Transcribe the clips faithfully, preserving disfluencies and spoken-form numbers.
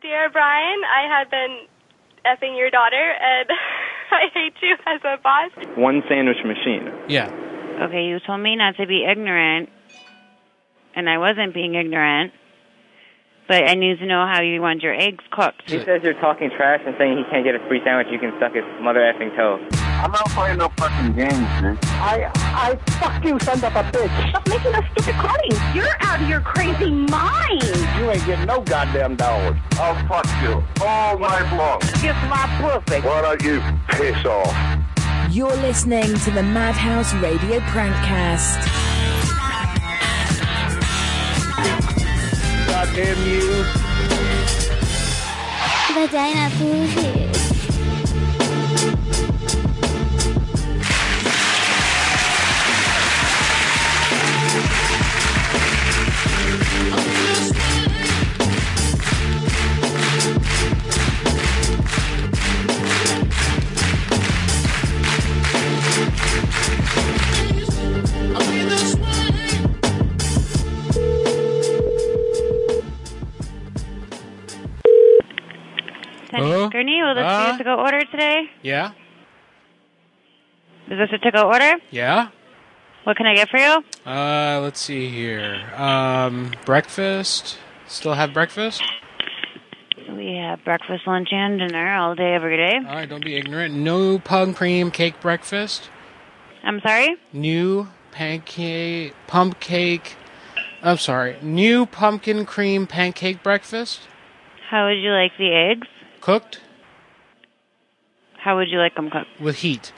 Dear Brian, I have been effing your daughter, and I hate you as a boss. One sandwich machine. Yeah. Okay, you told me not to be ignorant, and I wasn't being ignorant, but I need to know how you want your eggs cooked. He says you're talking trash and saying he can't get a free sandwich, you can suck his mother effing toe. I'm not playing no fucking games, man. I, I, fuck you, son of a bitch. Stop making us stupid calling. You're out of your crazy mind. You ain't getting no goddamn dollars. I'll fuck you all night long. Kiss my pussy. Why don't you piss off? You're listening to the Madhouse Radio Prankcast. Goddamn you. Vagina Bougie. Huh? Gurney, will this Uh? be a to-go order today? Yeah? Is this a to-go order? Yeah? What can I get for you? Uh, let's see here. Um, breakfast? Still have breakfast? We have breakfast, lunch, and dinner all day, every day. All right, don't be ignorant. No pump cream cake breakfast. I'm sorry? New pancake, pump cake. I'm sorry. New pumpkin cream pancake breakfast. How would you like the eggs? Cooked How would you like them cooked? with heat.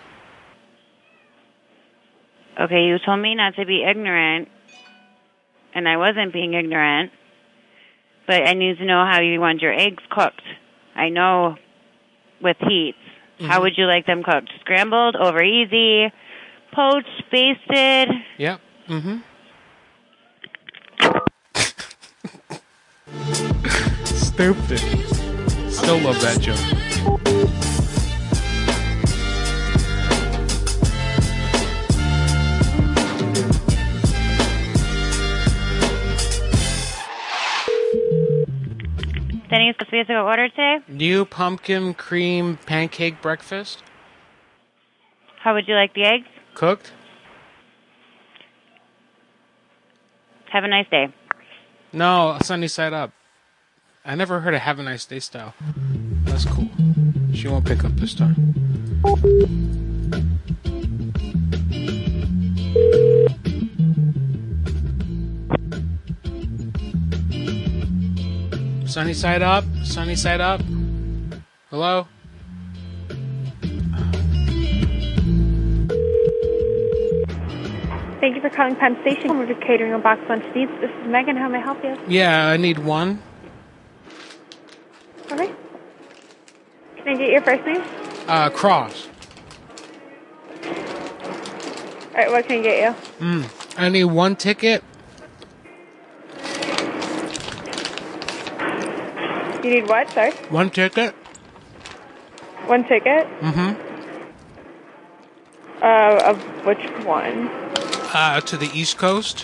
Okay, you told me not to be ignorant, and I wasn't being ignorant, but I need to know how you want your eggs cooked. I know with heat. Mm-hmm. How would you like them cooked? Scrambled, over easy, poached, basted? Yep. Mm-hmm. Stupid. Still love that joke. Denny's supposed to go order today? New pumpkin cream pancake breakfast. How would you like the eggs? Cooked. Have a nice day. No, sunny side up. I never heard of have a nice day style. That's cool. She won't pick up this time. Sunny side up. Sunny side up. Hello? Thank you for calling Penn Station. We're catering a box lunch needs. This is Megan. How may I help you? Yeah, I need one. Okay. Can I get your first name? Uh, Cross. All right, what can I get you? Mm. I need one ticket. You need what? Sorry? One ticket. One ticket? Mm-hmm. Uh, of which one? Uh, to the East Coast.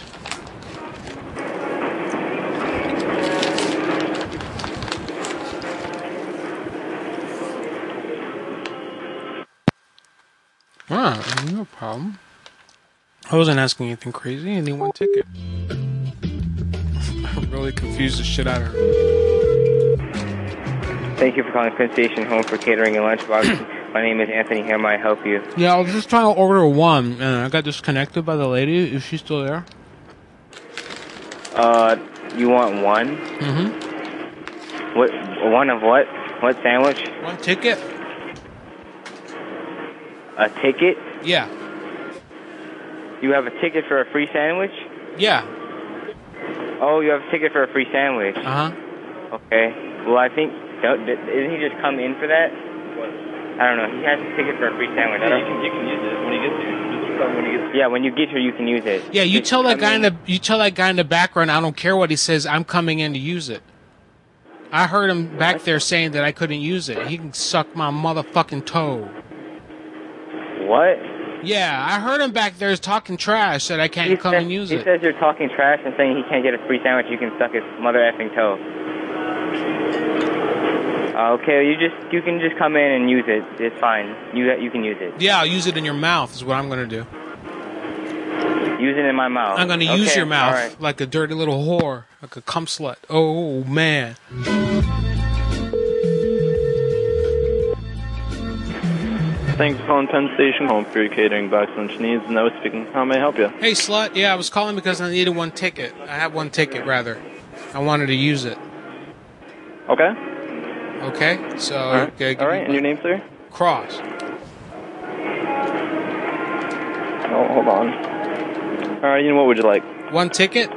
Ah, no problem. I wasn't asking anything crazy. I need one ticket. I really confused the shit out of her. Thank you for calling Penn Station Home for Catering and Lunchbox. My name is Anthony. How may I help you? Yeah, I was just trying to order one, and I got disconnected by the lady. Is she still there? Uh, you want one? Mm-hmm. What? One of what? What sandwich? One ticket. A ticket? Yeah. You have a ticket for a free sandwich? Yeah. Oh, you have a ticket for a free sandwich? Uh-huh. Okay. Well, I think... Don't, didn't he just come in for that? I don't know. He has a ticket for a free sandwich. Yeah, you can, you can use it when you get there. Just come when you get there. Yeah, when you get here, you can use it. Yeah, you Just tell that come guy in in. the you tell that guy in the background. I don't care what he says. I'm coming in to use it. I heard him back there saying that I couldn't use it. He can suck my motherfucking toe. What? Yeah, I heard him back there talking trash that I can't He come says, and use he it. says you're talking trash and saying he can't get a free sandwich, you can suck his mother effing toe. Uh, okay, you just you can just come in and use it. It's fine. You you can use it. Yeah, I'll use it in your mouth is what I'm going to do. Use it in my mouth. I'm going to okay, use your mouth all right. like a dirty little whore, like a cum slut. Oh, man. Thanks for calling Penn Station Home for your catering box lunch needs. Noah speaking. How may I help you? Hey, slut. Yeah, I was calling because I needed one ticket. I have one ticket, rather. I wanted to use it. Okay. Okay, so... All right, okay, all right. and your name, sir? Cross. Oh, hold on. All right, you know what would you like? One ticket?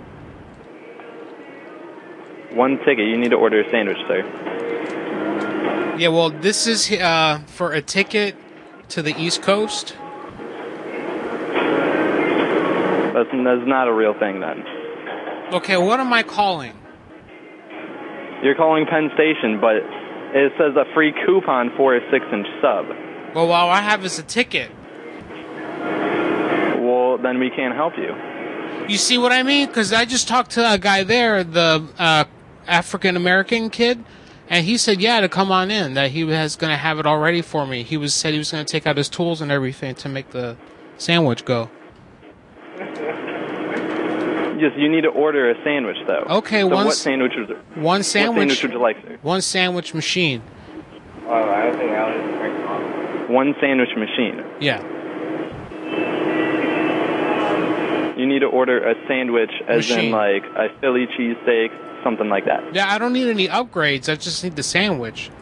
One ticket. You need to order a sandwich, sir. Yeah, well, this is uh, for a ticket to the East Coast. That's, that's not a real thing, then. Okay, what am I calling? You're calling Penn Station, but it says a free coupon for a six-inch sub. Well, all I have is a ticket. Well, then we can't help you. You see what I mean? Because I just talked to a guy there, the uh, African-American kid, and he said, yeah, to come on in, that he was going to have it all ready for me. He was said he was going to take out his tools and everything to make the sandwich go. Yes, you need to order a sandwich, though. Okay, so one what sandwich would One sandwich. What sandwich would you like, sir? One sandwich machine. Oh, I don't think Alan is very small. One sandwich machine. Yeah. You need to order a sandwich, as Machine. in like a Philly cheesesteak, something like that. Yeah, I don't need any upgrades. I just need the sandwich.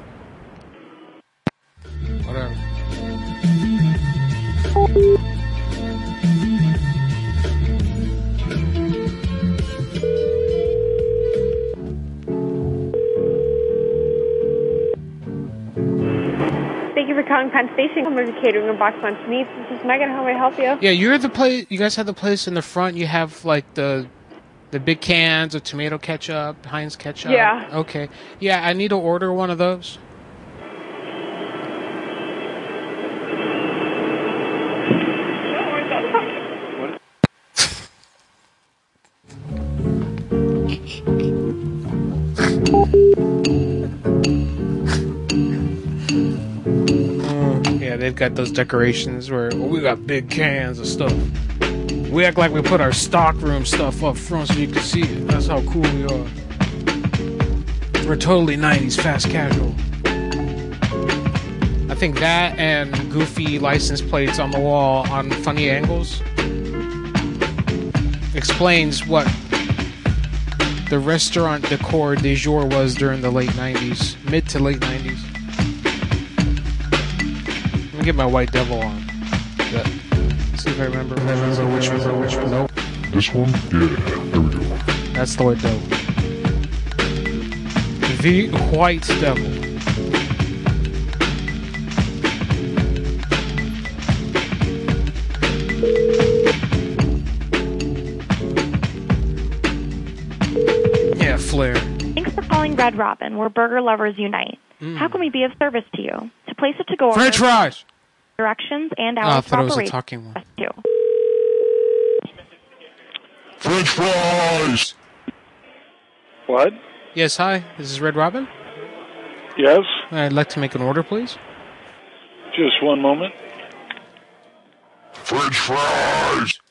Whatever. Thank you for calling Penn Station. I'm going to be catering and box lunch needs. This is Megan. How may I help you? Yeah, you're the place. You guys have the place in the front. You have like the the big cans of tomato ketchup, Heinz ketchup. Yeah. Okay. Yeah, I need to order one of those. Yeah, they've got those decorations where well, we got big cans of stuff. We act like we put our stockroom stuff up front so you can see it. That's how cool we are. We're totally nineties fast casual. I think that and goofy license plates on the wall on funny angles explains what the restaurant decor du jour was during the late nineties, mid to late nineties. Let me get my White Devil on. Yeah. See if I remember. I remember which one. Which one? Nope. This one? Yeah, there we go. That's the White Devil. The White Devil. Yeah, Flair. Thanks for calling Red Robin, where burger lovers unite. Mm. How can we be of service to you? To place a to-go order, French fries! directions, and Oh, I hours thought of it was a operation. talking one. Too. French fries! What? Yes, hi. This is Red Robin. Yes? I'd like to make an order, please. Just one moment. French fries!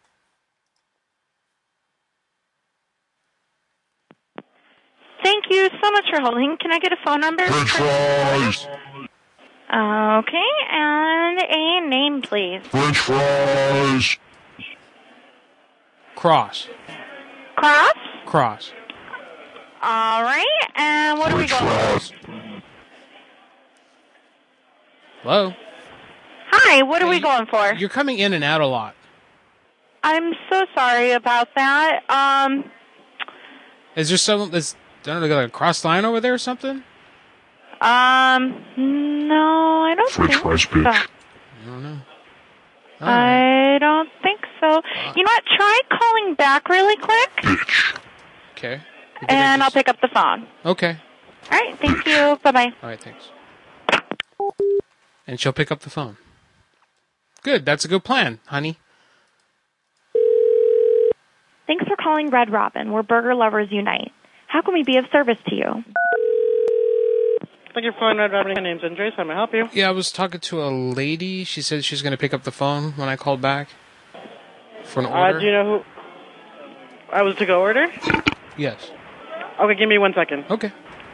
Thank you so much for holding. Can I get a phone number? French fries! Okay, and a name, please. French fries! Cross. Cross? Cross. All right, and what are we going for? Hello? Hi, what are we going for? You're coming in and out a lot. I'm so sorry about that. Um, Is there some... Is, I don't know, like a cross line over there or something? um, no, I don't French think fries, so. bitch. I don't know. I don't think so. You know what? Try calling back really quick, Okay. and I'll pick up the phone. Okay. All right, thank you. Bye-bye. All right, thanks. And she'll pick up the phone. Good, that's a good plan, honey. Thanks for calling Red Robin, where burger lovers unite. How can we be of service to you? Thank you for calling Red Robin. My name's Andres. How may I help you? Yeah, I was talking to a lady. She said she's going to pick up the phone when I called back for an order. Uh, do you know who? I was to go order? Yes. Okay, give me one second. Okay.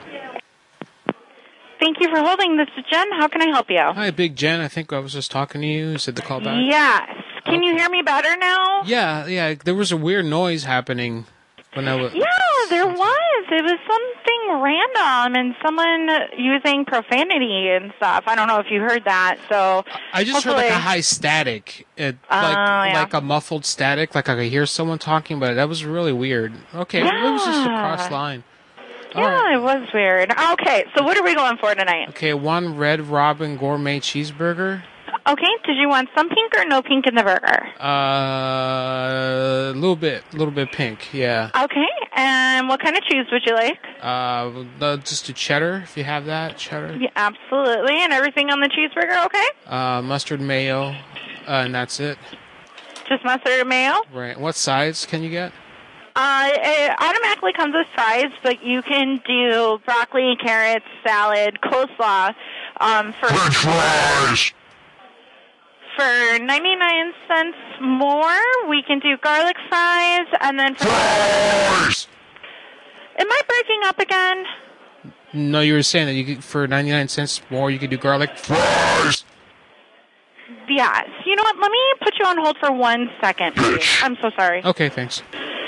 Thank you for holding. This is Jen. How can I help you? Hi, Big Jen. I think I was just talking to you. You said to call back. Yes. Can you hear me better now? Yeah, yeah. There was a weird noise happening when I was. Yeah, there was. It was something random and someone using profanity and stuff. I don't know if you heard that. So I just hopefully... heard like a high static, it, Oh, like yeah. like a muffled static, like I could hear someone talking, but that was really weird. Okay, yeah. It was just a cross line. All yeah, right. it was weird. Okay, so what are we going for tonight? Okay, one Red Robin gourmet cheeseburger. Okay, did you want some pink or no pink in the burger? Uh, a little bit, a little bit pink, yeah. Okay, and what kind of cheese would you like? Uh, the, just a cheddar, if you have that, cheddar. Yeah, absolutely, and everything on the cheeseburger, okay? Uh, mustard mayo, uh, and that's it. Just mustard and mayo? Right. What size can you get? Uh, it automatically comes with fries, but you can do broccoli, carrots, salad, coleslaw, um, for... French fries! For ninety-nine cents more, we can do garlic fries, and then for... Fries! Am I breaking up again? No, you were saying that you could, for ninety-nine cents more, you could do garlic fries. Yes. You know what? Let me put you on hold for one second, please. I'm so sorry. Okay, thanks.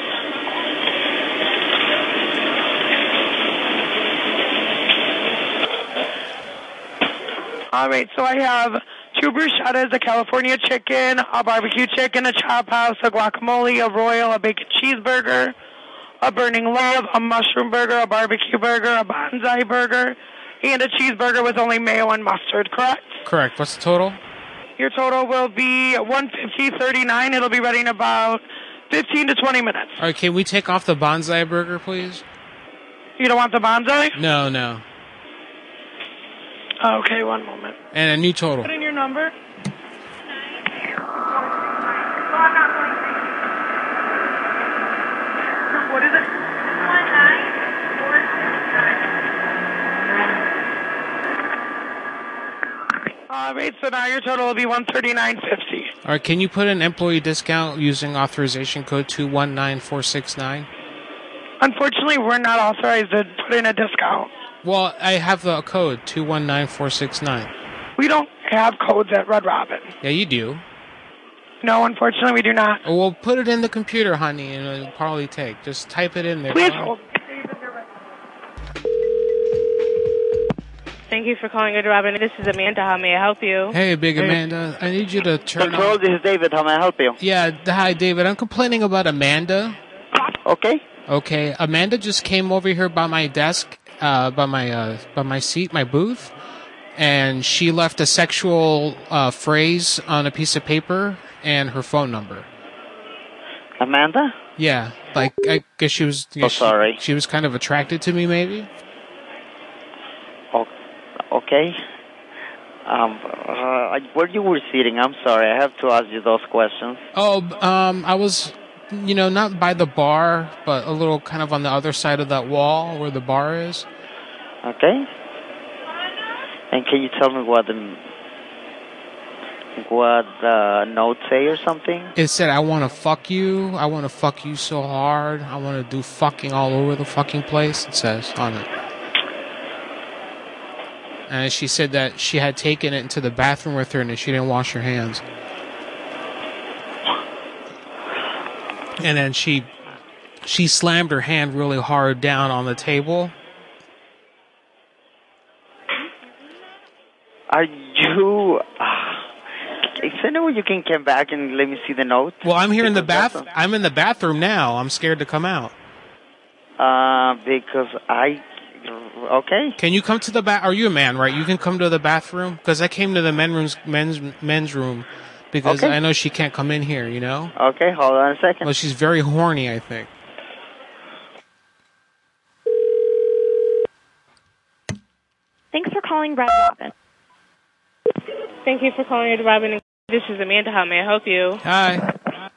All right, so I have two bruschettas, a California chicken, a barbecue chicken, a chop house, a guacamole, a royal, a bacon cheeseburger, a burning love, a mushroom burger, a barbecue burger, a bonsai burger, and a cheeseburger with only mayo and mustard, correct? Correct. What's the total? Your total will be one fifty thirty-nine. It'll be ready in about fifteen to twenty minutes. All right, can we take off the bonsai burger, please? You don't want the bonsai? No, no. Okay, one moment. And a new total. Put in your number. What is it? All right, so now your total will be one thirty-nine fifty. All right, can you put an employee discount using authorization code two one nine four six nine? Unfortunately, we're not authorized to put in a discount. Well, I have the code two one nine four six nine. We don't have codes at Red Robin. Yeah, you do. No, unfortunately, we do not. Oh, well, put it in the computer, honey, and it'll probably take. Just type it in there. Please hold. Thank you for calling Red Robin. This is Amanda. How may I help you? Hey, Big Amanda. I need you to turn Control, on... this is David. How may I help you? Yeah, hi, David. I'm complaining about Amanda. Okay. Okay. Amanda just came over here by my desk, uh, by my uh, by my seat, my booth, and she left a sexual uh, phrase on a piece of paper and her phone number. Amanda? Yeah. Like, I guess she was... Oh, sorry. She, she was kind of attracted to me, maybe? Okay. Um, uh, where you were sitting, I'm sorry, I have to ask you those questions. Oh, um, I was, you know, not by the bar, but a little kind of on the other side of that wall where the bar is. Okay. And can you tell me what the what the note say or something? It said, I want to fuck you. I want to fuck you so hard. I want to do fucking all over the fucking place. It says on it. And she said that she had taken it into the bathroom with her and that she didn't wash her hands. And then she she slammed her hand really hard down on the table. Are you... Uh, is there no way you can come back and let me see the note? Well, I'm here in the bath. I'm in the bathroom now. I'm scared to come out. Uh, because I... Okay. Can you come to the bath? Are you a man, right? You can come to the bathroom? Because I came to the men's room, men's, men's room because Okay. I know she can't come in here, you know? Okay, hold on a second. Well, she's very horny, I think. Thanks for calling Red Robin. Thank you for calling Red Robin. This is Amanda. How may I help you? Hi.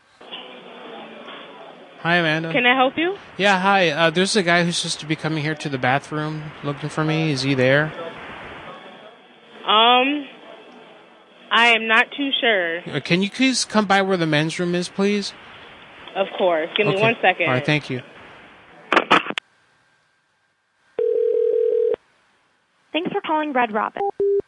Hi, Amanda. Can I help you? Yeah, hi. Uh, there's a guy who's supposed to be coming here to the bathroom looking for me. Is he there? Um, I am not too sure. Uh, Can you please come by where the men's room is, please? Of course. Give me Okay. one second. All right, thank you. Thanks for calling Red Robin.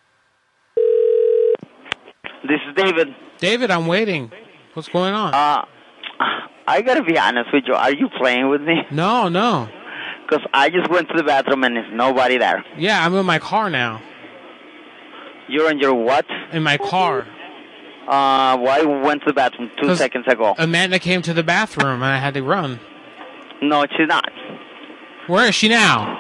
This is David. David, I'm waiting. What's going on? Uh, I gotta be honest with you. Are you playing with me? No, no. Because I just went to the bathroom and there's nobody there. Yeah, I'm in my car now. You're in your what? In my car. Uh, well, I went to the bathroom two seconds ago. Amanda came to the bathroom and I had to run. No, she's not. Where is she now?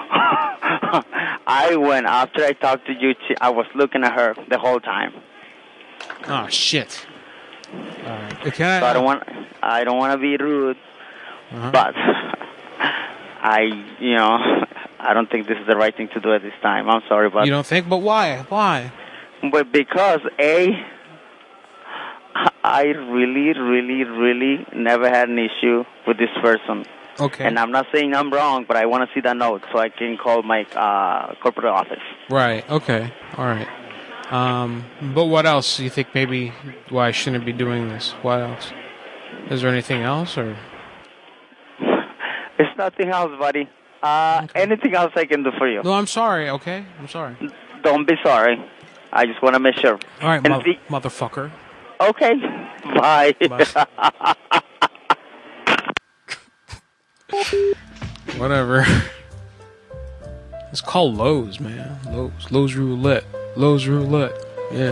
I went after I talked to you. She, I was looking at her the whole time. Oh shit! All right. Can I, so I don't want. I don't want to be rude, uh-huh. but I, you know, I don't think this is the right thing to do at this time. I'm sorry, but you don't think? But why? Why? But because a, I really, really, really never had an issue with this person. Okay. And I'm not saying I'm wrong, but I want to see that note so I can call my uh, corporate office. Right. Okay. All right. Um, but what else? You think maybe why I shouldn't be doing this? What else? Is there anything else, or? It's nothing else, buddy. Uh, okay. Anything else I can do for you? No, I'm sorry. Okay, I'm sorry. Don't be sorry. I just want to make sure. All right, mo- the- motherfucker. Okay. Bye. Bye. Whatever. It's called Lowe's, man. Lowe's. Lowe's Roulette. Lowe's Roulette. Yeah.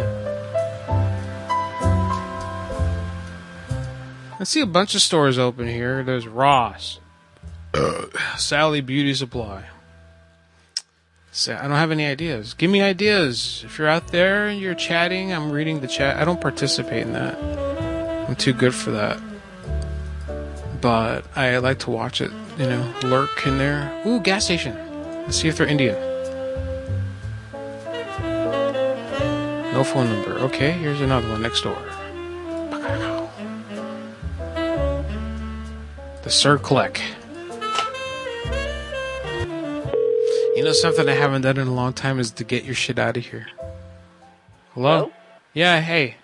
I see a bunch of stores open here. There's Ross. Sally Beauty Supply. So I don't have any ideas. Give me ideas. If you're out there and you're chatting, I'm reading the chat. I don't participate in that. I'm too good for that. But I like to watch it, you know, lurk in there. Ooh, gas station. Let's see if they're Indian. No phone number. Okay, here's another one next door. The Sir Click. You know something I haven't done in a long time is to get your shit out of here. Hello? Hello? Yeah, hey.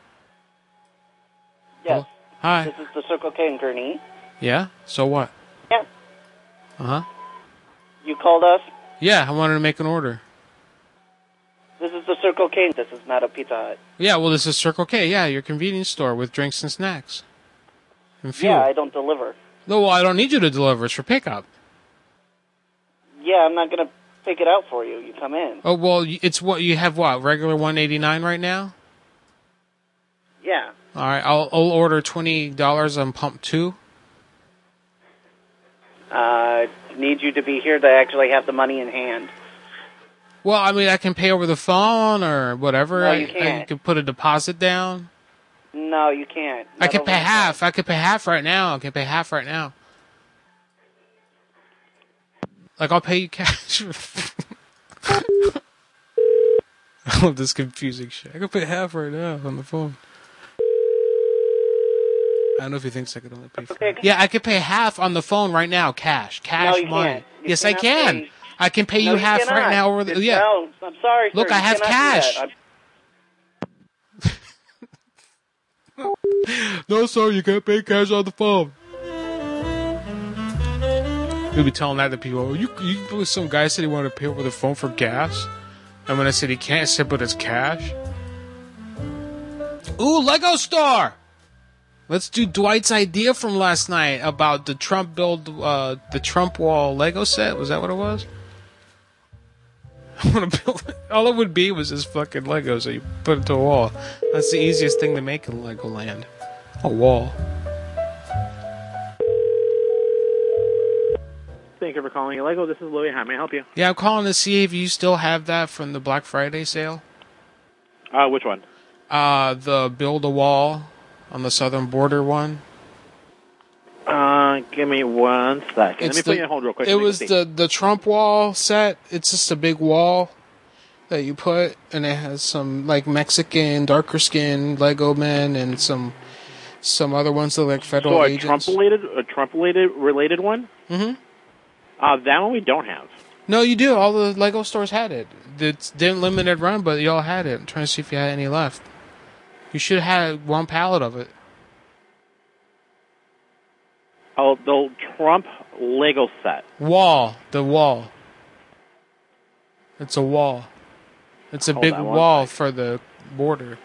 Yes. Hi. This is the Circle K in Gurnee. Yeah? So what? Yeah. Uh-huh. You called us? Yeah, I wanted to make an order. This is the Circle K. This is not a Pizza Hut. Yeah, well, this is Circle K. Yeah, your convenience store with drinks and snacks. And fuel. Yeah, I don't deliver. No, well, I don't need you to deliver. It's for pickup. Yeah, I'm not going to pick it out for you. You come in. Oh, well, it's what you have what? Regular one eighty-nine right now? Yeah. All right, I'll, I'll order twenty dollars on pump two. Uh, need you to be here to actually have the money in hand. Well, I mean, I can pay over the phone or whatever. No, you I, can't. I can put a deposit down. No, you can't. I Not can over pay the half. I can pay half right now. I can pay half right now. Like, I'll pay you cash. I love this confusing shit. I can pay half right now on the phone. I don't know if he thinks I could only pay. Okay. Yeah, I can pay half on the phone right now, cash, cash No, you money. can't. You Yes, I cannot can. pay. I can pay No, you you half cannot. right now. Over the, It's- yeah. No, I'm sorry, Look, sir. I You have cannot do cash. that. No, sir, you can't pay cash on the phone. You'll be telling that to people. Oh, you, you, some guy said he wanted to pay over the phone for gas, and when I said he can't, I said, but it's cash. Ooh, Lego store. Let's do Dwight's idea from last night about the Trump build, uh, the Trump wall Lego set. Was that what it was? I want to build it. All it would be was this fucking Lego, so you put it to a wall. That's the easiest thing to make in Legoland. A wall. Thank you for calling Lego. This is Louie. How may I help you? Yeah, I'm calling to see if you still have that from the Black Friday sale. Uh, which one? Uh, the build a wall on the southern border one. Uh, give me one second. It's Let me the- put you on hold real quick. It Let me was see. the, the Trump wall set. It's just a big wall that you put, and it has some like Mexican, darker skinned Lego men and some some other ones that look like federal so a agents. Trump related, a Trump related related one. Mm-hmm. Uh, that one we don't have. No, you do. All the Lego stores had it. It didn't limited run, but y'all had it. I'm trying to see if you had any left. You should have had one pallet of it. Oh, the Trump Lego set. Wall. The wall. It's a wall. It's a Hold big on one wall for the border.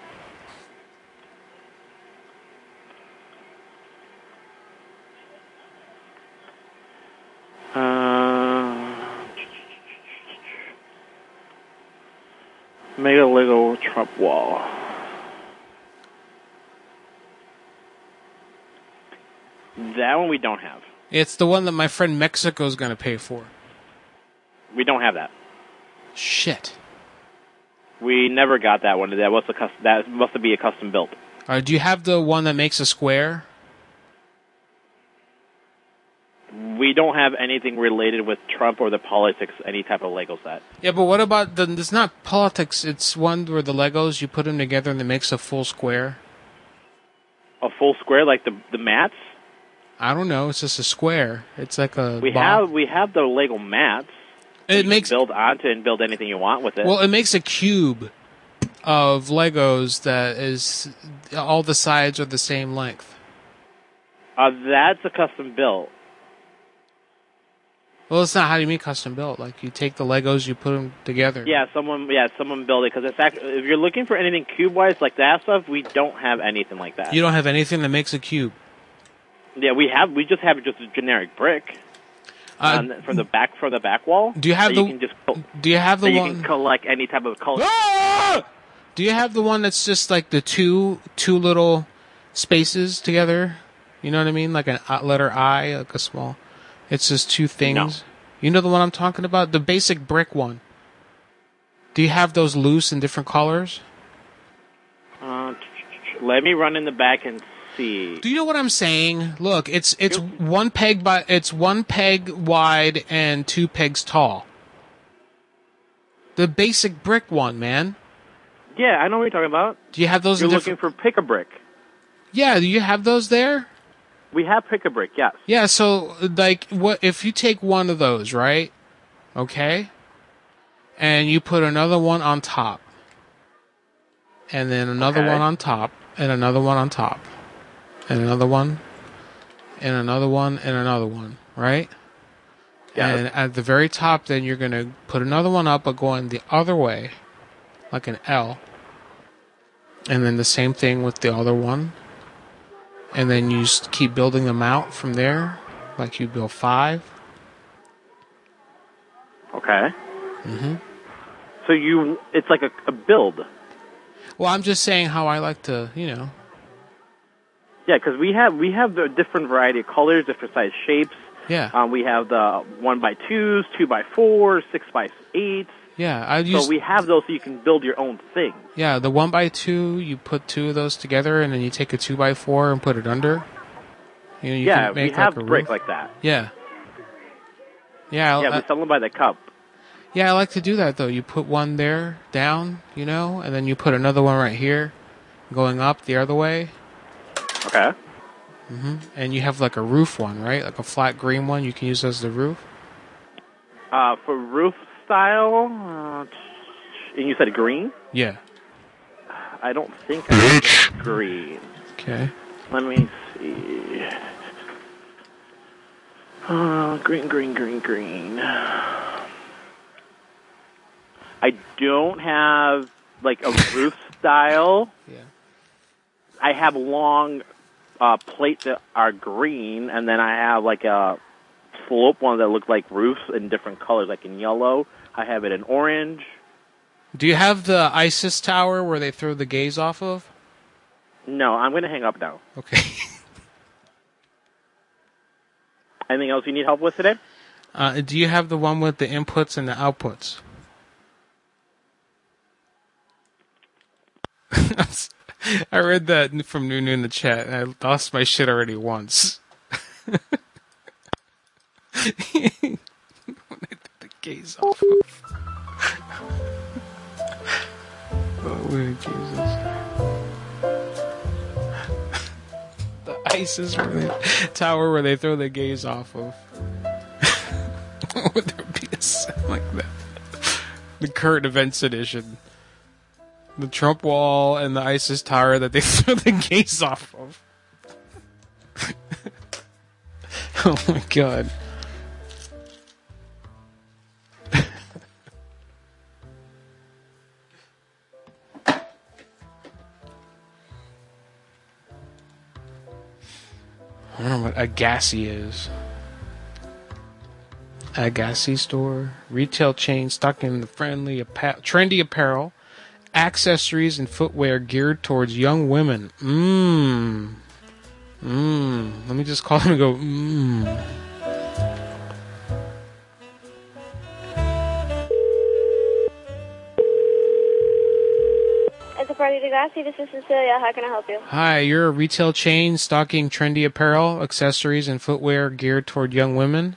Uh, Mega Lego Trump wall. That one we don't have. It's the one that my friend Mexico's going to pay for. We don't have that. Shit. We never got that one. That was a custom, that must be a custom built. All right, do you have the one that makes a square? We don't have anything related with Trump or the politics, any type of Lego set. Yeah, but what about the? It's not politics. It's one where the Legos you put them together and it makes a full square. A full square like the the mats. I don't know. It's just a square. It's like a. We box. have we have the Lego mats. It you makes can build onto and build anything you want with it. Well, it makes a cube of Legos that is all the sides are the same length. Uh, that's a custom built. Well, it's not how you make custom built. Like you take the Legos, you put them together. Yeah, someone yeah someone built it because it's act- if you're looking for anything cube wise like that stuff, we don't have anything like that. You don't have anything that makes a cube. Yeah, we have. We just have just a generic brick Uh, um, from the back from the back wall. Do you have that the? You can just co- do you have the that you one? can collect any type of color. Do you have the one that's just like the two two little spaces together? You know what I mean? Like a letter I, like a small. It's just two things. No. You know the one I'm talking about? The basic brick one. Do you have those loose in different colors? Uh, let me run in the back and see. Do you know what I'm saying? Look, it's it's one peg by it's one peg wide and two pegs tall. The basic brick one, man. Yeah, I know what you're talking about. Do you have those? You're in looking different... for pick a brick. Yeah, do you have those there? We have pick a brick, yes. Yeah, so like what if you take one of those, right? Okay? And you put another one on top. And then another Okay. one on top, and another one on top. And another one, and another one, and another one, right? Yeah. And at the very top, then you're going to put another one up, but going the other way, like an L. And then the same thing with the other one. And then you just keep building them out from there, like you build five. Okay. Mm-hmm. So you, it's like a, a build. Well, I'm just saying how I like to, you know. Yeah, because we have we have the different variety of colors, different size shapes. Yeah. Um, we have the one by twos, two by fours, six by eights. Yeah, I use. So we have those so you can build your own thing. Yeah, the one by two, you put two of those together, and then you take a two by four and put it under. You know, you yeah, can make we have like a brick roof. like that. Yeah. Yeah, I, Yeah, we sell them by the cup. yeah, I like to do that though. You put one there down, you know, and then you put another one right here, going up the other way. Okay. hmm And you have like a roof one, right? Like a flat green one. You can use as the roof. Uh, for roof style, uh, and you said green? Yeah. I don't think I have green. Okay. Let me see. Uh, green, green, green, green. I don't have like a roof style. Yeah. I have long uh, plates that are green, and then I have like a slope one that look like roofs in different colors, like in yellow. I have it in orange. Do you have the ISIS tower where they throw the gays off of? No, I'm going to hang up now. Okay. Anything else you need help with today? Uh, do you have the one with the inputs and the outputs? I read that from Nunu in the chat, and I lost my shit already once. When I took the gaze off of. Oh, Lord Jesus. The ISIS where they, tower where they throw the gays off of. Would there be a sound? like that. The current events edition. The Trump wall and the ISIS tower that they threw the gates off of. Oh my god. I don't know what Agassi is. Agassi store, retail chain stocking the friendly, appa- trendy apparel, accessories, and footwear geared towards young women. Mmm. Mmm. Let me just call him and go, mmm. It's a party to Agassi. This is Cecilia. How can I help you? Hi, you're a retail chain stocking trendy apparel, accessories, and footwear geared toward young women?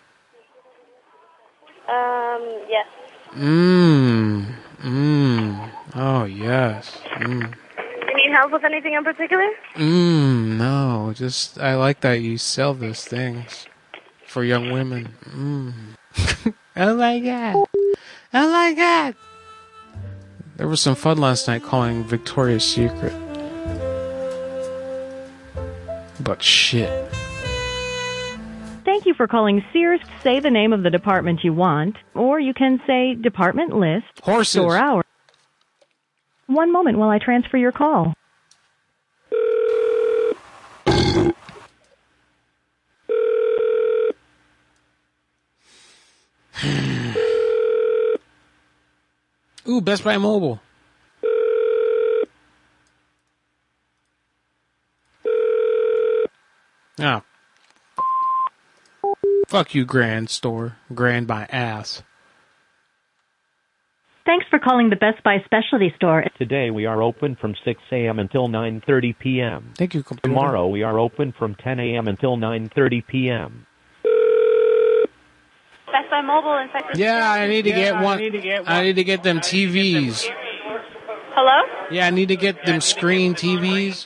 Um, yes. Mmm. Mmm. Oh, yes. Mmm. You need help with anything in particular? Mmm. No, just, I like that you sell those things for young women. Mmm. Oh my god. Oh my god. There was some fun last night calling Victoria's Secret. But shit. Thank you for calling Sears. Say the name of the department you want, or you can say department list. Horses. Store hours. One moment while I transfer your call. Ooh, Best Buy Mobile. Ah. Fuck you, Grand Store. Grand by ass. Thanks for calling the Best Buy Specialty Store. Today we are open from six a.m. until nine thirty p.m. Thank you, computer. Tomorrow we are open from ten a.m. until nine thirty p.m. Best Buy Mobile and Sector. Yeah, I need to Yeah, get I one. need to get I need to get them T Vs. Hello? Yeah, I need to get them screen T Vs.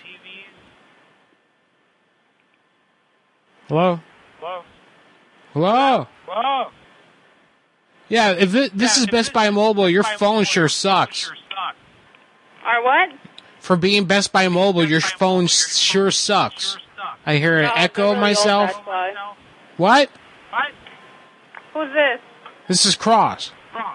Hello? Hello? Hello? Hello? Yeah, if it, this is Best Buy Mobile, your phone sure sucks. Or what? For being Best Buy Mobile, your phone sure sucks. I hear an echo myself. That's why. What? Who's this? This is Cross.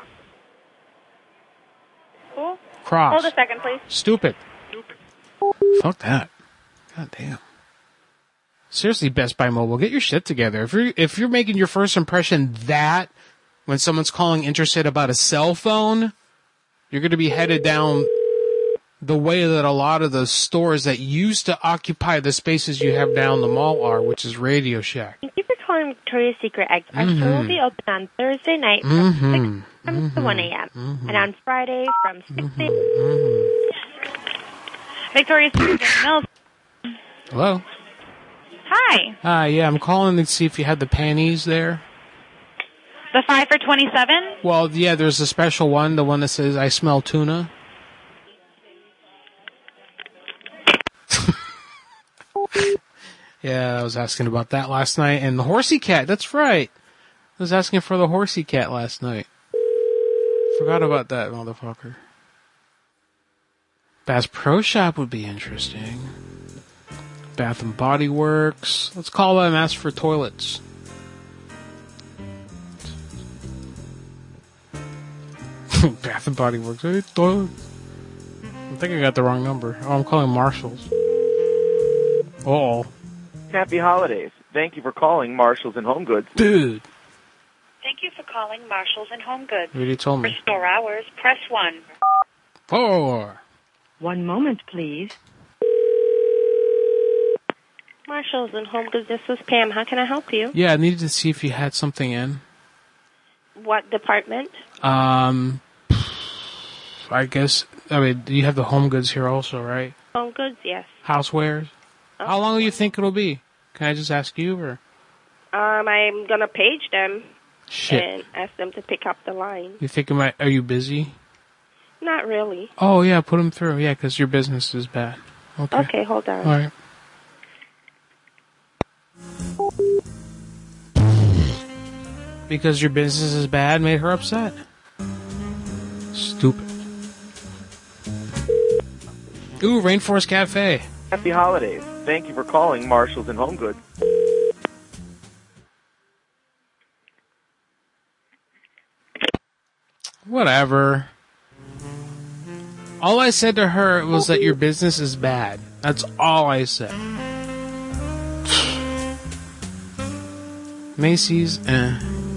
Who? Cross. Hold a second, please. Stupid. Fuck that. God damn. Seriously, Best Buy Mobile, get your shit together. If you're if you're making your first impression that when someone's calling interested about a cell phone, you're going to be headed down the way that a lot of the stores that used to occupy the spaces you have down the mall are, which is Radio Shack. Thank you for calling Victoria's Secret Egg. Our Mhm. store will be open on Thursday night from Mhm. six p.m. to one a.m. and on Friday from six a.m. Victoria's Secret Mills. Hello? Hi. Hi, yeah, I'm calling to see if you had the panties there. The five for twenty-seven? Well, yeah, there's a special one, the one that says, I smell tuna. Yeah, I was asking about that last night. And the horsey cat, that's right. I was asking for the horsey cat last night. Forgot about that, motherfucker. Bass Pro Shop would be interesting. Bath and Body Works. Let's call them, ask for toilets. Bath and Body Works. Hey, toilets. I think I got the wrong number. Oh, I'm calling Marshall's. Uh-oh. Happy holidays. Thank you for calling Marshalls and Home Goods. Dude. Thank you for calling Marshalls and Home Goods. You already told For me. store hours, press one. Four. One moment, please. Marshalls and Home Goods, this is Pam. How can I help you? Yeah, I needed to see if you had something in. What department? Um, I guess, I mean, you have the Home Goods here also, right? Home Goods, yes. Housewares. How long do you think it'll be? Can I just ask you, or? Um, I'm going to page them Shit. and ask them to pick up the line. You think it might, are you busy? Not really. Oh, yeah, put them through. Yeah, because your business is bad. Okay. Okay, hold on. All right. because your business is bad made her upset. Stupid. Ooh, Rainforest Cafe. Happy holidays. Thank you for calling Marshalls and Home Goods. Whatever. All I said to her was that your business is bad. That's all I said. Macy's, eh.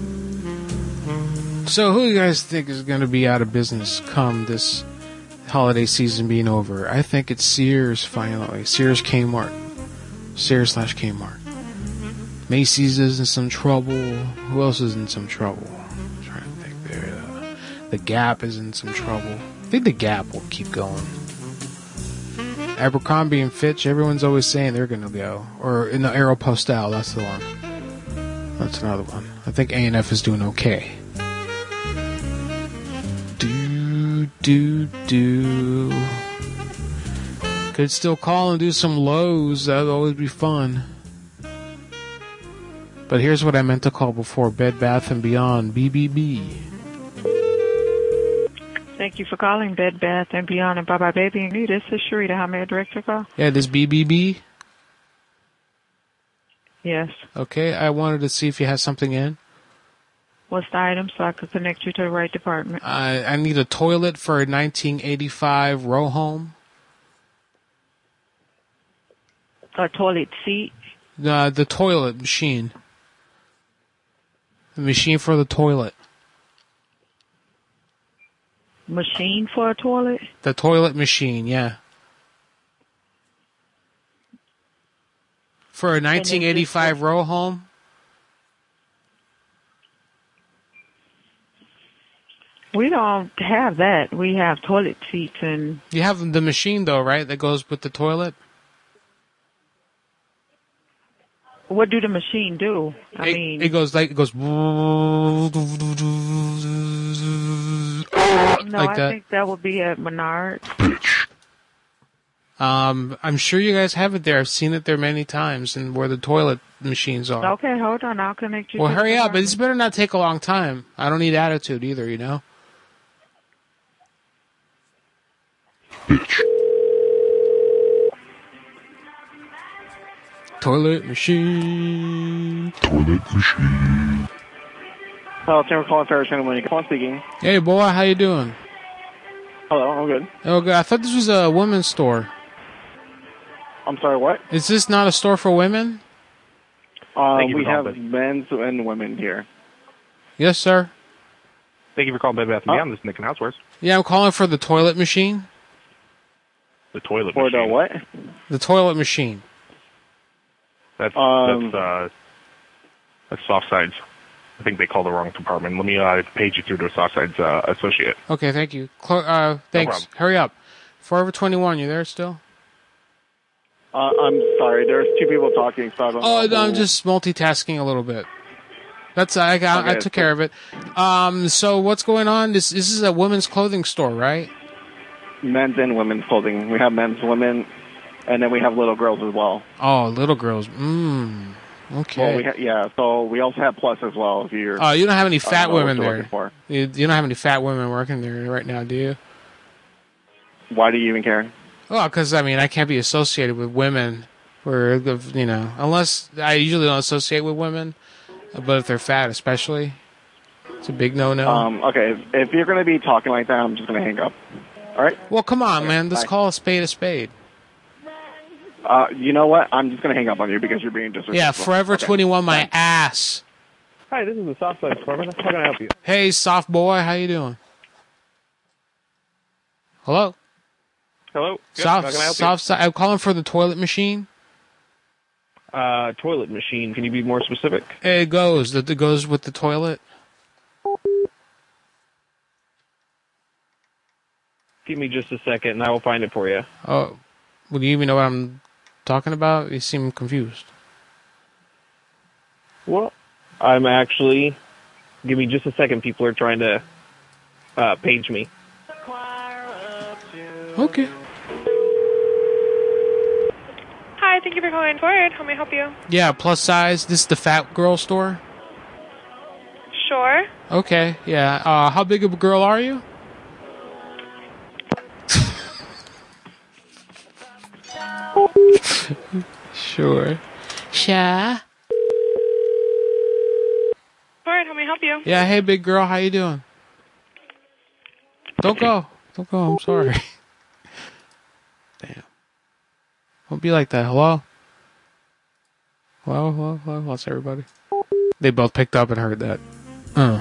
So who do you guys think is going to be out of business come this holiday season being over? I think it's Sears finally. Sears Kmart. Sears slash Kmart. Macy's is in some trouble. Who else is in some trouble? I'm trying to think there. Uh, the Gap is in some trouble. I think the Gap will keep going. Abercrombie and Fitch, everyone's always saying they're going to go. Or in the Aeropostale, that's the one. That's another one. I think A and F is doing okay. Do, do, do. Could still call and do some Lowe's. That would always be fun. But here's what I meant to call before. Bed Bath and Beyond. B B B. Thank you for calling Bed Bath and Beyond and Bye Bye Baby and Me. This is Sharita. How may I direct your call? Yeah, this B B B. Yes. Okay, I wanted to see if you had something in. What's the item so I could connect you to the right department? I I need a toilet for a nineteen eighty-five row home. A toilet seat? Uh, the toilet machine. The machine for the toilet. Machine for a toilet? The toilet machine, yeah. For a nineteen eighty-five row home? We don't have that. We have toilet seats and... You have the machine, though, right? That goes with the toilet? What do the machine do? I it, mean... It goes like... It goes... No, like I that. think that would be at Menards. Um, I'm sure you guys have it there. I've seen it there many times, and where the toilet machines are. Okay, hold on. I'll connect you Well, to hurry the up. But department. this better not take a long time. I don't need attitude either, you know? Toilet machine. Toilet machine. Hello, thank you for calling Ferris Gentleman. Come on, speaking. Hey, boy, how you doing? Hello, I'm good. Oh, God, I thought this was a women's store. I'm sorry, what? Is this not a store for women? Uh, Thank you we for have calling. men's and women here. Yes, sir. Thank you for calling Bed Bath and Beyond. This is Nick and Housewares. Yeah, I'm calling for the toilet machine. The toilet For machine. the what? The toilet machine. That's, Um, that's, uh, that's Softside's. I think they called the wrong department. Let me uh, page you through to Softside's uh, associate. Okay, thank you. Clo- uh, thanks. problem. Hurry up. Forever twenty-one, you there still? Uh, I'm sorry, there's two people talking, so I don't Oh, know. no, I'm who- just multitasking a little bit. That's I got. I Okay, took care of it. Um, so what's going on? This this is a women's clothing store, right? Men's and women's clothing. We have men's, women, and then we have little girls as well. Oh, little girls. Mmm. Okay. Well, we ha- yeah, so we also have plus as well if you're... Oh, you don't have any I don't fat know what women you're there. looking for. You, you don't have any fat women working there right now, do you? Why do you even care? Well, because I mean, I can't be associated with women, where you know, unless I usually don't associate with women, but if they're fat, especially, it's a big no-no. Um, okay, if, if you're going to be talking like that, I'm just going to hang up. All right? Well, come on, man. Let's bye. call a spade a spade. Uh, you know what? I'm just going to hang up on you because you're being disrespectful. Yeah, Forever Okay. twenty-one, my ass. Hi, this is the Softside department. How can I help you? Hey, soft boy, how you doing? Hello? Hello? Yep, soft, how can I help soft side. I'm calling for the toilet machine. you? Uh, toilet machine. Can you be more specific? It goes. That it goes with the toilet. Give me just a second, and I will find it for you. Oh, well, do you even know what I'm talking about? You seem confused. Well, I'm actually... Give me just a second. People are trying to uh, page me. Okay. Hi, thank you for calling Ford. How may I help you? Yeah, plus size. This is the fat girl store. Sure. Okay, yeah. Uh, how big of a girl are you? Sure. Sure. Alright, how may I help you? Yeah, hey, big girl, how you doing? Don't go. Don't go, I'm sorry. Damn. Don't be like that. Hello? Hello, hello, hello? What's everybody? They both picked up and heard that. Uh.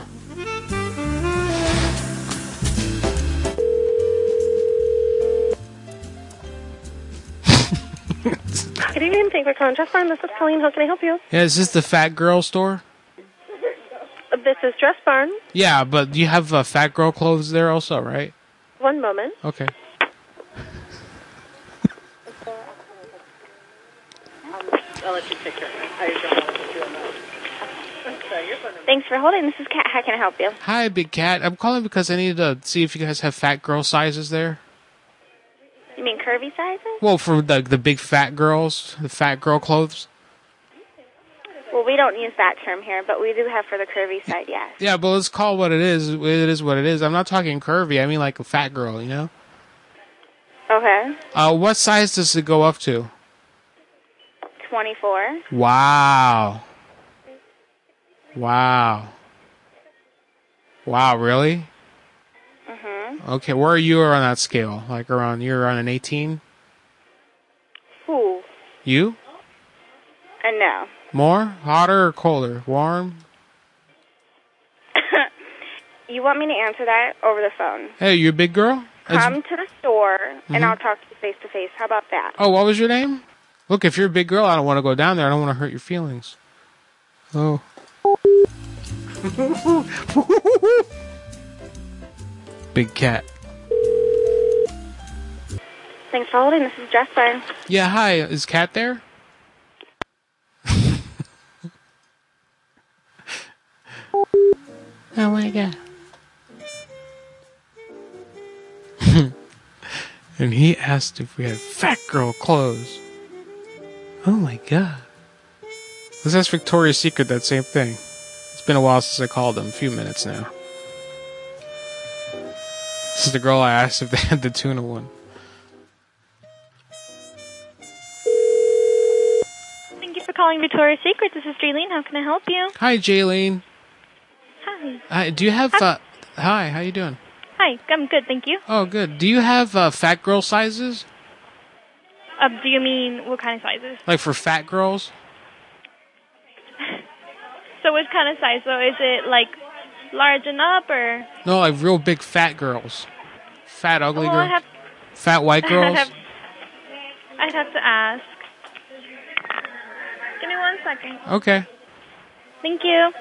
Good evening. Thank you for calling Dress Barn. This is Colleen. How can I help you? Yeah, is this the fat girl store? This is Dress Barn. Yeah, but you have uh, fat girl clothes there also, right? One moment. Okay. I'll let you take care of it. Thanks for holding. This is Kat. How can I help you? Hi, big cat. I'm calling because I need to see if you guys have fat girl sizes there. You mean curvy sizes? Well, for the the big fat girls, the fat girl clothes. Well, we don't use that term here, but we do have for the curvy side, yes. Yeah, but let's call it what it is. It is what it is. I'm not talking curvy. I mean like a fat girl, you know? Okay. Uh, what size does it go up to? twenty-four. Wow. Wow. Wow, really? Mm-hmm. Okay, where are you on that scale? Like around, you're on an eighteen? Who? You? And no. More? Hotter or colder? Warm? You want me to answer that over the phone? Hey, you a big girl? Come It's- to the store, Mhm. and I'll talk to you face to face. How about that? Oh, what was your name? Look, if you're a big girl, I don't want to go down there. I don't want to hurt your feelings. Oh. Big cat. Thanks for holding. This is Dress Barn. Yeah, hi. Is Cat there? Oh my god. And he asked if we had fat girl clothes. Oh my god. Let's ask Victoria's Secret that same thing. It's been a while since I called them. A few minutes now. This is the girl I asked if they had the tuna one. Thank you for calling Victoria's Secret. This is Jaylene. How can I help you? Hi, Jaylene. Hi. Hi, do you have... Uh, hi, how you doing? Hi. I'm good, thank you. Oh, good. Do you have uh, fat girl sizes? Uh, do you mean what kind of sizes? Like for fat girls? So which kind of size? So is it like large and up or? No, like real big fat girls. Fat ugly Well, I girls. have- Fat white girls. I'd have, I'd have to ask. Give me one second. Okay. Thank you.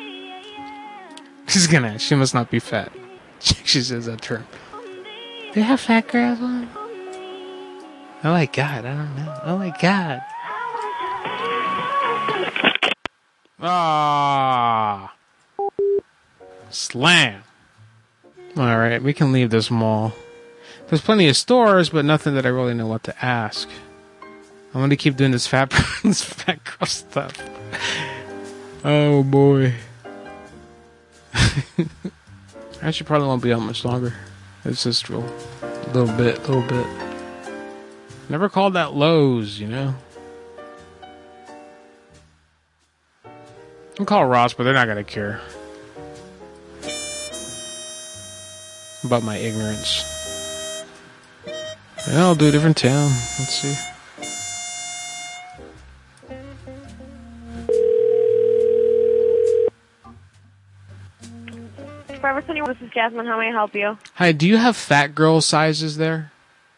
She's gonna. She must not be fat. She says that term. They have fat girls on. Oh my god! I don't know. Oh my god. Ah. Slam. All right, we can leave this mall. There's plenty of stores, but nothing that I really know what to ask. I'm gonna keep doing this fat, this fat girl stuff. Oh boy. Actually, probably won't be out much longer. It's just real, a little bit, a little bit. Never called that Lowe's, you know. I'll call Ross, but they're not gonna care about my ignorance. Yeah, I'll do a different town. Let's see. Forever twenty-one, this is Jasmine. How may I help you? Hi, do you have fat girl sizes there?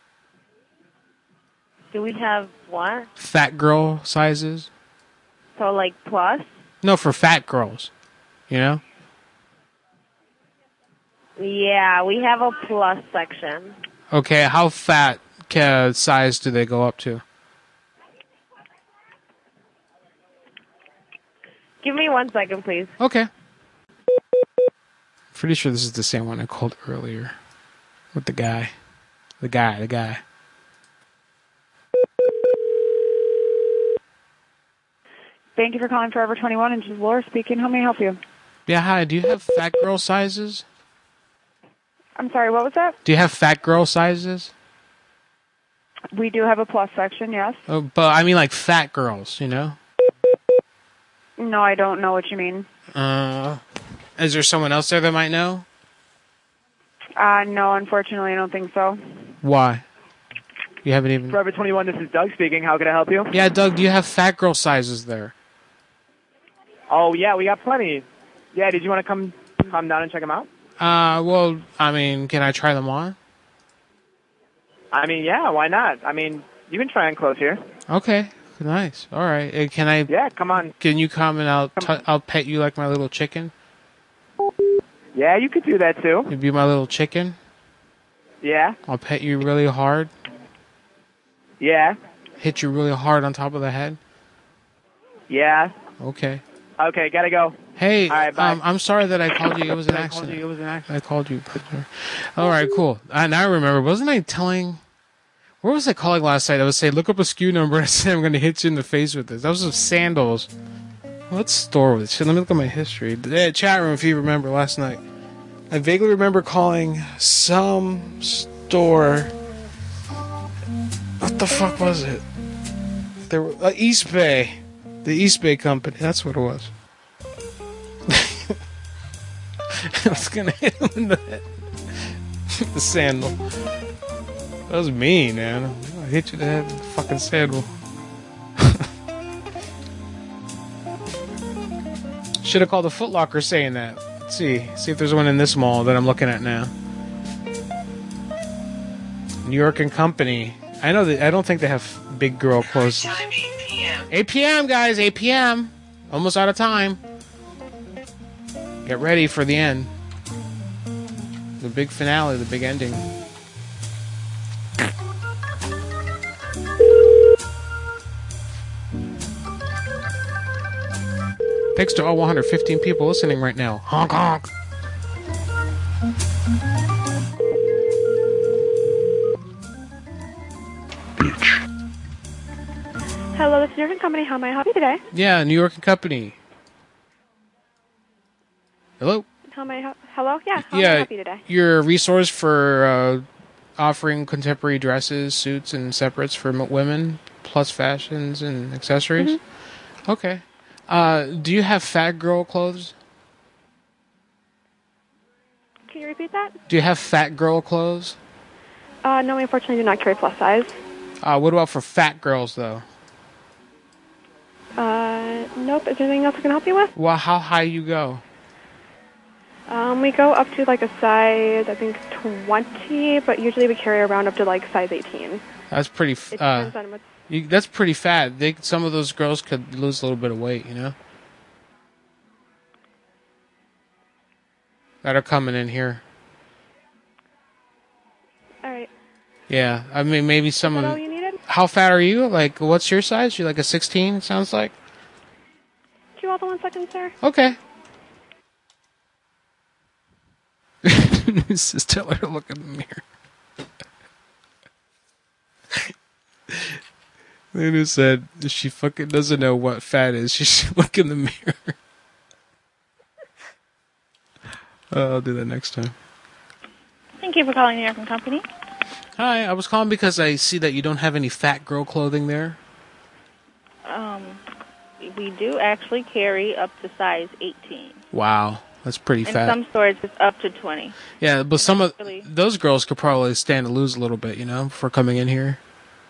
Do we have what? Fat girl sizes? So, like, plus? No, for fat girls. You know? Yeah, we have a plus section. Okay, how fat ca- size do they go up to? Give me one second, please. Okay. Pretty sure this is the same one I called earlier. With the guy. The guy, the guy. Thank you for calling Forever twenty-one, and this is Laura speaking. How may I help you? Yeah, hi. Do you have fat girl sizes? I'm sorry, what was that? Do you have fat girl sizes? We do have a plus section, yes. Oh, but I mean like fat girls, you know? No, I don't know what you mean. Uh, is there someone else there that might know? Uh, no, unfortunately, I don't think so. Why? You haven't even... Forever twenty-one, this is Doug speaking. How can I help you? Yeah, Doug, do you have fat girl sizes there? Oh, yeah, we got plenty. Yeah, did you want to come come down and check them out? Uh, well, I mean, can I try them on? I mean, yeah, why not? I mean, you can try on clothes here. Okay, nice. All right. Uh, Can I... Yeah, come on. Can you come and I'll, t- I'll pet you like my little chicken? Yeah, you could do that too. You'd be my little chicken? Yeah, I'll pet you really hard. yeah, Hit you really hard on top of the head. yeah. Okay. Okay, gotta go. Hey, All right, bye. um, I'm sorry that I called you. It was an accident. It was an accident. I called you. All right, cool. I now I remember. Wasn't I telling? Where was I calling last night? I was saying, look up a S K U number. And I said, I'm going to hit you in the face with this. That was some sandals. What store was it? Shit, let me look at my history. The chat room, if you remember last night. I vaguely remember calling some store. What the fuck was it? There were uh, East Bay. The East Bay Company. That's what it was. I was gonna hit him in the head with the sandal. That was mean, man. I hit you in the head with the fucking sandal. Should have called the Foot Locker saying that. Let's see. See if there's one in this mall that I'm looking at now. New York and Company. I know that I don't think they have big girl clothes. eight p.m. guys, eight p.m. Almost out of time. Get ready for the end. The big finale, the big ending. Thanks to all one hundred fifteen people listening right now. Honk honk. Hello, this is New York and Company. How may I help you today? Yeah, New York and Company. Hello? How may I help? Hello? Yeah, how may I Yeah, help you today? you're a resource for uh, offering contemporary dresses, suits, and separates for m- women, plus fashions and accessories? Mm-hmm. Okay. Uh, do you have fat girl clothes? Can you repeat that? Do you have fat girl clothes? Uh, no, we unfortunately do not carry plus size. Uh, what about for fat girls, though? Uh, nope. Is there anything else I can help you with? Well, how high you go? Um, we go up to like a size, I think, twenty, but usually we carry around up to like size eighteen. That's pretty. F- It uh, depends on what. you, that's pretty fat. They, some of those girls could lose a little bit of weight, you know. That are coming in here. All right. Yeah, I mean maybe some Is that of. all you needed? How fat are you? Like, what's your size? You're like a sixteen. It sounds like. Can you hold on one second, sir? Okay. Just tell her to look in the mirror. Luna said she fucking doesn't know what fat is. She should look in the mirror. uh, I'll do that next time. Thank you for calling New York and Company. Hi, I was calling because I see that you don't have any fat girl clothing there. Um, we do actually carry up to size eighteen. Wow, that's pretty In fat. some stores, it's up to twenty. Yeah, but some of Really? those girls could probably stand to lose a little bit, you know, for coming in here.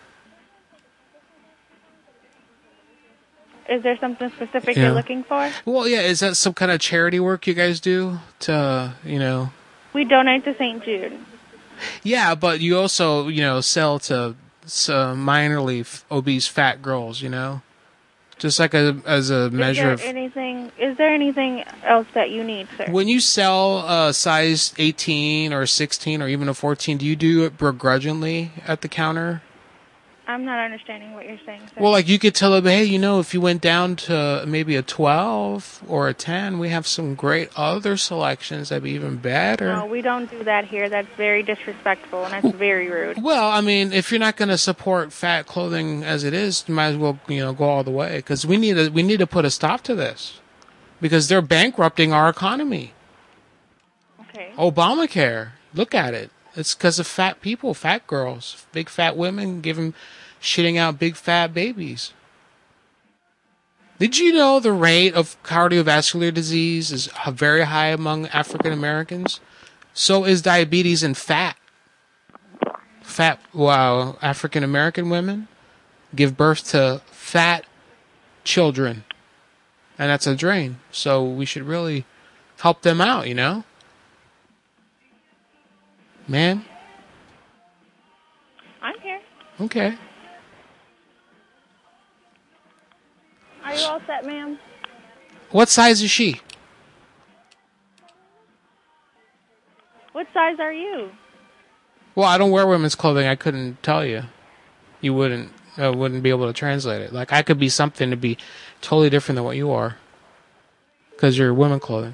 Is there something specific Yeah. you're looking for? Well, yeah, is that some kind of charity work you guys do to, you know? We donate to Saint Jude. Yeah, but you also, you know, sell to uh, minorly f- obese fat girls, you know? Just like a as a measure is of... there anything? Is there anything else that you need, sir? When you sell a size eighteen or sixteen or even a fourteen, do you do it begrudgingly at the counter? I'm not understanding what you're saying, sir. Well, like you could tell them, hey, you know, if you went down to maybe a twelve or a ten, we have some great other selections that'd be even better. No, we don't do that here. That's very disrespectful, and that's very rude. Well, I mean, if you're not going to support fat clothing as it is, you might as well, you know, go all the way because we need to we need to put a stop to this. because they're bankrupting our economy. Okay. Obamacare, look at it. It's because of fat people, fat girls, big fat women giving, shitting out big fat babies. Did you know the rate of cardiovascular disease is very high among African Americans? So is diabetes and fat. Fat, wow, African American women give birth to fat children. And that's a drain. So we should really help them out, you know? Man? I'm here. Okay. Are you all set, ma'am? What size is she? What size are you? Well, I don't wear women's clothing. I couldn't tell you. You wouldn't uh, wouldn't be able to translate it. Like, I could be something to be totally different than what you are. Because you're women clothing.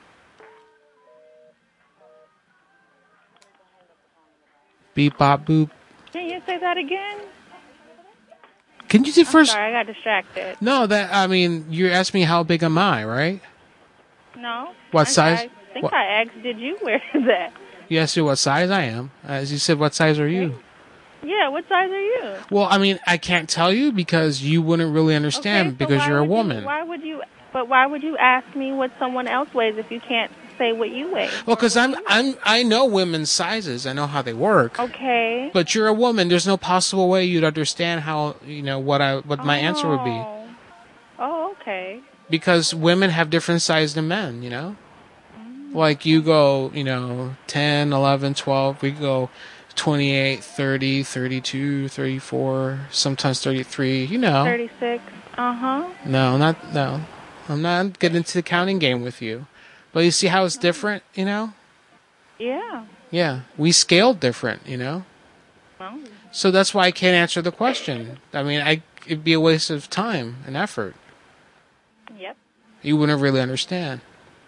Beep, bop, boop. Can you say that again? Can you do I'm first? sorry, I got distracted. No, that, I mean, you asked me how big am I, right? No. What I, size? I think What- I asked, did you wear that? You asked me what size I am. As you said, what size are you? Yeah, what size are you? Well, I mean, I can't tell you because you wouldn't really understand Okay, so because why you're a would you- woman. why would you? But why would you ask me what someone else weighs if you can't say what you weigh? Well, because I'm, I'm, I know women's sizes. I know how they work. Okay. But you're a woman. There's no possible way you'd understand how, you know, what I, what my answer would be. Oh, okay. Because women have different size than men, you know? Like you go, you know, ten, eleven, twelve. We go twenty-eight, thirty, thirty-two, thirty-four, sometimes thirty-three, you know. Thirty-six. Uh huh. No, not, no. I'm not getting into the counting game with you. But you see how it's different, you know? Yeah. Yeah. We scaled different, you know? Well. So that's why I can't answer the question. I mean, I it'd be a waste of time and effort. Yep. You wouldn't really understand.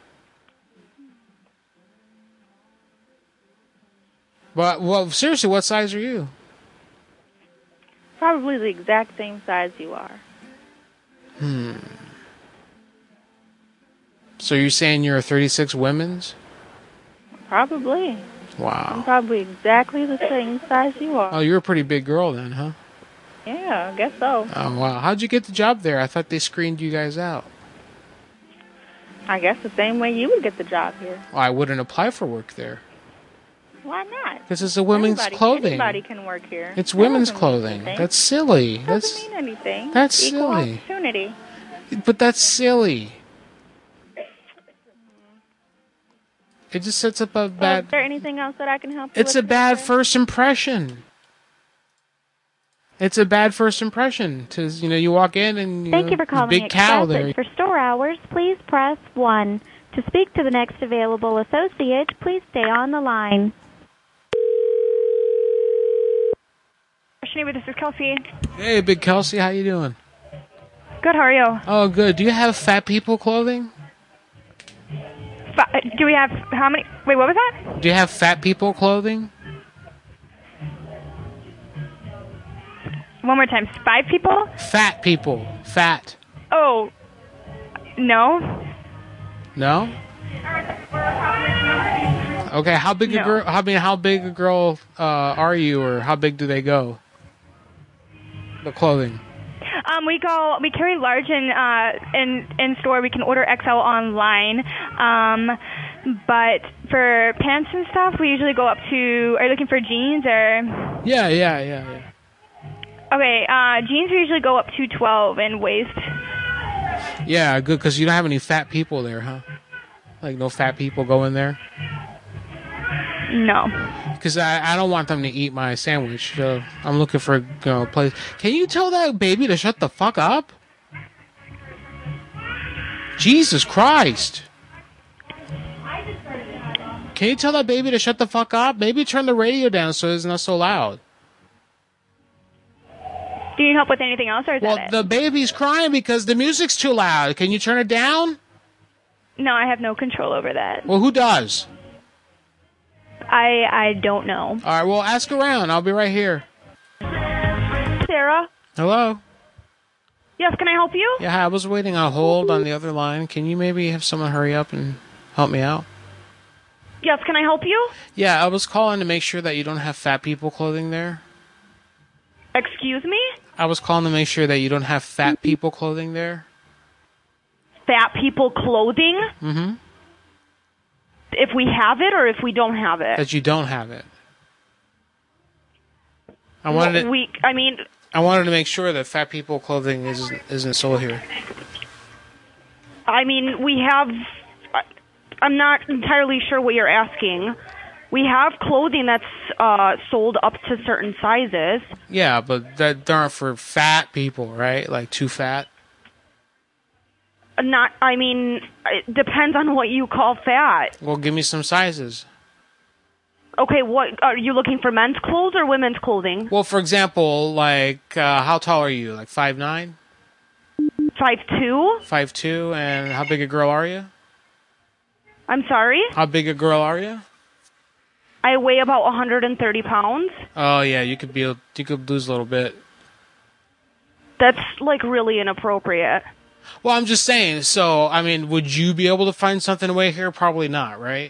But, well, seriously, what size are you? Probably the exact same size you are. Hmm. So you're saying you're a thirty-six women's? Probably. I'm Wow. probably exactly the same size you are. Oh, you're a pretty big girl then, huh? Yeah, I guess so. Oh, wow. How'd you get the job there? I thought they screened you guys out. I guess the same way you would get the job here. Well, I wouldn't apply for work there. Why not? Because it's a women's Anybody- clothing. Anybody can work here. It's That women's doesn't mean clothing. anything. That's silly. Doesn't That's mean anything. that's Equal silly. opportunity. But that's silly. It just sets up a Well, bad... is there anything else that I can help you It's with? a bad first impression. It's a bad first impression. To, you know, you walk in and you Thank know, you for calling big cow Express. there. For store hours, please press one. To speak to the next available associate, please stay on the line. Neighbor, this is Kelsey. Hey, Big Kelsey, how you doing? Good, how are you? Oh, good. Do you have fat people clothing? Fi- do we have how many? Wait, what was that? Do you have fat people clothing? One more time. Five people? Fat people. Fat. Oh, no. No? Okay, how big a No. girl? I mean, how big a girl uh, are you, or how big do they go? The clothing. Um, we go. We carry large in uh in in store. We can order X L online. Um, but for pants and stuff, we usually go up to. Are you looking for jeans or? Yeah, yeah, yeah, yeah. Okay, uh, jeans we usually go up to twelve in waist. Yeah, good, because you don't have any fat people there, huh? Like no fat people go in there. No. Because I, I don't want them to eat my sandwich. So I'm looking for, you know, a place. Can you tell that baby to shut the fuck up? Jesus Christ. Can you tell that baby to shut the fuck up? Maybe turn the radio down so it's not so loud. Do you need help with anything else, or is Well, that it? the baby's crying because the music's too loud. Can you turn it down? No, I have no control over that. Well, who does? I I don't know. All right, well, ask around. I'll be right here. Sarah? Hello? Yes, can I help you? Yeah, I was waiting on hold on the other line. Can you maybe have someone hurry up and help me out? Yes, can I help you? Yeah, I was calling to make sure that you don't have fat people clothing there. Excuse me? I was calling to make sure that you don't have fat people clothing there. Fat people clothing? Mm-hmm. If we have it or if we don't have it? That you don't have it. I wanted Well, it. we, I mean, I wanted to make sure that fat people clothing isn't isn't sold here. I mean, we have. I'm not entirely sure what you're asking. We have clothing that's uh, sold up to certain sizes. Yeah, but that aren't for fat people, right? Like too fat. Not. I mean, it depends on what you call fat. Well, give me some sizes. Okay, what are you looking for? Men's clothes or women's clothing? Well, for example, like uh, how tall are you? Like five nine? Five two? Five two, and how big a girl are you? I'm sorry? How big a girl are you? I weigh about one hundred thirty pounds. Oh yeah, you could be you could lose a little bit. That's like really inappropriate. Well, I'm just saying. So, I mean, would you be able to find something away here? Probably not, right?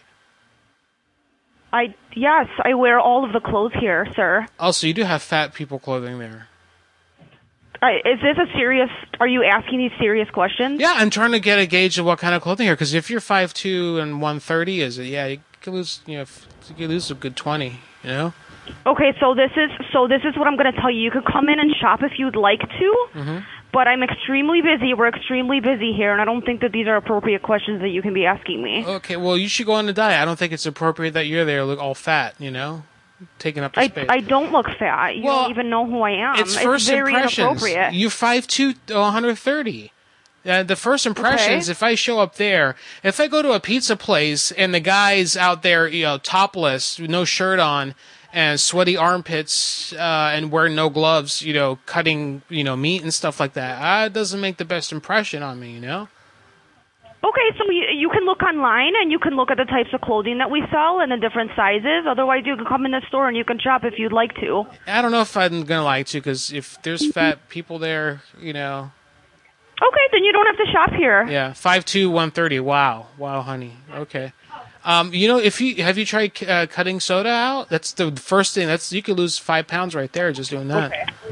I yes, I wear all of the clothes here, sir. Also, you do have fat people clothing there. I, is this a serious? Are you asking these serious questions? Yeah, I'm trying to get a gauge of what kind of clothing here. Because if you're five two and one thirty, is it? Yeah, you could lose. You know, you could lose a good twenty. You know. Okay, so this is so this is what I'm going to tell you. You could come in and shop if you'd like to, Mm-hmm. but I'm extremely busy. We're extremely busy here, and I don't think that these are appropriate questions that you can be asking me. Okay, well, you should go on a diet. I don't think it's appropriate that you're there, look all fat. You know, taking up the I, space. I don't look fat. You Well, don't even know who I am. It's first very impressions. inappropriate. You're five two, one hundred thirty. Uh, the first impressions, Okay. if I show up there, if I go to a pizza place and the guy's out there, you know, topless, with no shirt on, and sweaty armpits, uh, and wearing no gloves, you know, cutting, you know, meat and stuff like that, uh, it doesn't make the best impression on me, you know? Okay, so you, you can look online and you can look at the types of clothing that we sell and the different sizes. Otherwise, you can come in the store and you can shop if you'd like to. I don't know if I'm gonna like to, because if there's fat people there, you know. Okay, then you don't have to shop here. Yeah, five two, one thirty. Wow, wow, honey. Okay. Um, you know, if you have you tried uh, cutting soda out? That's the first thing. That's you could lose five pounds right there just doing that.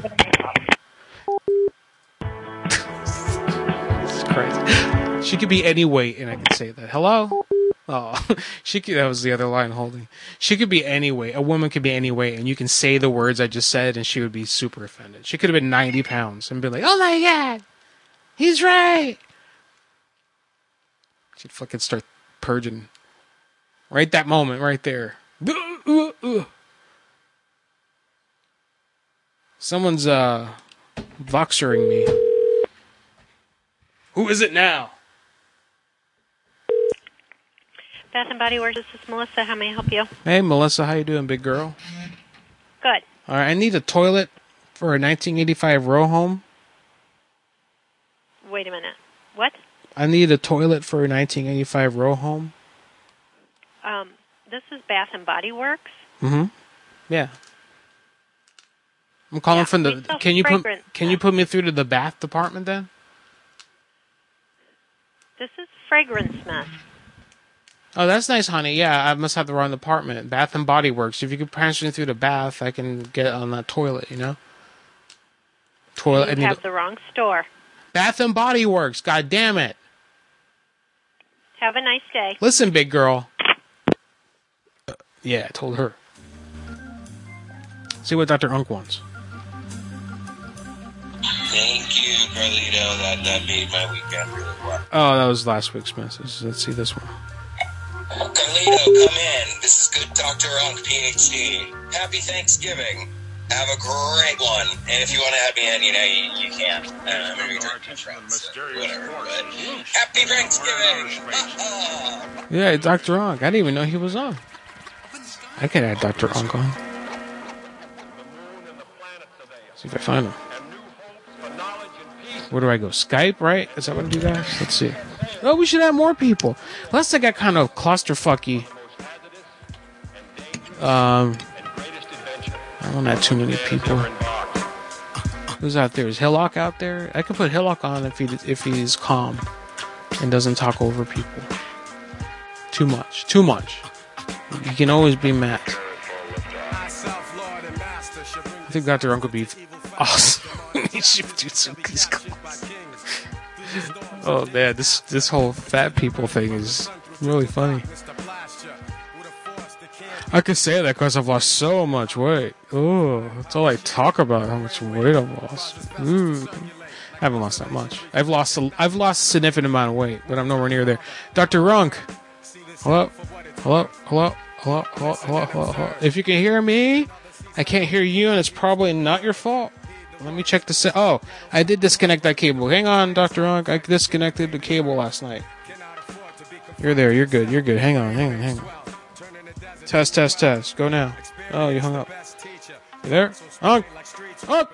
It's crazy. She could be any weight, and I can say that. Hello. Oh, she could. That was the other line holding. She could be any weight. A woman could be any weight, and you can say the words I just said, and she would be super offended. She could have been ninety pounds and be like, "Oh my god, he's right." She'd fucking start purging. Right that moment, right there. Someone's, uh, voxering me. Who is it now? Bath and Body Works, this is Melissa. How may I help you? Hey, Melissa, how you doing, big girl? Good. All right, I need a toilet for a nineteen eighty-five row home. Wait a minute. What? I need a toilet for a nineteen eighty-five row home. Um, this is Bath and Body Works. Mm-hmm. Yeah. I'm calling Yeah, from we the. sell Can you put fragrance Can you put me through to the bath department then? This is Fragrance Smith. Oh, that's nice, honey. Yeah, I must have the wrong department. Bath and Body Works. If you could transfer me through the bath, I can get on that toilet. You know. Toilet. I You need have a- the wrong store. Bath and Body Works. God damn it! Have a nice day. Listen, big girl. Uh, yeah, I told her. See what Doctor Unk wants. Thank you, Carlito. That that made my weekend really well. Oh, that was last week's message. Let's see this one. Carlito, come in. This is good Doctor Unk, P H D. Happy Thanksgiving. Have a great one. And if you want to add me in, you know, you, you can. Uh, I'm going to be talking to friends, so whatever. But happy Thanksgiving! Yeah, Doctor Unk. I didn't even know he was on. I could add Doctor Unk on. See if I find him. Where do I go? Skype, right? Is that what I do, guys? Let's see. Oh, we should have more people. Unless I got kind of clusterfucky. Um, I don't have too many people. Who's out there? Is Hillock out there? I can put Hillock on if he if he's calm and doesn't talk over people. Too much. Too much. You can always be Matt. I think Doctor Uncle would be awesome. He should do some these calls. Oh man, this this whole fat people thing is really funny. I can say that because I've lost so much weight. Oh, that's all I talk about, how much weight I've lost. Ooh. I haven't lost that much. I've lost a, I've lost a significant amount of weight, but I'm nowhere near there. Doctor Runk. Hello? Hello? Hello? Hello? Hello? Hello? Hello? Hello? If you can hear me, I can't hear you, and it's probably not your fault. Let me check the se- Oh, I did disconnect that cable. Hang on, Doctor Runk. I disconnected the cable last night. You're there. You're good. You're good. Hang on. Hang on. Hang on. Test, test, test. Go now. Oh, you hung up. You there? Hunk. Hunk.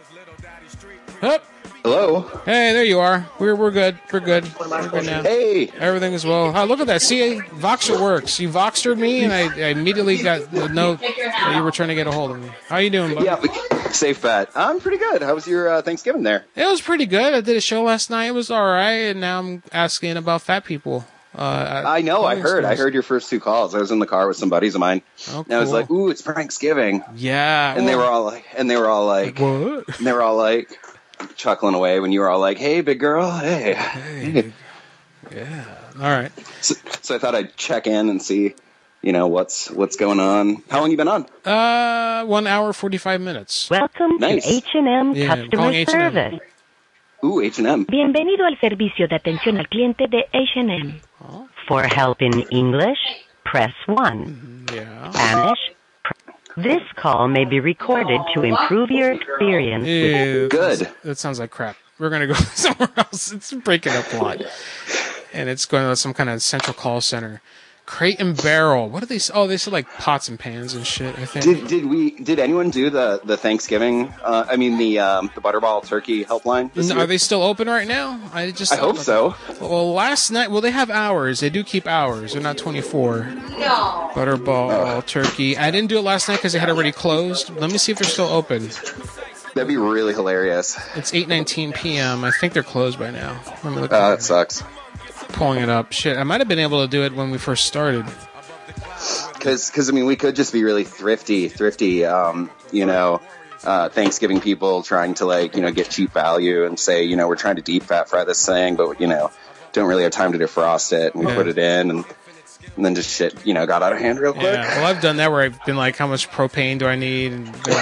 Up. Hello. Hey, there you are. We're we're good. We're good. We're good now. Hey. Everything is well. Oh, look at that. See, Voxer works. You Voxered me, and I, I immediately got the note that you were trying to get a hold of me. How you doing, bud? Yeah, safe bet. I'm pretty good. How was your uh, Thanksgiving there? It was pretty good. I did a show last night. It was all right, and now I'm asking about fat people. Uh, I know. I heard. I heard your first two calls. I was in the car with some buddies of mine, oh, and I was cool. like, "Ooh, it's Thanksgiving." Yeah. And well, they were all like, and they were all like, what? And they were all like, chuckling away when you were all like, "Hey, big girl, hey." Hey. Yeah. All right. So, so I thought I'd check in and see, you know, what's what's going on. How long you been on? Uh, one hour forty-five minutes. Welcome nice. to H and M yeah, Customer Service. Ooh, H and M. Bienvenido al servicio de atención al cliente de H and M. Oh. For help in English, press one. Yeah. Spanish. This call may be recorded to improve your experience. Ew, Good. That sounds like crap. We're going to go somewhere else. It's breaking up a lot. And it's going to some kind of central call center. Crate and Barrel. What do they say? Oh, they said like pots and pans and shit, I think. Did did we did anyone do the the Thanksgiving? Uh, I mean the um, the Butterball Turkey helpline. No, are they still open right now? I just I hope so. Well, last night. Well, they have hours. They do keep hours. They're not twenty-four. No. Butterball oh. Turkey. I didn't do it last night because they had already closed. Let me see if they're still open. That'd be really hilarious. It's eight nineteen p.m. I think they're closed by now. Let me look. Oh, that sucks. Pulling it up. Shit, I might have been able to do it when we first started. Because, cause, I mean, we could just be really thrifty, thrifty, um, you know, uh, Thanksgiving people trying to, like, you know, get cheap value and say, you know, we're trying to deep fat fry this thing, but, you know, don't really have time to defrost it. And we yeah. put it in and, and then just shit, you know, got out of hand real quick. Yeah, well, I've done that where I've been like, how much propane do I need?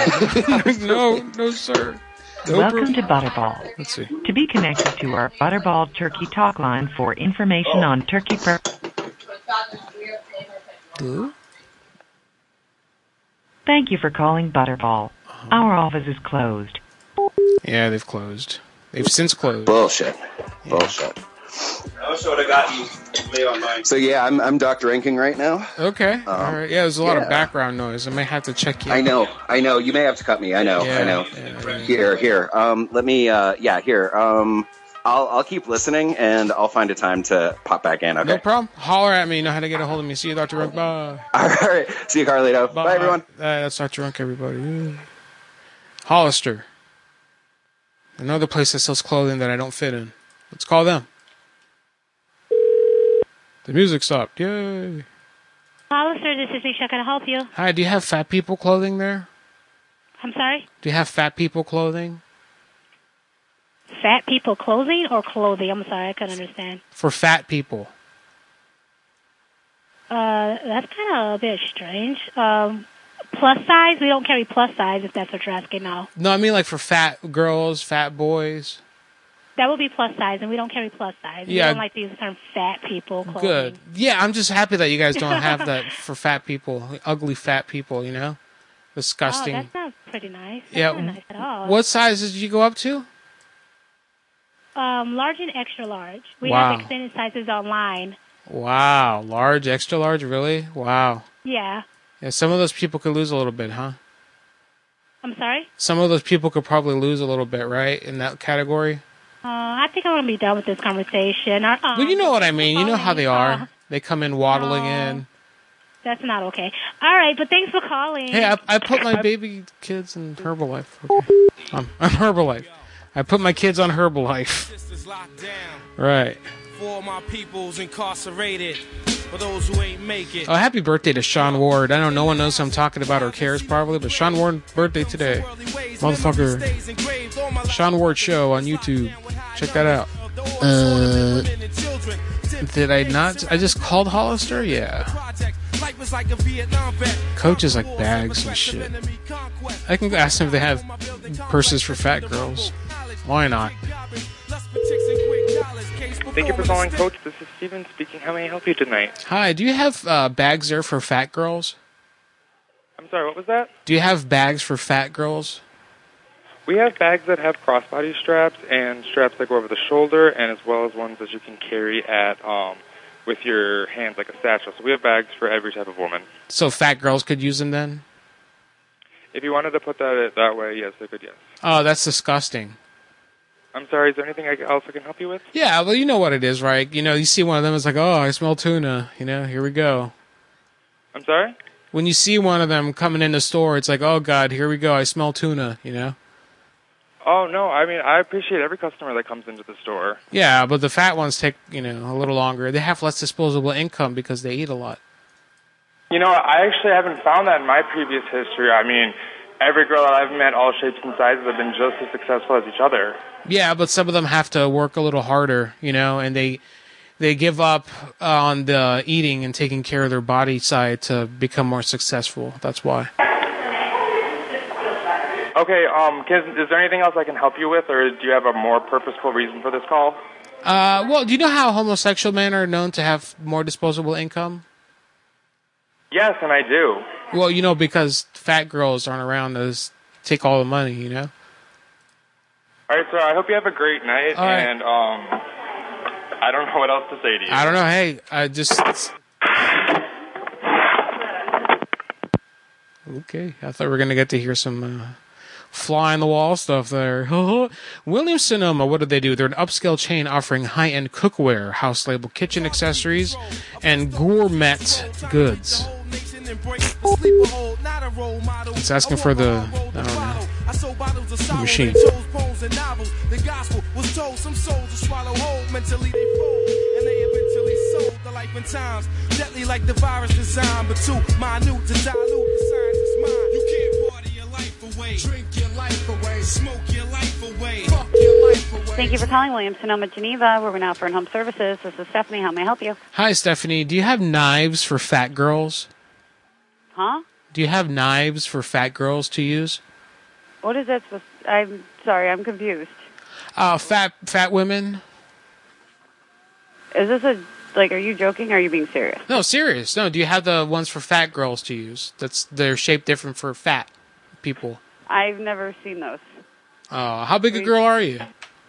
And no, no, sir. No Welcome to Butterball. Let's see. To be connected to our Butterball Turkey Talk line for information on turkey prep. Ooh. Thank you for calling Butterball. Uh-huh. Our office is closed. Yeah, they've closed. They've since closed. Bullshit. Yeah. Bullshit. So yeah, I'm I'm Doctor Ranking right now. Okay. Um, All right. Yeah, there's a lot yeah. of background noise. I may have to check you. I know. I know. You may have to cut me. I know. Yeah, I know. Yeah, yeah. Here, here. Um, let me. Uh, yeah, here. Um, I'll I'll keep listening and I'll find a time to pop back in. Okay. No problem. Holler at me. You know how to get a hold of me. See you, Doctor Runk. Bye. All right. See you, Carlito. Bye, Bye everyone. Uh, that's Doctor Runk, everybody. Yeah. Hollister. Another place that sells clothing that I don't fit in. Let's call them. The music stopped. Yay. Hollister, this is Nisha. Can I help you? Hi, do you have fat people clothing there? I'm sorry? Do you have fat people clothing? Fat people clothing or clothing? I'm sorry, I couldn't understand. For fat people. Uh, that's kind of a bit strange. Um, plus size? We don't carry plus size if that's what you're asking now. No, I mean like for fat girls, fat boys. That would be plus size, and we don't carry plus size. Yeah. We don't like to use the term fat people clothing. Good. Yeah, I'm just happy that you guys don't have that for fat people, ugly fat people, you know? Disgusting. Oh, that's not pretty nice. That's yeah. not nice at all. What sizes did you go up to? Um, large and extra large. We Wow. have extended sizes online. Wow. Large, extra large, really? Wow. Yeah. Yeah, some of those people could lose a little bit, huh? I'm sorry? Some of those people could probably lose a little bit, right, in that category? Uh, I think I'm going to be done with this conversation. Uh, um, Well, you know what I mean. You know how they are. Uh, They come in waddling no. in. That's not okay. All right, but thanks for calling. Hey, I, I put my baby kids in Herbalife. Okay. I'm, I'm Herbalife. I put my kids on Herbalife. Right. For my people's incarcerated, for those who ain't make it. Oh, happy birthday to Sean Ward. I know no one knows who I'm talking about or cares probably, but Sean Ward birthday today. Motherfucker. Sean Ward Show on YouTube. Check that out. Uh, did I not? I just called Hollister? Yeah. Coach is like bags and shit. I can ask them if they have purses for fat girls. Why not? Thank you for calling, Coach. This is Steven speaking. How may I help you tonight? Hi, do you have uh, bags there for fat girls? I'm sorry, what was that? Do you have bags for fat girls? We have bags that have crossbody straps and straps that go over the shoulder, and as well as ones that you can carry at um, with your hands like a satchel. So we have bags for every type of woman. So fat girls could use them then? If you wanted to put that that way, yes, they could, yes. Oh, that's disgusting. I'm sorry, is there anything else I can help you with? Yeah, well, you know what it is, right? You know, you see one of them, it's like, oh, I smell tuna. You know, here we go. I'm sorry? When you see one of them coming in the store, it's like, oh, God, here we go. I smell tuna, you know? Oh, no, I mean, I appreciate every customer that comes into the store. Yeah, but the fat ones take, you know, a little longer. They have less disposable income because they eat a lot. You know, I actually haven't found that in my previous history. I mean, every girl that I've met, all shapes and sizes, have been just as successful as each other. Yeah, but some of them have to work a little harder, you know, and they they give up on the eating and taking care of their body side to become more successful. That's why. Okay, um, can, is there anything else I can help you with, or do you have a more purposeful reason for this call? Uh, well, do you know how homosexual men are known to have more disposable income? Yes, and I do. Well, you know, because fat girls aren't around to take all the money, you know? All right, so I hope you have a great night, All right. and um, I don't know what else to say to you. I don't know. Hey, I just... Okay, I thought we were going to get to hear some uh, fly-on-the-wall stuff there. Williams-Sonoma, what do they do? They're an upscale chain offering high-end cookware, house-label kitchen accessories, and gourmet goods. It's asking for the, I don't know, the machine. The gospel was told some souls to swallow whole. Mentally they fold, and they eventually sold the life and times. Deadly like the virus designed, but too minute to dilute the scientist's mind. You can't party your life away, drink your life away, smoke your life away, fuck your life away. Thank you for calling Williams-Sonoma, Geneva, where we're now for in-home services. This is Stephanie. How may I help you? Hi, Stephanie. Do you have knives for fat girls? Huh? Do you have knives for fat girls to use? What is that supposed to... I'm sorry, I'm confused. Uh, fat fat women. Is this a... Like, are you joking or are you being serious? No, serious. No, do you have the ones for fat girls to use? That's They're shaped different for fat people. I've never seen those. Uh, how big a girl are you?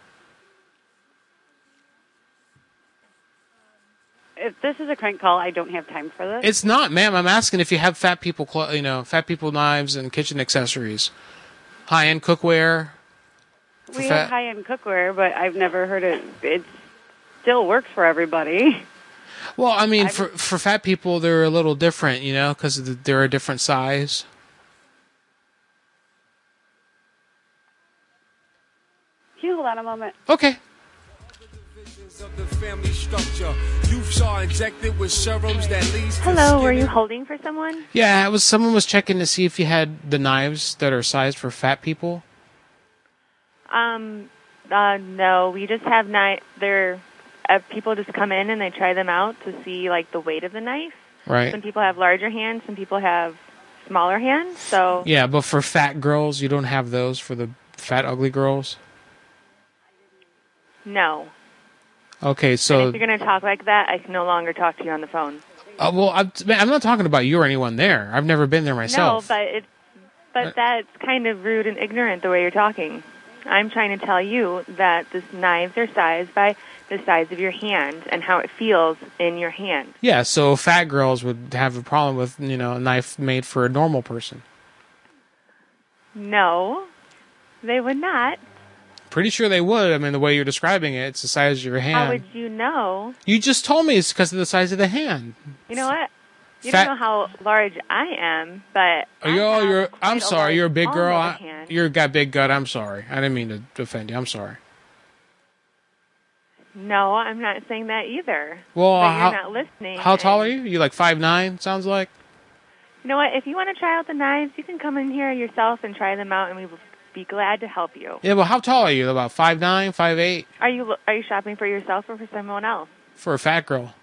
If this is a crank call, I don't have time for this. It's not, ma'am. I'm asking if you have fat people, cl- you know, fat people knives and kitchen accessories, high-end cookware. We fat- have high-end cookware, but I've never heard it. It still works for everybody. Well, I mean, for for fat people, they're a little different, you know, because they're a different size. Can you hold on a moment? Okay. Hello, were you holding for someone? Yeah, it was. Someone was checking to see if you had the knives that are sized for fat people. Um, uh, no, we just have knife. They're uh, people just come in and they try them out to see like the weight of the knife. Right. Some people have larger hands, some people have smaller hands. So Yeah, but for fat girls, you don't have those for the fat, ugly girls? no. Okay, And so... if you're going to talk like that, I can no longer talk to you on the phone. Uh, well, I'm, I'm not talking about you or anyone there. I've never been there myself. No, but it's but that's kind of rude and ignorant the way you're talking. I'm trying to tell you that this knives are sized by the size of your hand and how it feels in your hand. Yeah, so fat girls would have a problem with, you know, a knife made for a normal person. No, they would not. Pretty sure they would. I mean, the way you're describing it, it's the size of your hand. How would you know? You just told me it's because of the size of the hand. You know what? You Fat- don't know how large I am, but Oh, you're, you're, I'm quite a sorry. You're a big large girl. palm of a I, hand. you're got big gut. I'm sorry. I didn't mean to offend you. I'm sorry. No, I'm not saying that either. Well, but how, you're not listening. how tall are and- you? You like five nine? Sounds like. You know what? If you want to try out the knives, you can come in here yourself and try them out, and we will be glad to help you. Yeah, but how tall are you? About five nine, five eight? Are you are you shopping for yourself or for someone else? For a fat girl.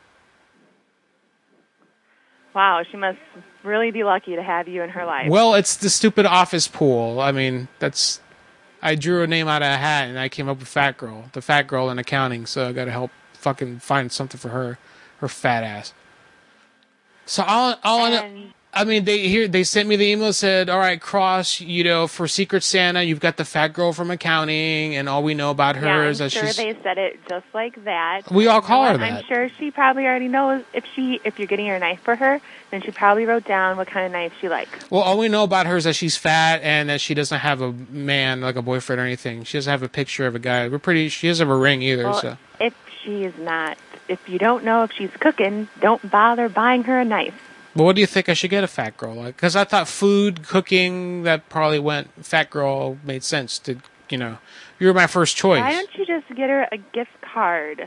Wow, she must really be lucky to have you in her life. Well, it's the stupid office pool. I mean, that's. I drew a name out of a hat and I came up with fat girl, the fat girl in accounting. So I got to help fucking find something for her, her fat ass. So all, all I, I mean, they here they sent me the email, said, all right, Cross, you know, for Secret Santa, you've got the fat girl from accounting, and all we know about her yeah, I'm is that sure she's. they said it just like that. We all You know call her what? that. I'm sure she probably already knows if she if you're getting her a knife for her, then she probably wrote down what kind of knife she likes. Well, all we know about her is that she's fat and that she doesn't have a man, like a boyfriend or anything. She doesn't have a picture of a guy. We're pretty. She doesn't have a ring either. Well, so. if she is not, if you don't know if she's cooking, don't bother buying her a knife. But what do you think I should get a fat girl? Like, because I thought food, cooking, that probably went. Fat girl made sense to, you know. You were my first choice. Why don't you just get her a gift card?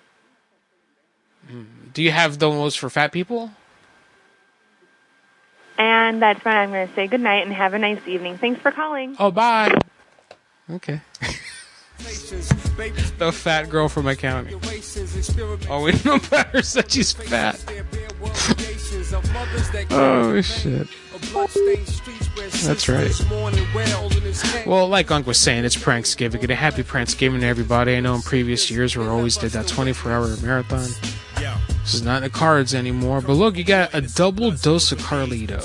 Do you have those for fat people? And that's fine. I'm going to say good night and have a nice evening. Thanks for calling. Oh, bye. Okay. The fat girl from accounting. Oh, we know about her said she's fat. Oh, shit. That's right. Well, like Unc was saying, it's Pranksgiving. And a happy Pranksgiving to everybody. I know in previous years we always did that twenty-four hour marathon. This is not in the cards anymore. But look, you got a double dose of Carlito.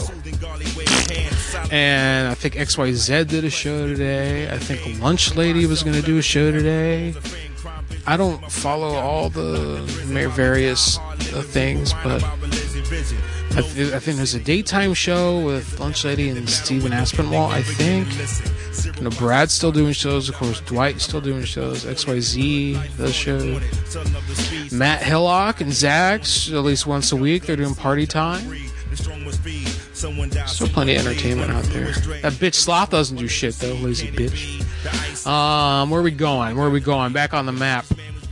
And I think X Y Z did a show today. I think Lunch Lady was going to do a show today. I don't follow all the various uh, things, but I, th- I think there's a daytime show with Lunch Lady and Steven Aspinwall, I think. You know, Brad's still doing shows. Of course, Dwight's still doing shows. X Y Z does shows. Matt Hillock and Zax, at least once a week, they're doing Party Time. Still plenty of entertainment out there. That bitch Sloth doesn't do shit, though. Lazy bitch. Um, where are we going? Where are we going? Back on the map.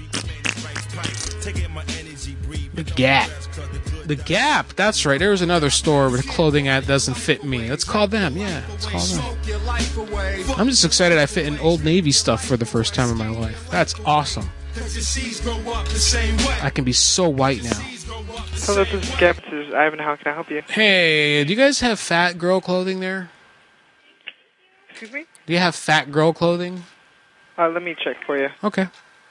The Gap. The Gap. That's right. There was another store with clothing that doesn't fit me. Let's call them. Yeah, let's call them. I'm just excited I fit in Old Navy stuff for the first time in my life. That's awesome. I can be so white now. Hello, this is Gap. This is Ivan. How can I help you? Hey, do you guys have fat girl clothing there? Excuse me? Do you have fat girl clothing? Uh, let me check for you. Okay.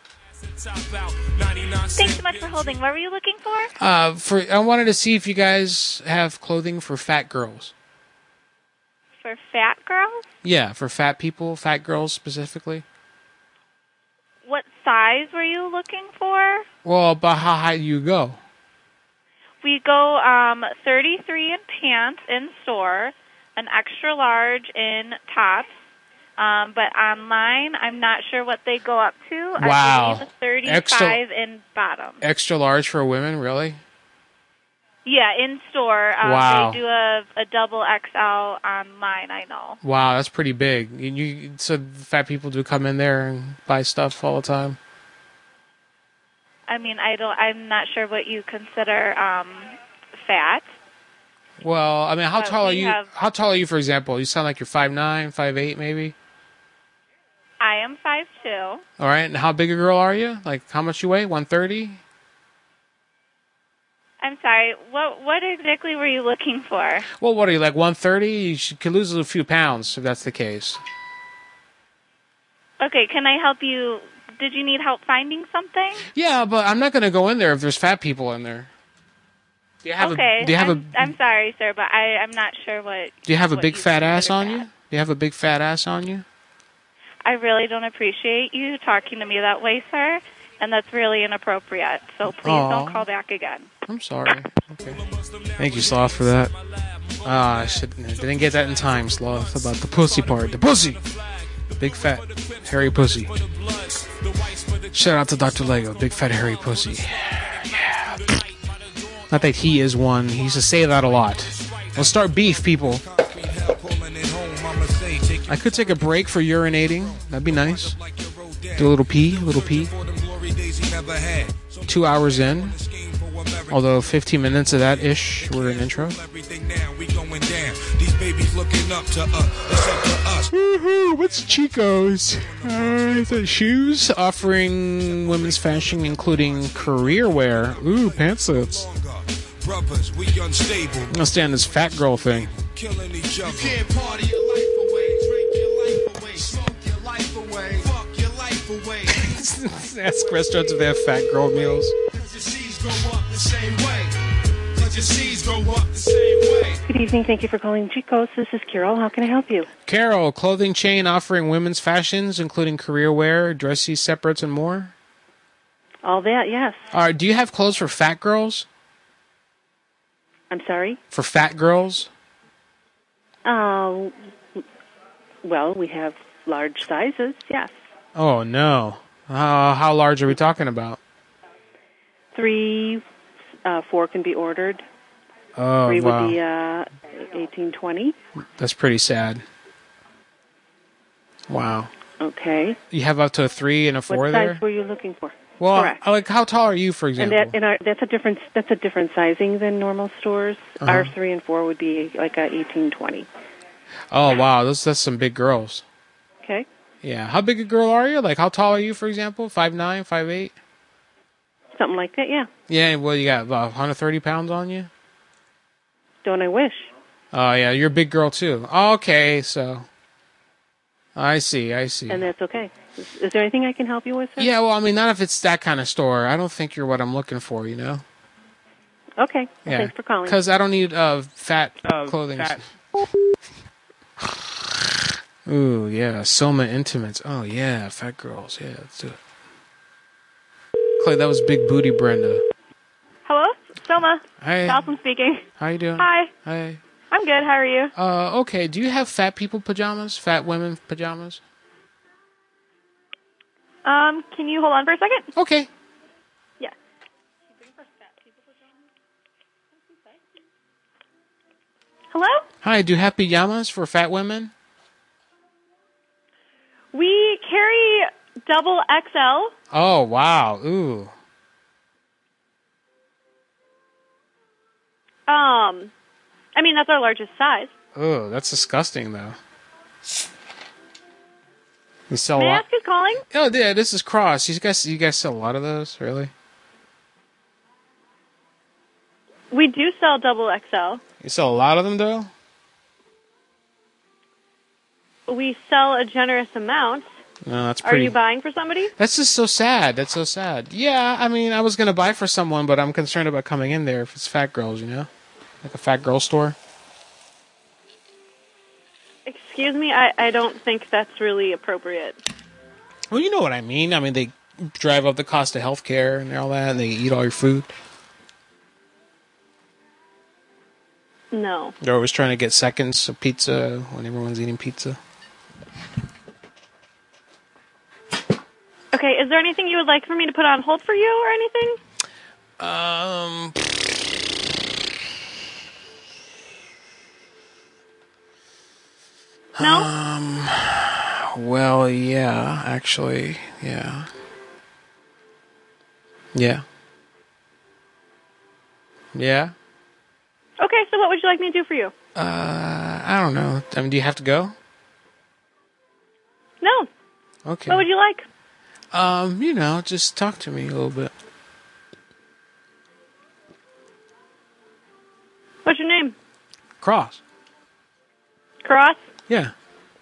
Thanks so much for holding. What were you looking for? Uh, for I wanted to see if you guys have clothing for fat girls. For fat girls? Yeah, for fat people, fat girls specifically. What size were you looking for? Well, but how high do you go? We go um, thirty-three in pants in store, an extra large in tops. Um, but online, I'm not sure what they go up to. Wow. I believe a thirty-five Extra- in bottom. Extra large for women, really? Yeah, in store. Um, Wow. They do a, a double X L online, I know. Wow, that's pretty big. You, you so fat people do come in there and buy stuff all the time. I mean, I don't, I'm not sure what you consider um, fat. Well, I mean, how But tall are we you? have- How tall are you, for example? You sound like you're five nine, five eight, maybe. I am five two. All right, and how big a girl are you? Like, how much you weigh? one thirty? I'm sorry. What what exactly were you looking for? Well, what are you, like one thirty? You should, could lose a few pounds if that's the case. Okay, can I help you? Did you need help finding something? Yeah, but I'm not going to go in there if there's fat people in there. Do you have okay. a Do you have I'm, a I'm sorry, sir, but I I'm not sure what. Do you have a what big you fat ass consider on fat. you? Do you have a big fat ass on you? I really don't appreciate you talking to me that way, sir, and that's really inappropriate. So please Aw. don't call back again. I'm sorry. Okay. Thank you, Sloth, for that. Ah, I should I didn't get that in time, Sloth, about the pussy part. The pussy! Big fat hairy pussy. Shout out to Doctor Lego, big fat hairy pussy. Yeah. Not that he is one. He used to say that a lot. Let's start beef, people. I could take a break for urinating. That'd be nice. Do a little pee, a little pee. Two hours in. Although fifteen minutes of that ish were an intro. Woohoo! What's Chico's? Uh, is it shoes? Offering women's fashion, including career wear. Ooh, pantsets. I'm gonna stay on this fat girl thing. Killing each other. You can't party your life away, drink your life away, smoke your life away, fuck your life away. Ask restaurants if they have fat girl meals. Cause your seeds grow up the same way. Cause your seeds grow up the same way. Good evening. Thank you for calling Chico's. This is Carol. How can I help you? Carol, clothing chain offering women's fashions, including career wear, dressy separates, and more. All that, yes. All right. Do you have clothes for fat girls? I'm sorry? For fat girls? Uh, well, we have large sizes, yes. Oh, no. Uh, how large are we talking about? Three, uh, four can be ordered. Oh, Three wow. would be uh, eighteen twenty. That's pretty sad. Wow. Okay. You have up to a three and a four what there? size were you looking for? Well, Correct. I like, how tall are you, for And example? that and our, that's a different that's a different sizing than normal stores. Uh-huh. Our three and four would be like a eighteen twenty. Oh, wow. Those, that's some big girls. Okay. Yeah. How big a girl are you? Like, how tall are you, for example? five nine, five eight? Something like that, yeah. Yeah, well, you got about one hundred thirty pounds on you? Don't I wish? Oh, yeah, you're a big girl, too. Okay, so... I see, I see. And that's okay. Is, is there anything I can help you with, sir? Yeah, well, I mean, not if it's that kind of store. I don't think you're what I'm looking for, you know? Okay. Well, Yeah. thanks for calling. Because I don't need uh, fat Uh, clothing. fat. Ooh, yeah, Soma Intimates. Oh, yeah, fat girls. Yeah, let's do it. Clay, that was Big Booty Brenda. Hello? Soma. Hi. Jocelyn speaking. How you doing? Hi. Hi. I'm good. How are you? Uh, okay, do you have fat people pajamas? Fat women pajamas? Um, can you hold on for a second? Okay. Yeah. Hello? Hi, do you have pajamas for fat women? We carry double X L. Oh, wow. Ooh. Um, I mean, that's our largest size. Ooh, that's disgusting, though. You sell May a I lot? ask who's calling? Oh, yeah, this is Cross. You guys, you guys sell a lot of those, really? We do sell double X L. You sell a lot of them, though? We sell a generous amount. No, that's Are pretty... you buying for somebody? That's just so sad. That's so sad. Yeah, I mean, I was going to buy for someone, but I'm concerned about coming in there if it's fat girls, you know? Like a fat girl store. Excuse me, I, I don't think that's really appropriate. Well, you know what I mean. I mean, they drive up the cost of health care and all that, and they eat all your food. No. They're always trying to get seconds of pizza when everyone's eating pizza. Okay, is there anything you would like for me to put on hold for you or anything? Um... No? Um, well, yeah, actually, yeah. Yeah. Yeah? Okay, so what would you like me to do for you? Uh, I don't know. I mean, do you have to go? No. Okay. What would you like? Um, you know, just talk to me a little bit. What's your name? Cross. Cross? Yeah.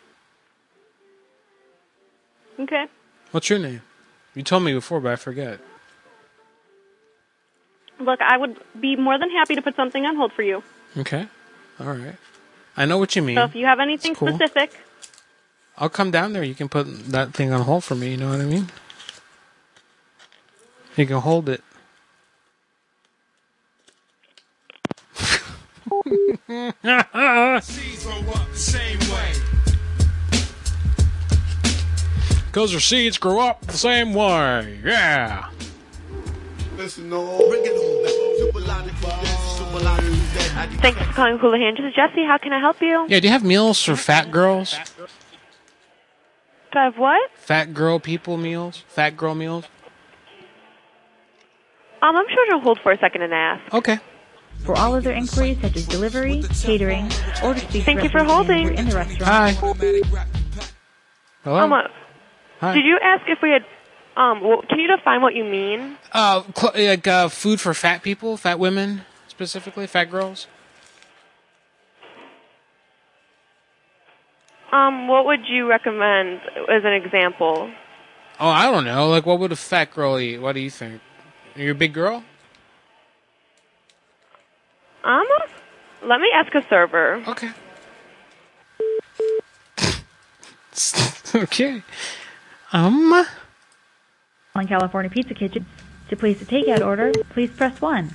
Okay. What's your name? You told me before, but I forget. Look, I would be more than happy to put something on hold for you. Okay. All right. I know what you mean. So if you have anything It's cool. specific, I'll come down there. You can put that thing on hold for me. You know what I mean? You can hold it. Because your seeds grow up the same way. Yeah. Listen, no. Bring it on back. Thanks for calling Houlihan. This is Jesse. How can I help you? Yeah, do you have meals for fat girls? Do I have what? Fat girl people meals? Fat girl meals? Um, I'm sure to hold for a second and ask. Okay. For all other inquiries such as delivery, catering, or to speak Thank to you for restaurant holding. manager in the restaurant. Hi. Hello? Um, uh, Hi. Did you ask if we had? Um, well, can you define what you mean? Uh, cl- like uh, food for fat people, fat women specifically, fat girls. Um, what would you recommend as an example? Oh, I don't know. Like, what would a fat girl eat? What do you think? You're a big girl? Um, let me ask a server. Okay. Okay. Um. On California Pizza Kitchen. To place a takeout order, please press one.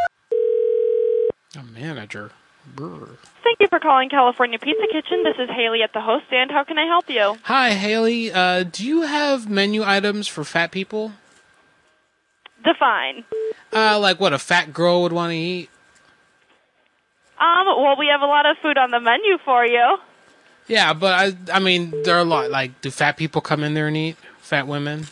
A manager. Brr. Thank you for calling California Pizza Kitchen. This is Haley at the host stand. How can I help you? Hi, Haley. Uh, do you have menu items for fat people? Define. Uh, like what a fat girl would want to eat? Um, well, we have a lot of food on the menu for you. Yeah, but I, I mean, there are a lot. Like, do fat people come in there and eat? Fat women?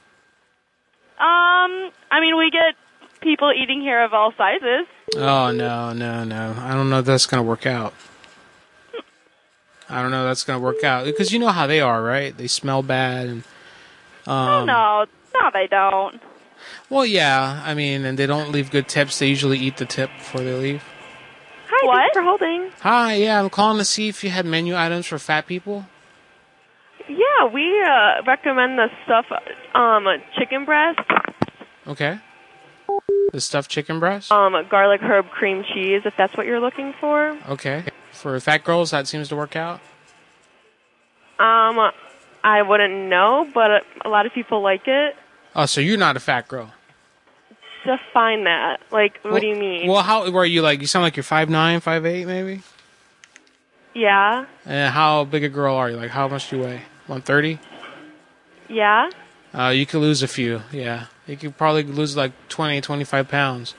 Um, I mean, we get people eating here of all sizes. Oh, no, no, no. I don't know if that's going to work out. I don't know if that's going to work out. Because you know how they are, right? They smell bad. And, um, oh, no. No, they don't. Well, yeah. I mean, and they don't leave good tips. They usually eat the tip before they leave. Hi, what? thanks for holding. Hi, yeah. I'm calling to see if you had menu items for fat people. Yeah, we uh, recommend the stuff, um, chicken breast, Okay. The stuffed chicken breast? um, garlic herb cream cheese, if that's what you're looking for. Okay. For fat girls, that seems to work out. Um, I wouldn't know, but a lot of people like it. Oh, so you're not a fat girl. Define that. Like, what well, do you mean? Well, how were you like? You sound like you're five nine, five eight, maybe. Yeah. And how big a girl are you? Like, how much do you weigh? one thirty? Yeah. Uh, you could lose a few. Yeah, you could probably lose like twenty, twenty-five pounds.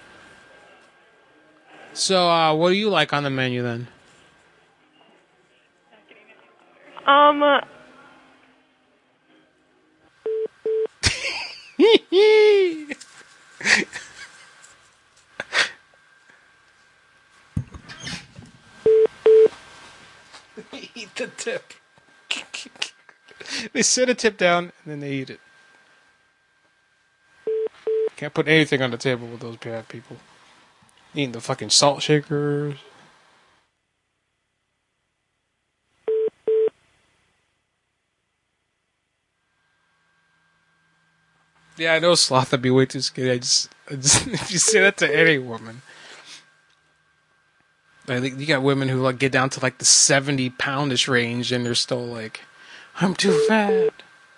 So, uh, what do you like on the menu then? Um. uh, Eat the tip. They set a tip down and then they eat it. Can't put anything on the table with those bad people. Eating the fucking salt shakers. Yeah, I know sloth would be way too skinny. I just, I just if you say that to any woman, I think you got women who like get down to like the seventy poundish range and they're still like, I'm too fat.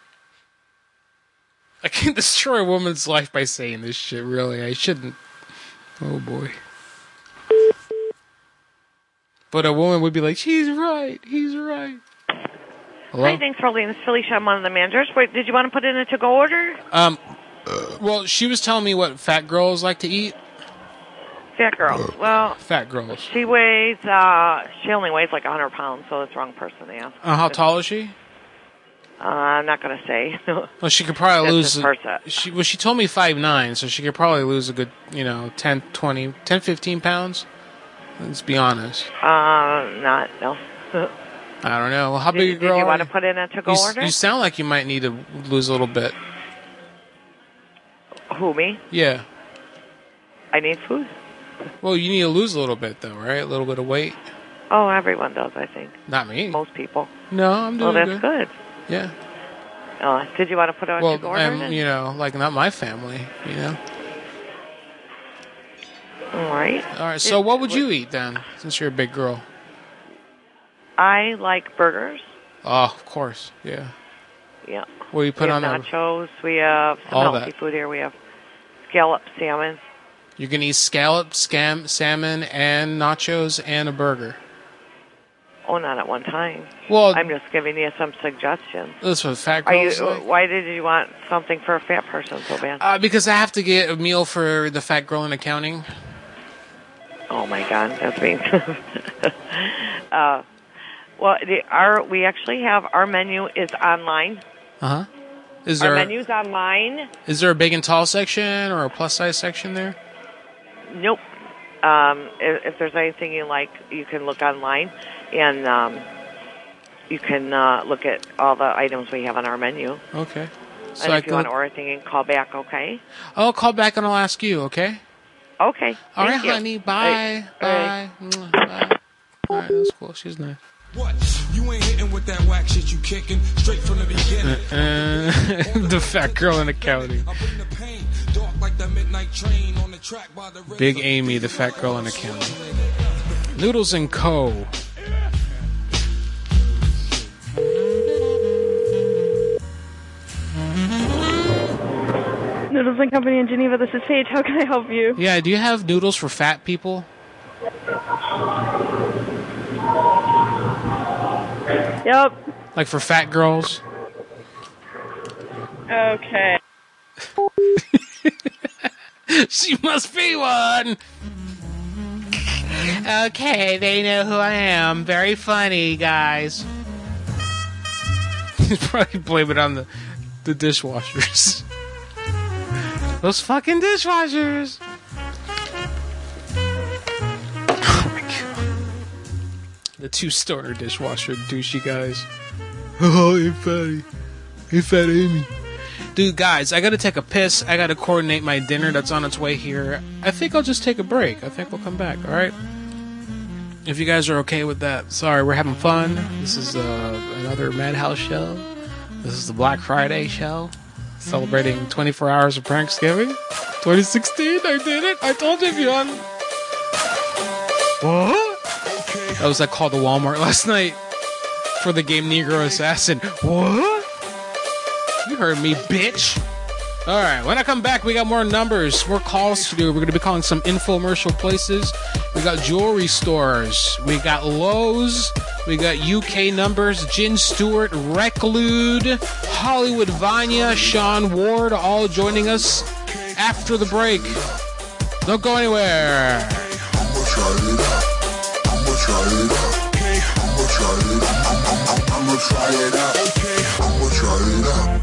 I can destroy a woman's life by saying this shit, really. I shouldn't. Oh boy. But a woman would be like, she's right, he's right. Hello? Hi, thanks for holding. This is Felicia. I'm one of the managers. Wait, did you want to put in a to-go order? Um, well, she was telling me what fat girls like to eat. Fat girl. Well, Fat girls. she weighs, uh, she only weighs like one hundred pounds, so it's the wrong person to ask. Uh, how tall is she? Uh, I'm not going to say. Well, she could probably That's lose. his person. She well, she told me five nine, so she could probably lose a good, you know, ten, twenty, ten, fifteen pounds. Let's be honest. Uh, not, no. I don't know. How Did- big a girl? Did you are want to put in a to-go you, s- order? you sound like you might need to lose a little bit. Who, me? Yeah. I need food. Well, you need to lose a little bit, though, right? A little bit of weight. Oh, everyone does, I think. Not me. Most people. No, I'm doing Well, that's good. good. Yeah. Uh, did you want to put a Well, to-go order and, in? you know, like not my family, you know. All right. All right. So, what would you eat then, since you're a big girl? I like burgers. Oh, of course. Yeah. Yeah. What do you put we on have them? nachos. We have some All healthy that. food here. We have scalloped salmon. You can eat scalloped scam, salmon and nachos and a burger. Oh, not at one time. Well, I'm just giving you some suggestions. That's what fat Are you? girls like. Why did you want something for a fat person so bad? Uh, because I have to get a meal for the fat girl in accounting. Oh my God, that's mean. uh, well, the, our we actually have our menu is online. Uh huh. Is Our there menu's online. is there a big and tall section or a plus size section there? Nope. Um, if, if there's anything you like, you can look online, and um, you can uh, look at all the items we have on our menu. Okay. So and I if you can want to look- order anything, you can call back. Okay. I'll call back and I'll ask you. Okay. Okay. All Thank right, you. honey. Bye. All right. Bye. Mwah, bye. All right, that's cool. She's nice. What? You ain't hitting with that whack shit you kicking straight from the beginning. Uh, the fat girl in accounting. Big Amy, the fat girl in accounting. Noodles and Co. Noodles and Company in Geneva, this is Paige. How can I help you? Yeah, do you have noodles for fat people? Yep. Like for fat girls? Okay. She must be one. Okay, they know who I am. Very funny, guys. He's probably blaming it on the, the dishwashers. Those fucking dishwashers. Oh my god. The two stoner dishwasher douchey guys. Oh, hey fatty. Hey fat Amy. Dude, guys, I gotta take a piss. I gotta coordinate my dinner that's on its way here. I think I'll just take a break. I think we'll come back, alright? If you guys are okay with that. Sorry, we're having fun. This is uh, another Madhouse show. This is the Black Friday show. Celebrating twenty-four hours of Pranksgiving. twenty sixteen, I did it. I told you, Bjorn. What? That was that call to Walmart last night for the game Negro Assassin. What? You heard me, bitch. Alright, when I come back, we got more numbers, more calls to do. We're going to be calling some infomercial places. We got jewelry stores. We got Lowe's. We got U K numbers, Jen Stewart, Reclude, Hollywood Vanya, Sean Ward, all joining us after the break. Don't go anywhere. I'ma try it out. I'ma try it out. I'ma try it out. I'ma try it out. I'ma try it out.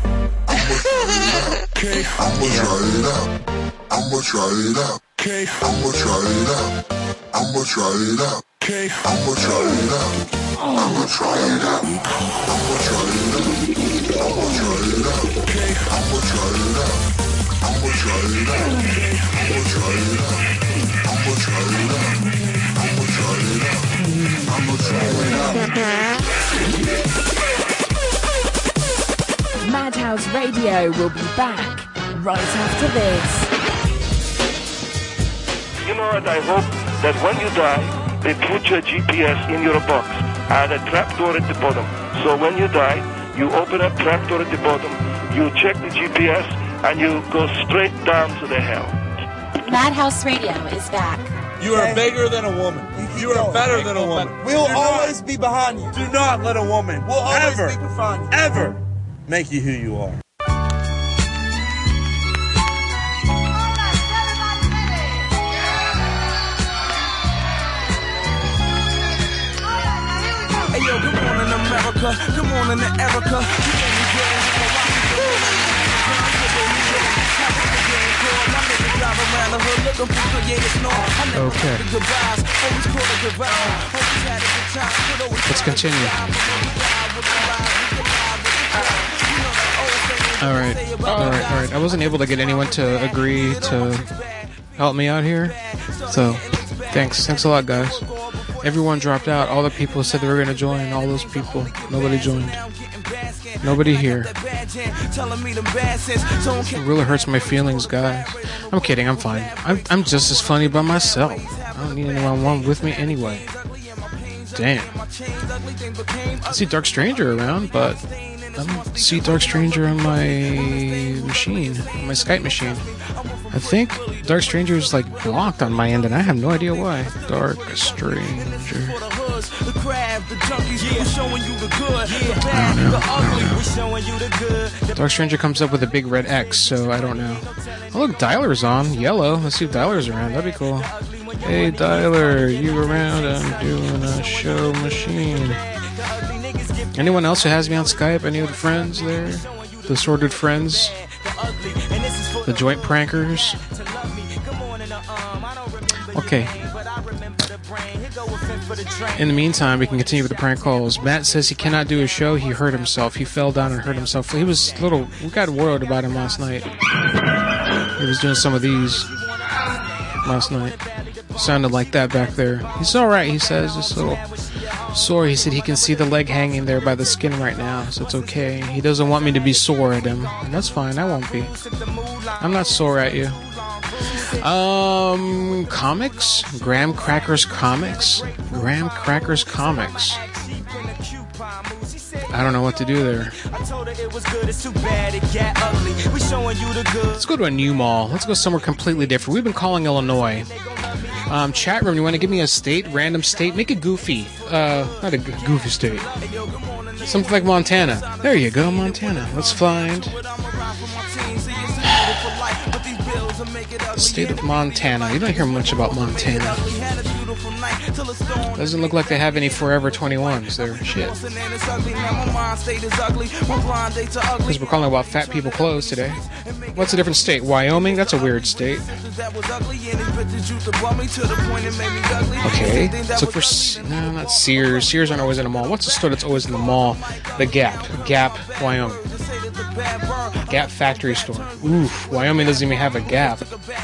I'ma try it out. I'ma try it out. I'ma try it out. I'ma try it out. I'ma try it out. I'ma try it out. I'ma try it out. I'ma try it out. I'ma try it out. I'ma try it out. I'ma try it out. I'ma try it out. I'ma try it out. I'ma try it out. Madhouse Radio will be back right after this. You know what? I hope that when you die, they put your G P S in your box and a trapdoor at the bottom. So when you die, you open up trapdoor at the bottom, you check the G P S, and you go straight down to the hell. Madhouse Radio is back. You are bigger than a woman. You are better than a woman. We'll Do always not, be behind you. Do not let a woman We'll always ever, be behind you. ever make you who you are. Hey yo, good morning America, good morning to Erica. Okay. Let's continue. Alright, alright, alright. I wasn't able to get anyone to agree to help me out here. So, thanks. Thanks a lot, guys. Everyone dropped out. All the people said they were going to join. All those people. Nobody joined. Nobody here. It really hurts my feelings, guys. I'm kidding. I'm fine. I'm, I'm just as funny by myself. I don't need anyone with me anyway. Damn. I see Dark Stranger around, but I don't see Dark Stranger on my machine, on my Skype machine. I think Dark Stranger is like blocked on my end, and I have no idea why. Dark Stranger. I don't know. I don't know. Dark Stranger comes up with a big red X, so I don't know. Oh look, Dialer's on. Yellow. Let's see if Dialer's around. That'd be cool. Hey, dialer, you around? I'm doing a show machine. Anyone else who has me on Skype? Any of the friends there? The sordid friends? The joint prankers? Okay. In the meantime, we can continue with the prank calls. Matt says he cannot do a show. He hurt himself. He fell down and hurt himself. He was a little... We got worried about him last night. He was doing some of these last night. Sounded like that back there. He's alright, he says. Just a little sore. He said he can see the leg hanging there by the skin right now, so it's okay. He doesn't want me to be sore at him. And that's fine. I won't be. I'm not sore at you. Um, comics? Graham Crackers Comics? Graham Crackers Comics. I don't know what to do there. Let's go to a new mall. Let's go somewhere completely different. We've been calling Illinois. Um, chat room, you want to give me a state? Random state? Make it goofy. Uh, not a goofy state. Something like Montana. There you go, Montana. Let's find... the state of Montana. You don't hear much about Montana. Doesn't look like they have any Forever twenty-ones there. Shit. Because we're calling about fat people clothes today. What's a different state? Wyoming? That's a weird state. Okay. Let's look for... No, not Sears. Sears aren't always in a mall. What's the store that's always in the mall? The Gap. Gap, Wyoming. Gap factory store. Oof, Wyoming doesn't even have a Gap.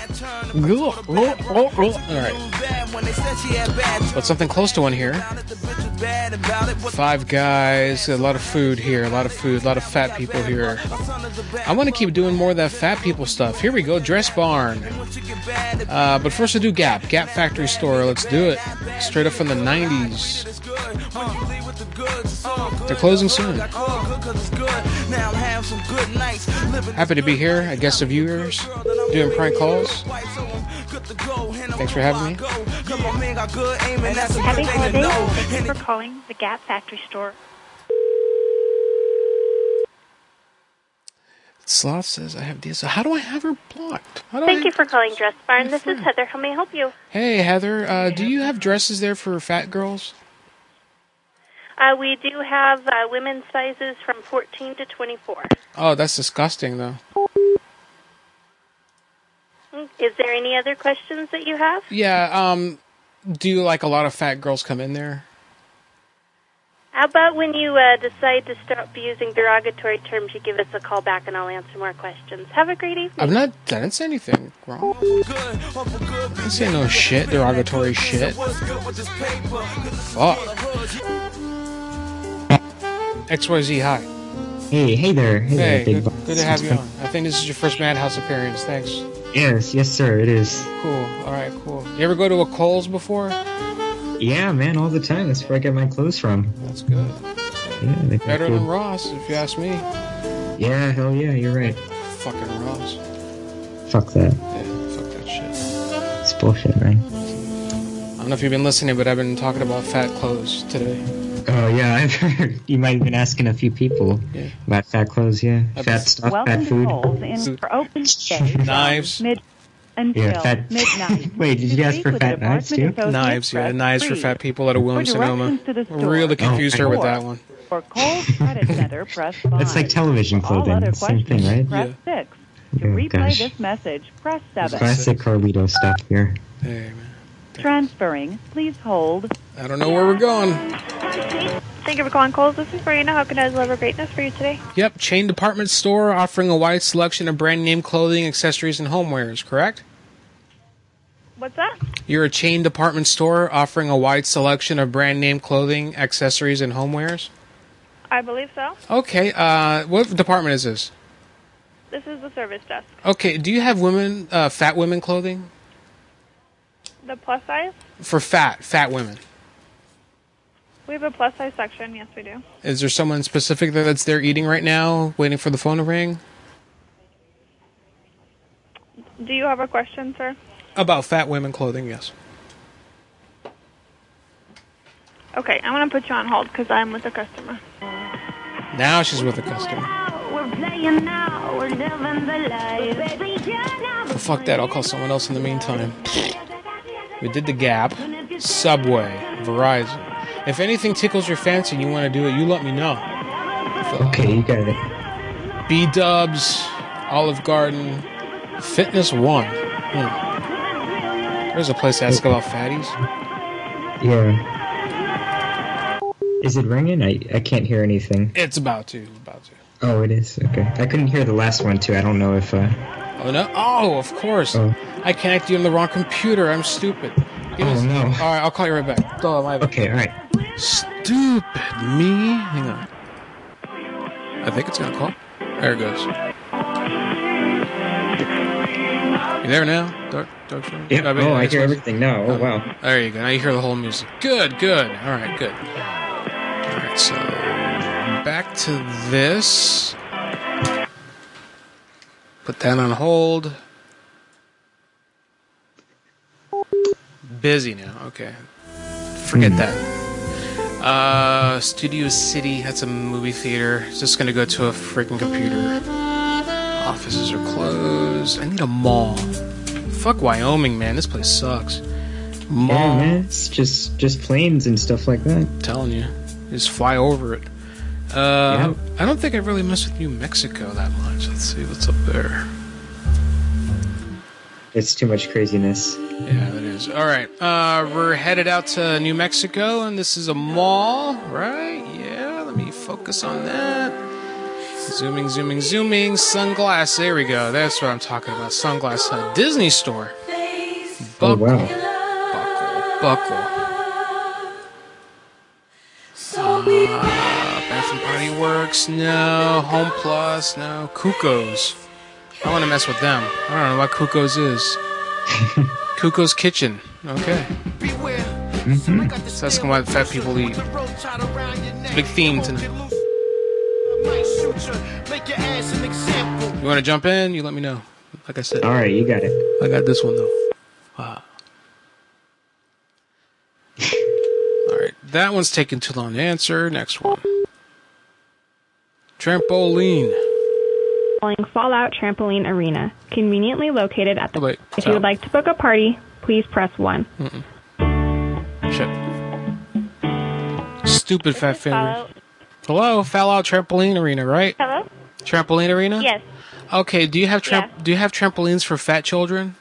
Alright. But something close to one here. Five Guys. A lot of food here. A lot of food. A lot of fat people here. I want to keep doing more of that fat people stuff. Here we go. Dress Barn. Uh, but first we'll do Gap. Gap factory store. Let's do it. Straight up from the nineties. They're closing soon. Happy to be here, a guest of yours, doing prank calls. Thanks for having me. Happy holidays. Thank you for calling the Gap Factory Store. Sloth says I have D S L. How do I have her blocked? How do Thank I... you for calling Dress Barn. This is Heather. How may I help you? Hey, Heather. Uh, do you have dresses there for fat girls? Uh, we do have uh, women's sizes from fourteen to twenty-four. Oh, that's disgusting, though. Is there any other questions that you have? Yeah, um, do you like a lot of fat girls come in there? How about when you uh, decide to stop using derogatory terms, you give us a call back and I'll answer more questions. Have a great evening. I'm not, I didn't say anything wrong. I didn't say no shit, derogatory shit. Fuck. X Y Z, hi. Hey, hey there. Hey, hey there, big good, boss. good to have you on. I think this is your first Madhouse appearance. Thanks. Yes, yes, sir. It is. Cool. All right, cool. You ever go to a Kohl's before? Yeah, man, all the time. That's where I get my clothes from. That's good. Yeah, they better good. than Ross, if you ask me. Yeah, hell yeah, you're right. Fucking Ross. Fuck that. Yeah, fuck that shit. It's bullshit, man. I don't know if you've been listening, but I've been talking about fat clothes today. Oh, yeah, I've heard. You might have been asking a few people yeah. about fat clothes, yeah. I've fat stuff, fat food. In for open day knives. Mid until yeah, fat... midnight. Wait, did you ask for fat knives, too? Knives, yeah. Knives for fat people at a Williams-Sonoma. Really confused oh, her with that one. For Kohl's Credit Center, press five. That's like television clothing. Same thing, right? Press yeah. six. To oh, replay gosh. this message, press seven. Classic Carlito stuff here. Hey, man. Transferring. Please hold. I don't know where we're going. Thank you for calling Kohl's. This is Marina. How can I deliver greatness for you today? Yep, chain department store offering a wide selection of brand name clothing, accessories, and homewares, correct? What's that? You're a chain department store offering a wide selection of brand name clothing, accessories, and homewares? I believe so. Okay, uh, what department is this? This is the service desk. Okay, do you have women, uh, fat women clothing? The plus size? For fat, fat women. We have a plus size section, yes we do. Is there someone specific that's there eating right now, waiting for the phone to ring? Do you have a question, sir? About fat women clothing, yes. Okay, I'm going to put you on hold because I'm with a customer. Now she's with a customer. We're playing now, we're living the life. Oh, fuck that, I'll call someone else in the meantime. We did the Gap, Subway, Verizon. If anything tickles your fancy and you want to do it, you let me know. Okay, you got it. B-Dubs, Olive Garden, Fitness One. Hmm. There's a place to ask about fatties. Yeah. Is it ringing? I, I can't hear anything. It's about to. It's about to. Oh, it is? Okay. I couldn't hear the last one, too. I don't know if... Uh... Oh, no? Oh, of course. Oh. I connected you on the wrong computer. I'm stupid. Give oh, us... no. All right, I'll call you right back. Oh, my... Okay, all right. Stupid me. Hang on. I think it's going to call. There it goes. You there now? Dark, dark show? Yep. I mean, oh, I hear everything now. Oh, wow. There you go. Now you hear the whole music. Good, good. All right, good. All right, so back to this. Put that on hold. Busy now. Okay. Forget mm. that. Uh, Studio City. That's a movie theater. It's just going to go to a freaking computer. Offices are closed. I need a mall. Fuck Wyoming, man. This place sucks. Mall. Yeah, man. It's just, just planes and stuff like that. I'm telling you. Just fly over it. Uh, yeah. I don't think I really messed with New Mexico that much. Let's see what's up there. It's too much craziness. Yeah, it is. All right. Uh, we're headed out to New Mexico, and this is a mall, right? Yeah, let me focus on that. Zooming, zooming, zooming. Sunglass. There we go. That's what I'm talking about. Sunglass Hut. Disney store. Buckle. Oh, wow. Buckle. Buckle. Uh, Bath and Body Works. No. Home Plus. No. Kuko's. I want to mess with them. I don't know what Kuko's is. Kuko's Kitchen. Okay. Mm-hmm. So that's what fat people eat. Big theme tonight. You want to jump in? You let me know. Like I said. All right, you got it. I got this one, though. Wow. All right. That one's taking too long to answer. Next one. Trampoline. Calling Fallout Trampoline Arena, conveniently located at the... Oh, wait. If you would like to book a party, please press one. Mm-mm. Shit. Stupid fat finger. Hello, Fallout Trampoline Arena, right? Hello? Trampoline Arena? Yes. Okay, do you have tram- yeah. do you have trampolines for fat children?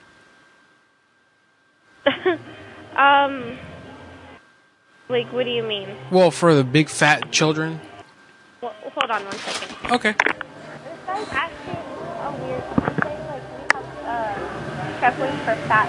um, like, what do you mean? Well, for the big fat children. Well, hold on one second. Okay. This guy's asking a weird thing, like, we have, uh, trampolines for fat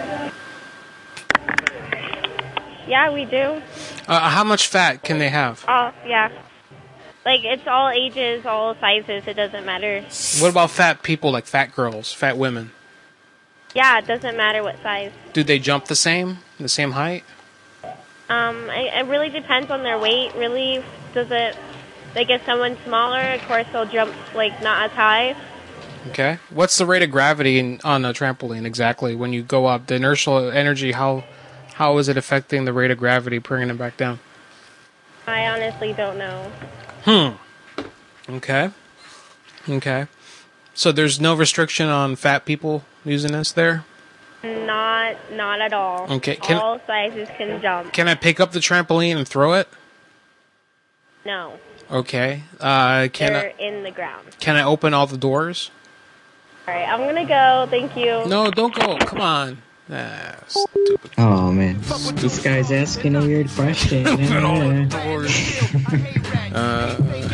children. Yeah, we do. Uh, how much fat can they have? Oh, yeah. Like, it's all ages, all sizes, it doesn't matter. What about fat people, like fat girls, fat women? Yeah, it doesn't matter what size. Do they jump the same, the same height? Um, it, it really depends on their weight, really. Does it, like, if someone's smaller, of course they'll jump, like, not as high. Okay. What's the rate of gravity in, on a trampoline, exactly, when you go up? The inertial energy, how how is it affecting the rate of gravity, bringing it back down? I honestly don't know. Hmm. Okay. Okay. So there's no restriction on fat people using this there? Not, not at all. Okay. Can, all sizes can jump. Can I pick up the trampoline and throw it? No. Okay. Uh, can They're I, in the ground. Can I open all the doors? All right, I'm gonna go. Thank you. No, don't go. Come on. Ah, stupid. Oh man, this guy's asking a weird question. Open all the doors. uh,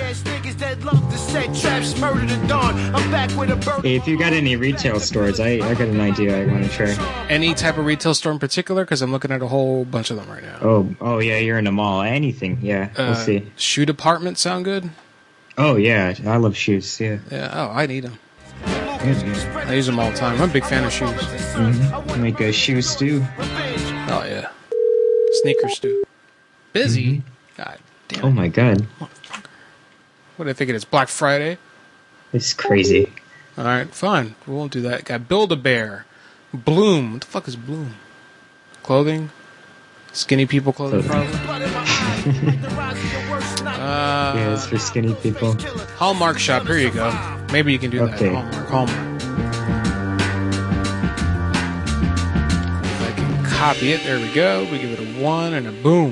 hey, if you got any retail stores, I, I got an idea I want to try. Any type of retail store in particular? Because I'm looking at a whole bunch of them right now. Oh, oh yeah, you're in a mall. Anything, yeah. Uh, we'll see. Shoe department sound good? Oh yeah, I love shoes. Yeah. Yeah. Oh, I need them. I use them all the time. I'm a big fan of shoes. Mm-hmm. Make a shoe stew. Oh yeah, sneaker stew. Busy. Mm-hmm. God damn. Oh my god. What do I think it is? Black Friday. It's crazy. All right, fine. We won't do that. Got Build-A-Bear, Bloom. What the fuck is Bloom? Clothing. Skinny people clothing, probably. uh, yeah, it's for skinny people. Hallmark shop. Here you go. Maybe you can do okay. that. Hallmark. Hallmark. If I can copy it. There we go. We give it a one and a boom.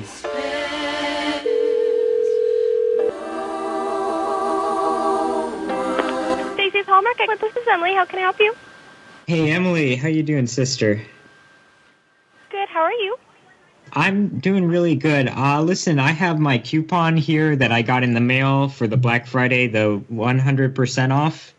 Stacey's Hallmark. This is Emily. How can I help you? Hey, Emily. How you doing, sister? Good. How are you? I'm doing really good. Uh, listen, I have my coupon here that I got in the mail for the Black Friday, the one hundred percent off.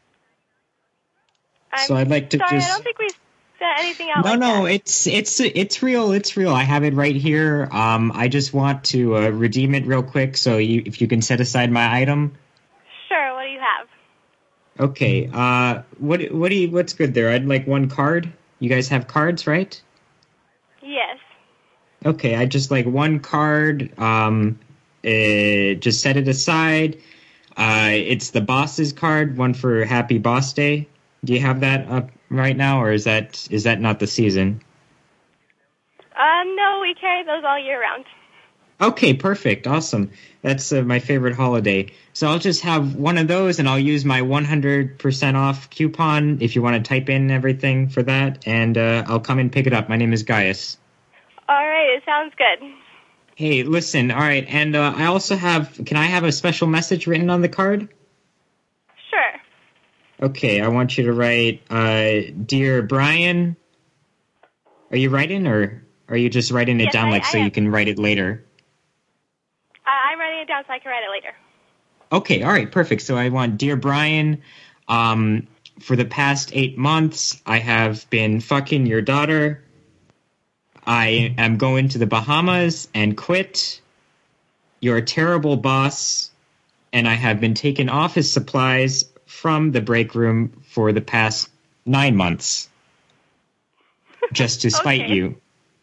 I'm so I'd like to sorry, just... I don't think we sent anything out No, like no, that. it's it's it's real. It's real. I have it right here. Um, I just want to uh, redeem it real quick. So you, if you can set aside my item. Sure. What do you have? Okay. Uh, what what do you, what's good there? I'd like one card. You guys have cards, right? Yes. Okay, I just like one card. Um, uh, just set it aside. Uh, it's the boss's card, one for Happy Boss Day. Do you have that up right now, or is that is that not the season? Um, no, we carry those all year round. Okay, perfect, awesome. That's uh, my favorite holiday. So I'll just have one of those, and I'll use my one hundred percent off coupon if you want to type in everything for that, and uh, I'll come and pick it up. My name is Gaius. All right, it sounds good. Hey, listen, all right, and uh, I also have, can I have a special message written on the card? Sure. Okay, I want you to write, uh, Dear Brian. Are you writing, or are you just writing it Yes, down I- like I so am. you can write it later? Uh, I'm writing it down so I can write it later. Okay, all right, perfect. So I want, Dear Brian, um, for the past eight months, I have been fucking your daughter. I am going to the Bahamas and quit. You're a terrible boss, and I have been taken office supplies from the break room for the past nine months. Just to spite Okay. you.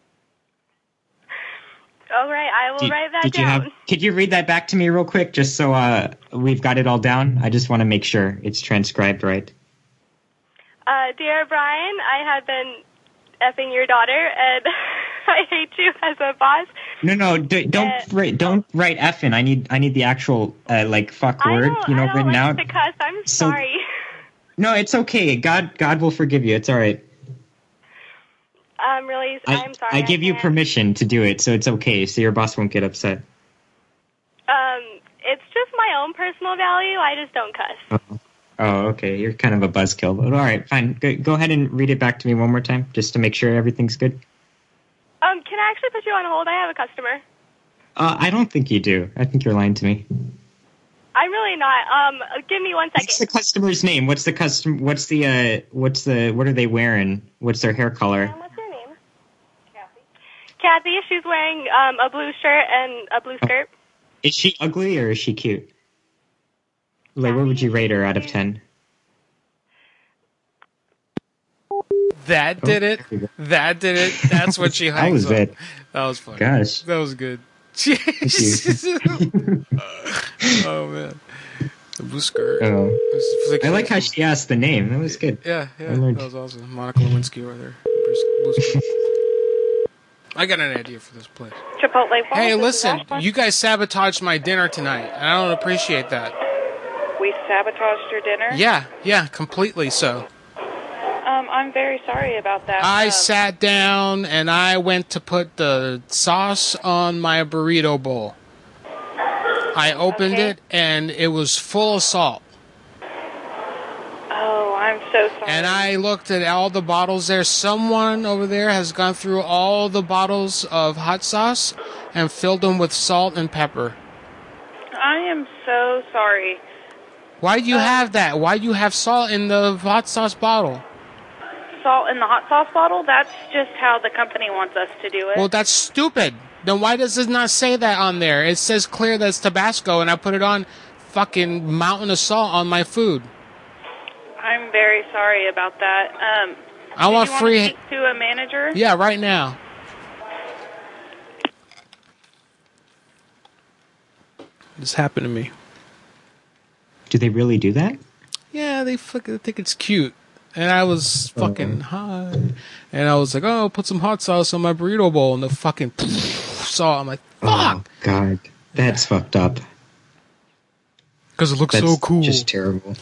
All right, I will Did, write that did you down. have? Could you read that back to me real quick, just so uh, we've got it all down? I just want to make sure it's transcribed right. Uh, dear Brian, I have been effing your daughter, and I hate you as a boss. No, no, d- don't Uh, write, don't write effing. I need I need the actual uh, like fuck I word, don't, you know, I don't written like out. to cuss. I'm So- sorry. No, it's okay. God God will forgive you. It's all right. I'm really, I, I'm sorry. I give you can't. permission to do it, so it's okay. So your boss won't get upset. Um, it's just my own personal value. I just don't cuss. Oh, oh okay. You're kind of a buzzkill. But all right, fine. Go, go ahead and read it back to me one more time, just to make sure everything's good. Um, can I actually put you on hold? I have a customer. Uh, I don't think you do. I think you're lying to me. I'm really not. Um, give me one What's the second. customer's name? What's the custom? What's the uh? What's the? What are they wearing? What's their hair color? What's your name? Kathy. She's wearing um a blue shirt and a blue skirt. Is she ugly or is she cute? Like, what would you rate her out of ten? That did it. That did it. That's what she That hangs was on. it. That was funny. Gosh. That was good. Oh, man. The blue skirt. Oh. It's like- I like how she asked the name. That was good. Yeah, yeah. I That learned. was awesome. Monica Lewinsky right there. Blue skirt. I got an idea for this place. Chipotle. Hey, listen, you guys sabotaged my dinner tonight, and I don't appreciate that. We sabotaged your dinner? Yeah, yeah, completely so. Um, I'm very sorry about that. I Um, sat down and I went to put the sauce on my burrito bowl. I opened Okay. it and it was full of salt. Oh, I'm so sorry. And I looked at all the bottles there. Someone over there has gone through all the bottles of hot sauce and filled them with salt and pepper. I am so sorry. Why do you have that? Why do you have salt in the hot sauce bottle? Salt in the hot sauce bottle? That's just how the company wants us to do it. Well, that's stupid. Then why does it not say that on there? It says clear that it's Tabasco, and I put it on fucking mountain of salt on my food. I'm very sorry about that. Um, I did want you free- Want to speak to a manager? Yeah, right now. This happened to me. Do they really do that? Yeah, they fucking think it's cute. And I was fucking high. And I was like, oh, put some hot sauce on my burrito bowl. And the fucking salt. I'm like, fuck. Oh, God. That's fucked up. Because it looks That's so cool. just terrible.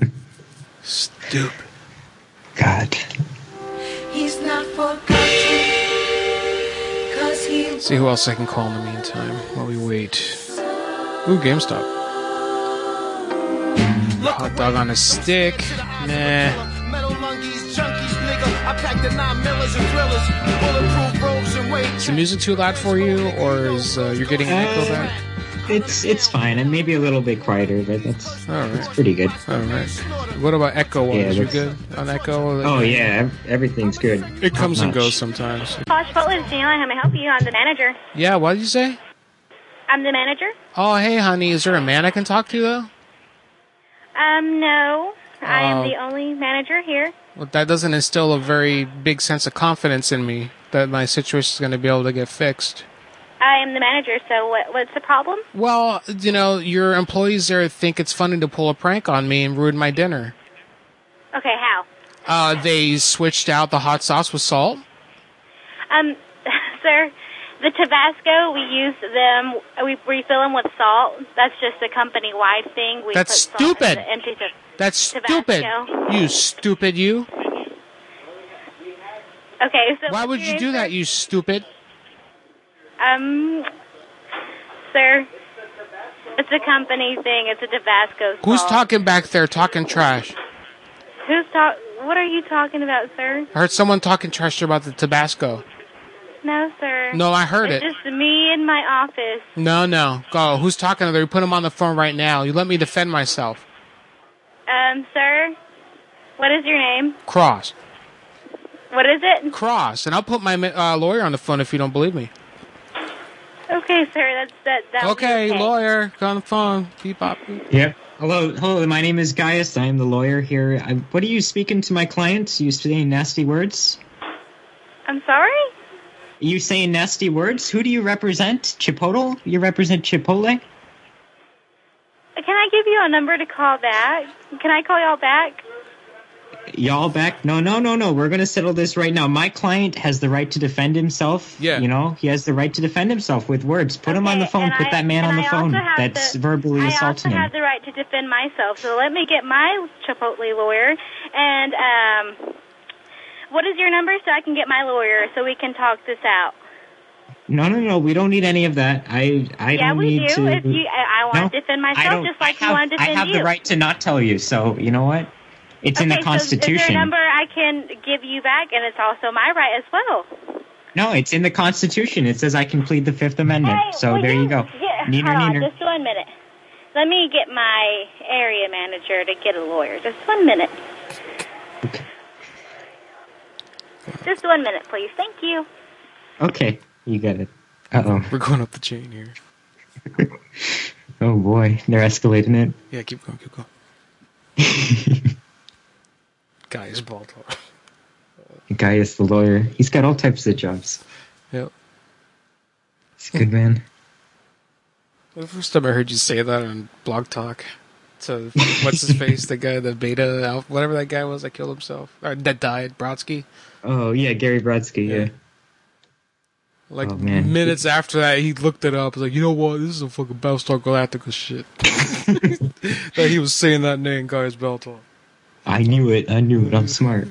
Stupid. God. He's not forgotten. See who else I can call in the meantime while we wait. Ooh, GameStop. Hot dog on a stick. Nah. Is the music too loud for you, or is uh, you're getting an echo Uh, back? It's it's fine, and maybe a little bit quieter, but that's All right. that's pretty good. All right. What about echo wise? Yeah, you that's- good on echo? Oh yeah, ev- everything's good. It comes and Top-notch. goes sometimes. Posh Chipotle, Daniela. How may I help you? I'm the manager. Yeah, what did you say? I'm the manager. Oh, hey, honey, is there a man I can talk to, though? Um, no. I am Oh. the only manager here. Well, that doesn't instill a very big sense of confidence in me that my situation is going to be able to get fixed. I am the manager, so what, what's the problem? Well, you know, your employees there think it's funny to pull a prank on me and ruin my dinner. Okay, how? Uh, they switched out the hot sauce with salt. Um, sir, the Tabasco, we use them, we refill them with salt. That's just a company-wide thing. We That's put salt in stupid. the empty tab- That's Tabasco. stupid. You stupid, you. Okay, so Why what's would your you name, do sir? that, you stupid? Um, sir, it's a company thing. It's a Tabasco salt. Who's talking back there, talking trash? Who's talk? What are you talking about, sir? I heard someone talking trash about the Tabasco. No, sir. No, I heard it's it. It's just me in my office. No, no. Go. Who's talking there? You put him on the phone right now. You let me defend myself. Um, sir, what is your name? Cross. What is it? Cross. And I'll put my uh, lawyer on the phone if you don't believe me. Okay, sir. That's that. that Okay, lawyer. Go on the phone. Beep, bop, beep. Yep. Hello, hello. My name is Gaius. I am the lawyer here. I, what are you speaking to my client? You saying nasty words? I'm sorry? Are you saying nasty words? Who do you represent? Chipotle? You represent Chipotle? Can I give you a number to call back? Can I call y'all back? Y'all back? No, no, no, no. We're going to settle this right now. My client has the right to defend himself. Yeah. You know, he has the right to defend himself with words. Put him on the phone. Put I- that man on and the I phone also have that's the- verbally I also assaulting him. have the right to defend myself. So let me get my Chipotle lawyer. And um, what is your number so I can get my lawyer so we can talk this out? No, no, no. We don't need any of that. I, I yeah, don't we need do. to. If you, I, I want No, to defend I myself don't- just like I have, you want to I defend have you. the right to not tell you. So you know what? It's in the Okay, so is there Constitution. a number I can give you back, and it's also my right as well? No, it's in the Constitution. It says I can plead the Fifth Amendment. Hey, so will there you, go. Yeah, Neener, hold on, neener. just one minute. Let me get my area manager to get a lawyer. Just one minute. Just one minute, please. Thank you. Okay, you got it. Uh oh. We're going up the chain here. Oh boy, they're escalating it. Yeah, keep going, keep going. Guy is Baltimore. The guy is the lawyer. He's got all types of jobs. Yep. He's a good man. The first time I heard you say that on Blog Talk, to what's his face, the guy, the beta, alpha, whatever that guy was that killed himself, or that died, Brodsky. Oh yeah, Gary Brodsky. Yeah. Like Oh, man. minutes after that, he looked it up. He's like, you know what? This is a fucking Battlestar Galactica shit. That he was saying that name, Gaius Baltar. I knew it. I knew it. I'm smart.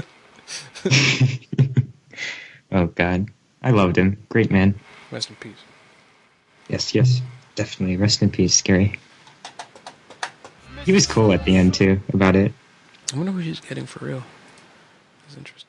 Oh God, I loved him. Great man. Rest in peace. Yes, yes, definitely. Rest in peace, Gary. He was cool at the end too about it. I wonder what he's getting for real. That's interesting.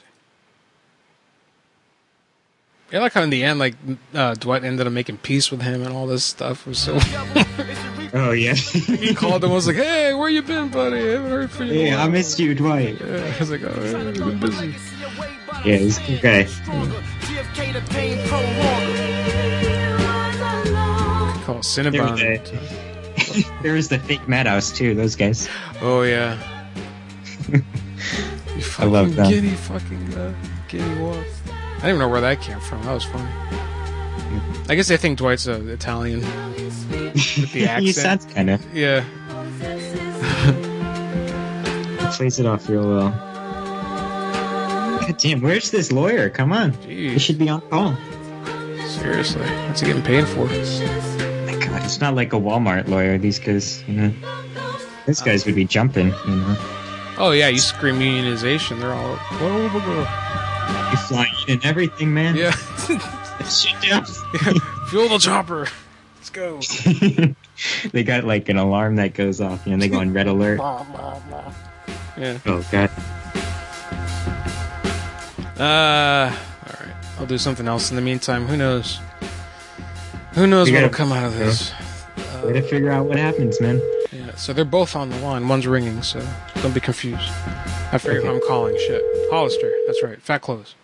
Yeah, I like how in the end, like uh, Dwight ended up making peace with him and all this stuff. Was so. Oh yeah. He called him. Was like, "Hey, where you been, buddy? I haven't heard from you." Hey, I missed you, Dwight. Yeah, I was like, "Oh, I've been busy." Yeah, he's a good guy. Call Cinnabon. There was, the, there was the fake Madhouse too. Those guys. Oh yeah. I love that. Giddy fucking uh, giddy walk. I don't even know where that came from. That was funny. I guess they think Dwight's uh, Italian with the accent. He sounds kind of. Yeah. He plays it off real well. God damn, where's this lawyer? Come on. Jeez. He should be on call. Seriously. What's he getting paid for? My God, it's not like a Walmart lawyer. These guys, you know. These guys would be jumping, you know. Oh yeah, you scream unionization. They're all. Whoa, whoa, whoa. You fly in and everything, man. Yeah. Shoot down. Fuel the chopper. Let's go. They got like an alarm that goes off, you know, they go on red alert. Yeah. Oh, God. Uh, alright. I'll do something else in the meantime. Who knows? Who knows We what'll gotta- come out of this? Way to figure out what happens, man. Yeah, so they're both on the line. One's ringing, so don't be confused. I figured Okay. I'm calling shit. Hollister, that's right. Fat clothes.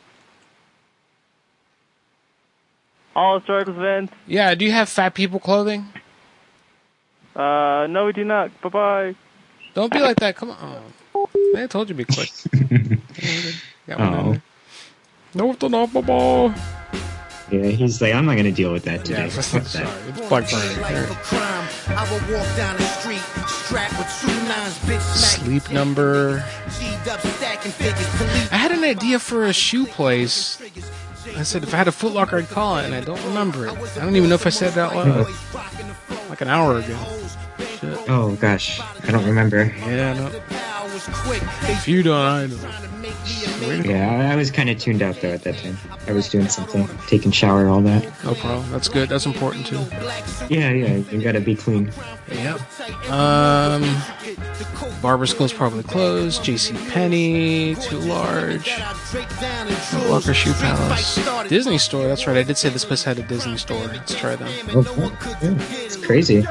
Hollister, Vince. Yeah, do you have fat people clothing? Uh, no, we do not. Bye-bye. Don't be like that. Come on. Oh, I told you to be quick. Got one in Oh. there. No, it's not, bye-bye. Yeah, he's like, I'm not going to deal with that today. Yeah, Fuck sorry. that. It's Black Friday. I will walk down the street, strapped with two nines, bitch smack. Sleep number. G'd up, stacking figures, police. I had an idea for a shoe place. I said if I had a Foot Locker, I'd call it, and I don't remember it. I don't even know if I said it out loud. Like an hour ago. Shit. Oh, gosh. I don't remember. Yeah, no. If you don't, I don't. Yeah, I I was kind of tuned out, though, at that time. I was doing something, taking shower, all that. No problem. That's good. That's important, too. Yeah, yeah, you gotta be clean. Yep. Um, Barber School's probably closed. JCPenney, too large. Foot Locker Shoe Palace. Disney Store, that's right. I did say this place had a Disney Store. Let's try them. Oh, yeah, it's crazy.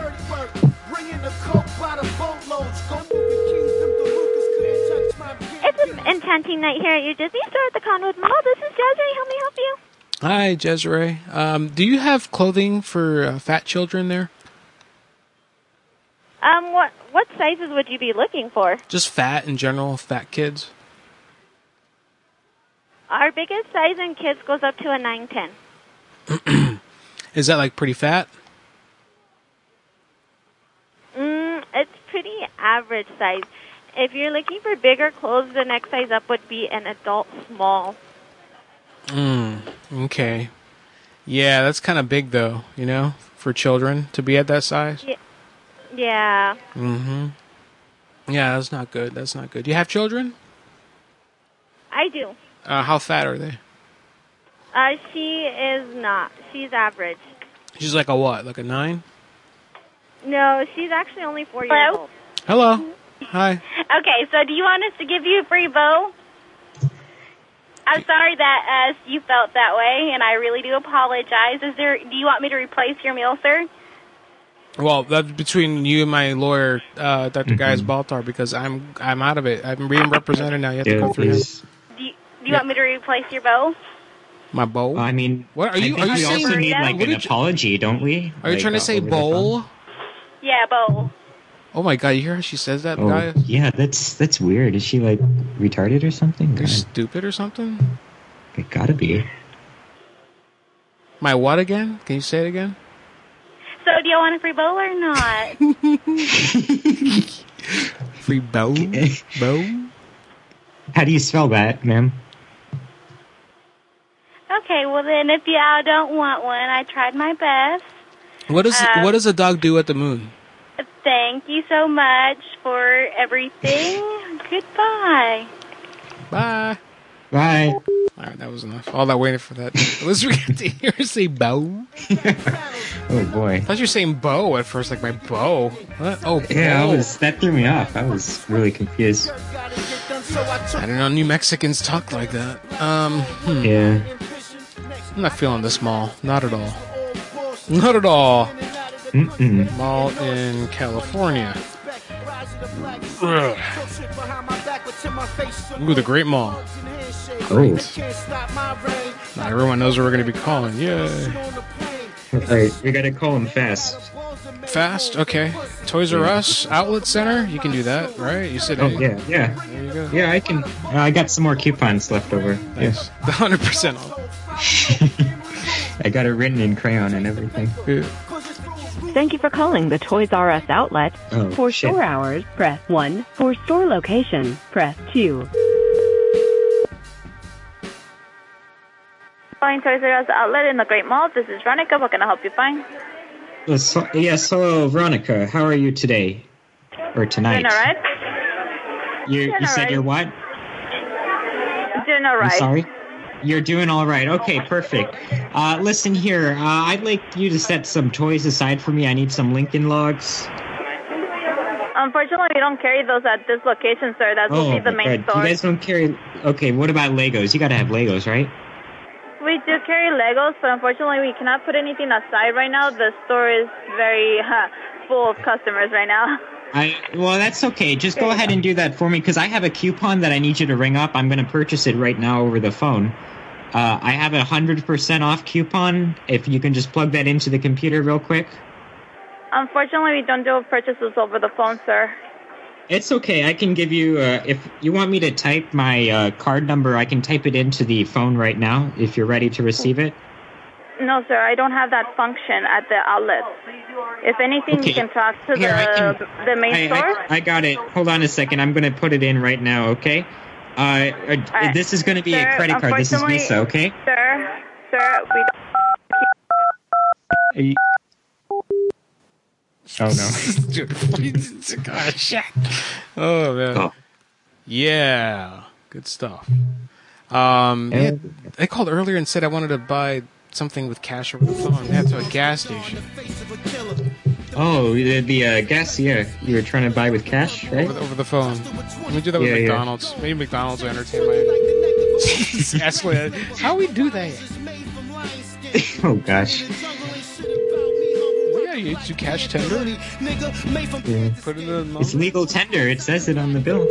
It's an enchanting night here at your Disney store at the Conwood Mall. This is Desiree. How may I help you? Hi, Desiree. Um, do you have clothing for uh, fat children there? Um, what what sizes would you be looking for? Just fat in general, fat kids? Our biggest size in kids goes up to a nine ten. Is that like pretty fat? Mm, it's pretty average size. If you're looking for bigger clothes, the next size up would be an adult small. Mm, okay. Yeah, that's kind of big though, you know, for children to be at that size. Yeah. Yeah. Mm-hmm. Yeah, that's not good. That's not good. You have children? I do. Uh, how fat are they? Uh, she is not. She's average. She's like a what? Like a nine? No, she's actually only four years Hello? old. Hello. Hi. Okay, so do you want us to give you a free bow? I'm sorry that uh, you felt that way, and I really do apologize. Is there? Do you want me to replace your meal, sir? Well, that's between you and my lawyer, uh, Doctor Gaius Baltar, because I'm I'm out of it. I'm being represented now. You have to Yeah, go through him. please. Do you, do you want me to replace your bow? My bowl? I mean, what are you? I think Are you we saying? also need like what an did you- apology, don't we? Are you Like, trying to uh, say over the bowl? Yeah, bow. Oh my god! You hear how she says that, phone? Oh, Gaius? yeah, that's that's weird. Is she like retarded or something? You're God, stupid or something? it gotta be. My what again? Can you say it again? So do you want a free bow or not? Free bow? Bow? How do you spell that, ma'am? Okay, well then, if you uh, don't want one, I tried my best. What does Um, what does a dog do at the moon? Thank you so much for everything. Goodbye. Bye. Bye. All right, that was enough. All that waiting for that. At least we get to hear her say bow. Oh boy. I thought you were saying bow at first, like my bow. What? Oh, Yeah, I bow. was. That threw me off. I was really confused. I don't know. New Mexicans talk like that. Um. hmm. Yeah. I'm not feeling this mall. Not at all. Not at all. Mm-mm. Mall in California. Ugh. Ooh, the Great Mall. Oh. Now everyone knows where we're going to be calling. Yay. Alright, we gotta call him fast. Fast? Okay. Toys R Us Outlet Center? You can do that, right? You said, Oh, hey, yeah, yeah. There you go. Yeah, I can. Uh, I got some more coupons left over. Nice. The one hundred percent off. I got it written in crayon and everything. Yeah. Thank you for calling the Toys R Us outlet. Oh, for shit. store hours, press one. For store location, press two. Calling Toys R Us outlet in the Great Mall. This is Veronica. What can I help you find? Yes, so- yes, hello, Veronica. How are you today? Or tonight? Doing all right? You, Doing you all said right. you're what? Doing all I'm right. sorry? You're doing all right. Okay, perfect. Uh, listen here. Uh, I'd like you to set some toys aside for me. I need some Lincoln Logs. Unfortunately, we don't carry those at this location, sir. That will Oh, be the main good. You store. guys don't carry... Okay, what about Legos? You gotta have Legos, right? We do carry Legos, but unfortunately, we cannot put anything aside right now. The store is very uh, full of customers right now. I Well, that's okay. Just go ahead and do that for me, because I have a coupon that I need you to ring up. I'm going to purchase it right now over the phone. Uh, I have a one hundred percent off coupon. If you can just plug that into the computer real quick. Unfortunately, we don't do purchases over the phone, sir. It's okay. I can give you... Uh, if you want me to type my uh, card number, I can type it into the phone right now, if you're ready to receive it. No, sir, I don't have that function at the outlet. If anything, Okay. you can talk to Here, I the can- the main I, store. I, I got it. Hold on a second. I'm going to put it in right now, okay? Uh, uh, right. This is going to be Sir, a credit card. This is unfortunately- Visa, okay? Sir, sir, we don't... Are you- Oh, no. God, shit. Oh, man. Oh. Yeah. Good stuff. Um, yeah, I called earlier and said I wanted to buy something with cash over the phone. Yeah, to a gas station. Oh, the, the uh, gas, yeah. You were trying to buy with cash, right? Over the, over the phone. Let me do that with Yeah, yeah. McDonald's. Maybe McDonald's will entertain my... Actually, how we do that? Oh, gosh. Yeah, you do cash tender. Yeah. Put it in the It's legal tender. It says it on the bill.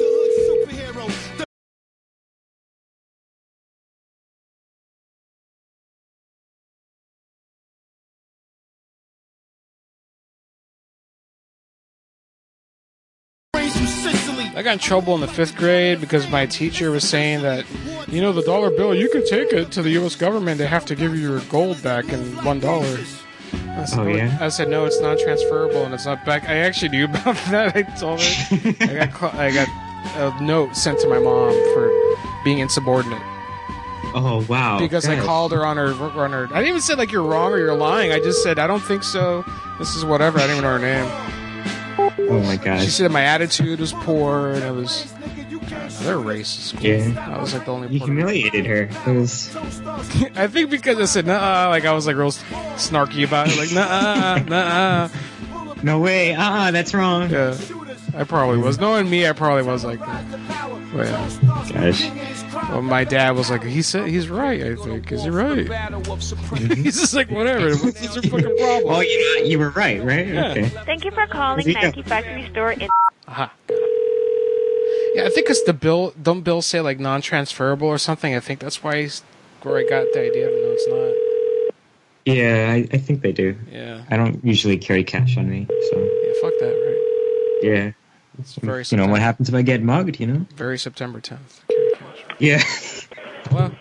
I got in trouble in the fifth grade because my teacher was saying that, you know, the dollar bill, you can take it to the U S government. They have to give you your gold back in one dollar. I said, Oh, no, yeah? I said, no, it's not transferable and it's not back. I actually knew about that. I told her. I got call- I got a note sent to my mom for being insubordinate. Oh, wow. Because I Gosh. called her on her on her. I didn't even say like you're wrong or you're lying. I just said I don't think so. This is whatever. I didn't even know her name. Oh, my gosh. She said my attitude was poor and it was. They're racist. Yeah. I was like the only. You Puerto- humiliated her. It was... I think because I said nah, like I was like real snarky about it, like nah, nah. No way. Uh-uh, that's wrong. Yeah, I probably was. Knowing me, I probably was like that. But, yeah. Gosh. Well, my dad was like, he said he's right. I think is he right? He's just like whatever. What's your fucking problem? Well, you know, you were right, right? Yeah. Okay. Thank you for calling Yeah. Nike Factory Store in... Aha. Yeah, I think it's the bill. Don't bills say like non-transferable or something? I think that's why he's, where I got the idea. But no, it's not. Yeah, I, I think they do. Yeah. I don't usually carry cash on me, so... Yeah, fuck that, right? Yeah. It's very You know, what happens if I get mugged, you know? Very September tenth. Yeah. Hello.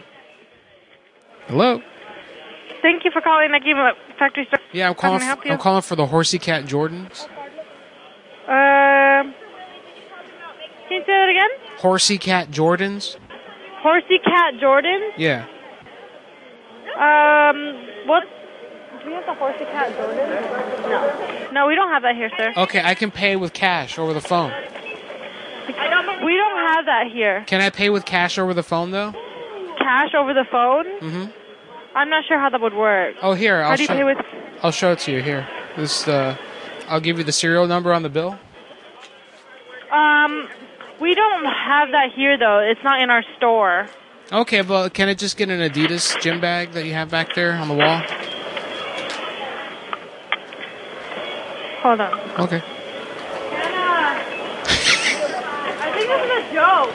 Hello. Thank you for calling Nike Factory Store. Yeah, I'm How calling. can I help f- you? I'm calling for the Horsey Cat Jordans. Um, can you say that again? Horsey Cat Jordans. Horsey Cat Jordan. Yeah. Um, what? Do we have the Horsey Cat Jordan? No. No, we don't have that here, sir. Okay, I can pay with cash over the phone. We don't have that here. Can I pay with cash over the phone though? Cash over the phone? Mm-hmm. I'm not sure how that would work. Oh, here. I'll How do you show. pay with? I'll show it to you here. This. Uh, I'll give you the serial number on the bill. Um, we don't have that here though. It's not in our store. Okay, but can I just get an Adidas gym bag that you have back there on the wall? Hold on. Okay. I think this is a joke.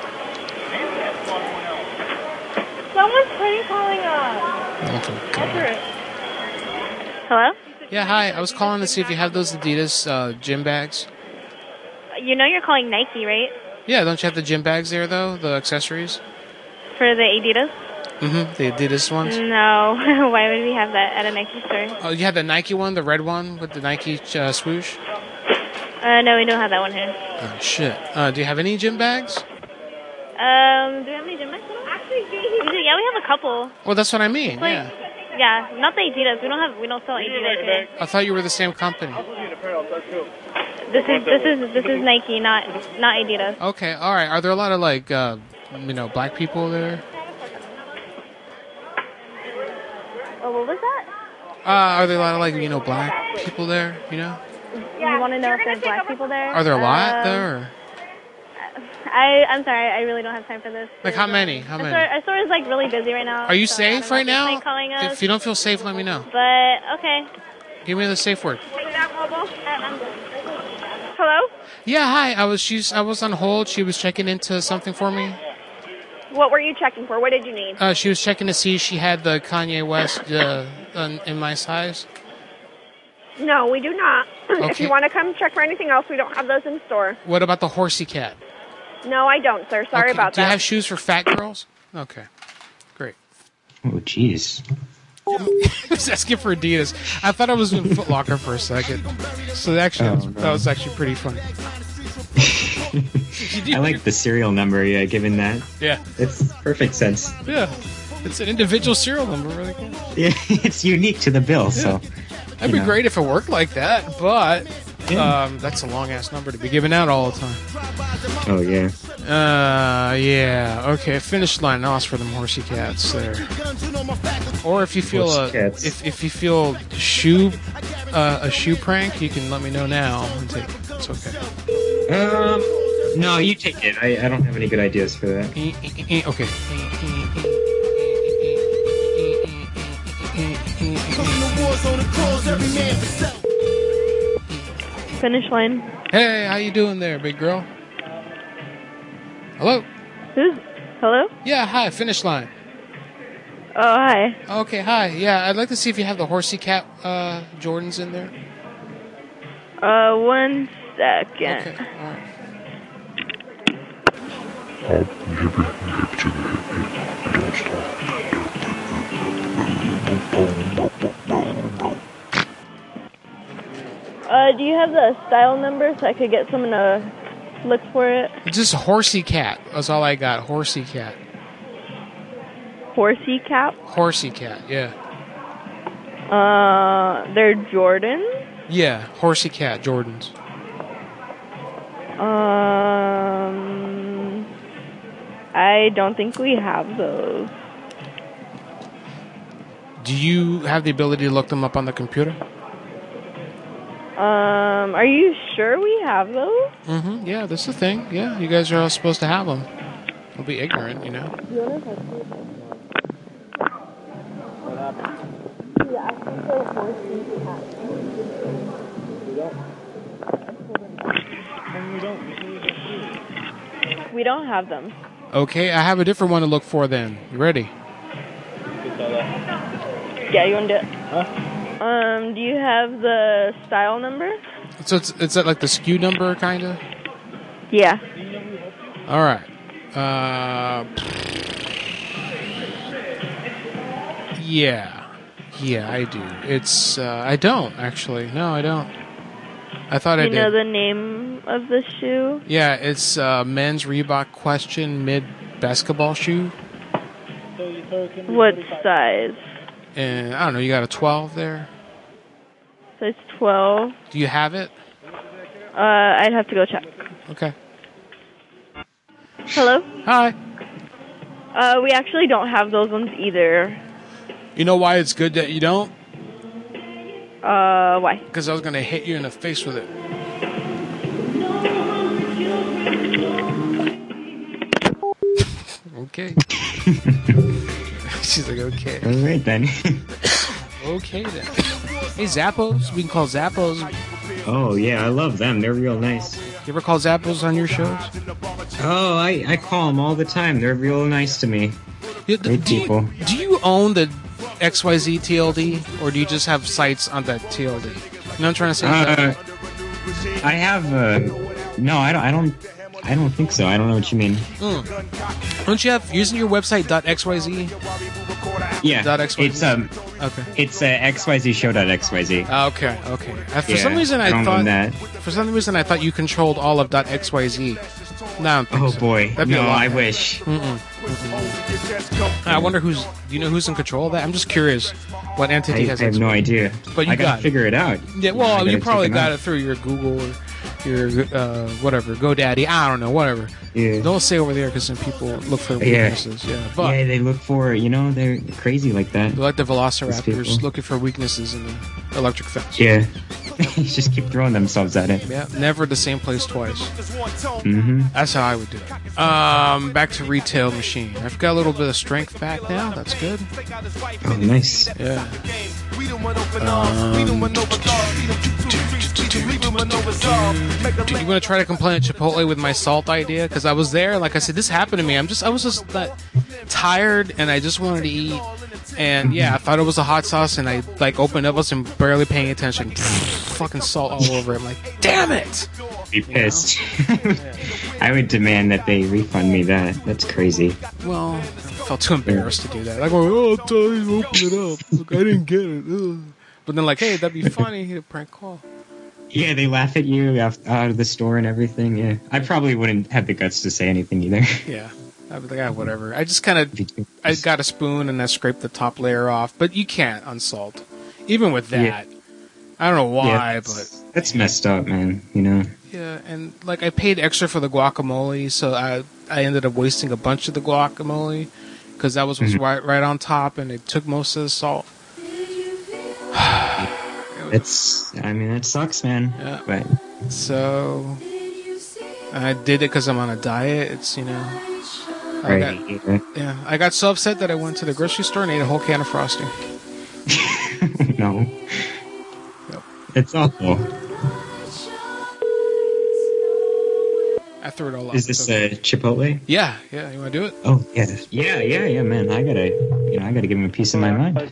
Someone's prank calling us. Okay. God. Hello? Yeah, hi. I was calling to see if you have those Adidas uh, gym bags. You know you're calling Nike, right? Yeah, don't you have the gym bags there though? The accessories. For the Adidas? Mm-hmm. The Adidas ones. No. Why would we have that at a Nike store? Oh, you have the Nike one, the red one with the Nike uh, swoosh. Uh, no, we don't have that one here. Oh shit. Uh, do you have any gym bags? Um, do we have any gym bags? Actually, yeah, we have a couple. Well, that's what I mean. Like, Yeah. yeah, not the Adidas. We don't have. We don't sell Adidas here. I thought you were the same company. This is this is this is Nike, not not Adidas. Okay. All right. Are there a lot of like, uh, you know, black people there? Uh, are there a lot of, like, you know, black people there, you know? You want to know if there's black people there? Are there a lot Um, there? Or? I, I'm sorry, I really don't have time for this. Like, how many? How Our many? store, our store is like really busy right now. Are you so I don't safe know right if they're now? Calling us, If you don't feel safe, let me know. but okay. Give me the safe word. Hello? Yeah, hi. I was she's I was on hold. She was checking into something for me. What were you checking for? What did you need? Uh, she was checking to see if she had the Kanye West uh, in in my size. No, we do not. If Okay. you want to come check for anything else, we don't have those in store. What about the horsey cat? No, I don't, sir. Sorry Okay, about Do you that. have shoes for fat girls? Okay, great. Oh, jeez. I was asking for Adidas. I thought I was in Foot Locker for a second. So actually, Oh, that, was, no. that was actually pretty funny. I like the serial number, yeah, given that. Yeah. It's perfect sense. Yeah, it's an individual serial number, really cool. Yeah, it's unique to the bill, so. That'd you be know. great if it worked like that, but um, that's a long ass number to be giving out all the time. Oh, yeah. Uh, yeah. Okay, finish line. I'll ask for them horsey cats there. Or if you feel a, Horsey cats. if if you feel shoe uh, a shoe prank, you can let me know now and take it. It's okay. Um, no, you take it. I, I don't have any good ideas for that. Okay. Finish line. Hey, how you doing there, big girl? Hello? Who's? Hello? Yeah, hi, finish line. Oh, hi. Okay, hi. Yeah, I'd like to see if you have the horsey cat uh, Jordans in there. Uh, one second. Okay, alright. Uh, do you have the style number so I could get someone to look for it? It's just horsey cat. That's all I got. Horsey cat. Horsey cap? Horsey cat, yeah. Uh, they're Jordan. Yeah, horsey cat Jordans. Um, I don't think we have those. Do you have the ability to look them up on the computer? Um, are you sure we have those? Mm-hmm. Yeah, that's the thing. Yeah, you guys are all supposed to have them. Don't be ignorant, you know. We don't have them. Okay, I have a different one to look for then. You ready? Yeah, you want to do it? Huh? Um, do you have the style number? So it's it's at like the S K U number, kind of? Yeah. All right. Uh, yeah. Yeah, I do. It's, uh, I don't, actually. No, I don't. I thought Do I you did. know the name of the shoe? Yeah, it's uh, men's Reebok Question mid basketball shoe. What size? And I don't know, you got a twelve there? Size twelve. Do you have it? Uh, I'd have to go check. Okay. Hello? Hi. Uh, we actually don't have those ones either. You know why it's good that you don't? Uh, why? Because I was going to hit you in the face with it. Okay. She's like, okay. All right, then. Okay, then. Hey, Zappos. We can call Zappos. Oh, yeah, I love them. They're real nice. You ever call Zappos on your shows? Oh, I, I call them all the time. They're real nice to me. Yeah, Great do people. You, do you own the X Y Z T L D, or do you just have sites on that T L D? You know what I'm trying to say? Uh, I have, uh, no, I don't, I don't, I don't think so. I don't know what you mean. Mm. Don't you have, using your website .xyz? Yeah, Dot X Y Z? it's, um, okay. It's, uh, X Y Z show dot X Y Z. Okay, okay. Uh, for Yeah, some reason, I, I don't thought own that. for some reason I thought you controlled all of .xyz. No, I don't think Oh, so. boy. That'd be a No, lot. I wish. Mm-mm. Mm-mm. I wonder who's. Do you know who's in control of that? I'm just curious what entity I, has. I have no X Y Z. idea. But you I gotta got it. figure it out. Yeah, I well, gotta you probably check it got out. it through your Google or your uh, whatever GoDaddy. I don't know, whatever. Yeah. Don't say over there because then people look for Yeah. weaknesses. Yeah, but yeah, they look for, you know, they're crazy like that. they're like the These Velociraptors people. looking for weaknesses in the electric fence. Yeah. Just keep throwing themselves at it. Yeah, never the same place twice. Mm-hmm. That's how I would do it. Um, back to retail machine. I've got a little bit of strength back now. That's good. Oh, nice. Yeah. Um, you want to try to complain at Chipotle with my salt idea? Because I was there, like I said, this happened to me. I'm just, I was just like, tired, and I just wanted to eat. And yeah, I thought it was a hot sauce, and I like opened up, wasn't barely paying attention. Fucking salt all over it. I'm like, damn it! Be pissed. I would demand that they refund me that. That's crazy. Well, I felt too embarrassed to do that. Like, oh, I'll tell you, open it up. Look, I didn't get it. Ugh. But then, like, hey, that'd be funny. Hit a prank call. Yeah, they laugh at you out out of the store and everything. Yeah, I probably wouldn't have the guts to say anything either. Yeah. I'd be like, ah, whatever. I just kind of, I got a spoon and I scraped the top layer off. But you can't unsalt. Even with that. Yeah. I don't know why, Yeah, but. that's, that's messed up, man. You know. Yeah, and like I paid extra for the guacamole, so I I ended up wasting a bunch of the guacamole because that was was Mhm. right right on top, and it took most of the salt. It's. I mean, that sucks, man. Yeah. But So I did it because I'm on a diet. It's you know. I right. got, yeah, I got so upset that I went to the grocery store and ate a whole can of frosting. no. Yep. It's awful. I threw it all out. Is this a Chipotle? Yeah, yeah. You want to do it? Oh yeah, yeah, yeah, yeah, man. I gotta, you know, I gotta give him a piece of my mind.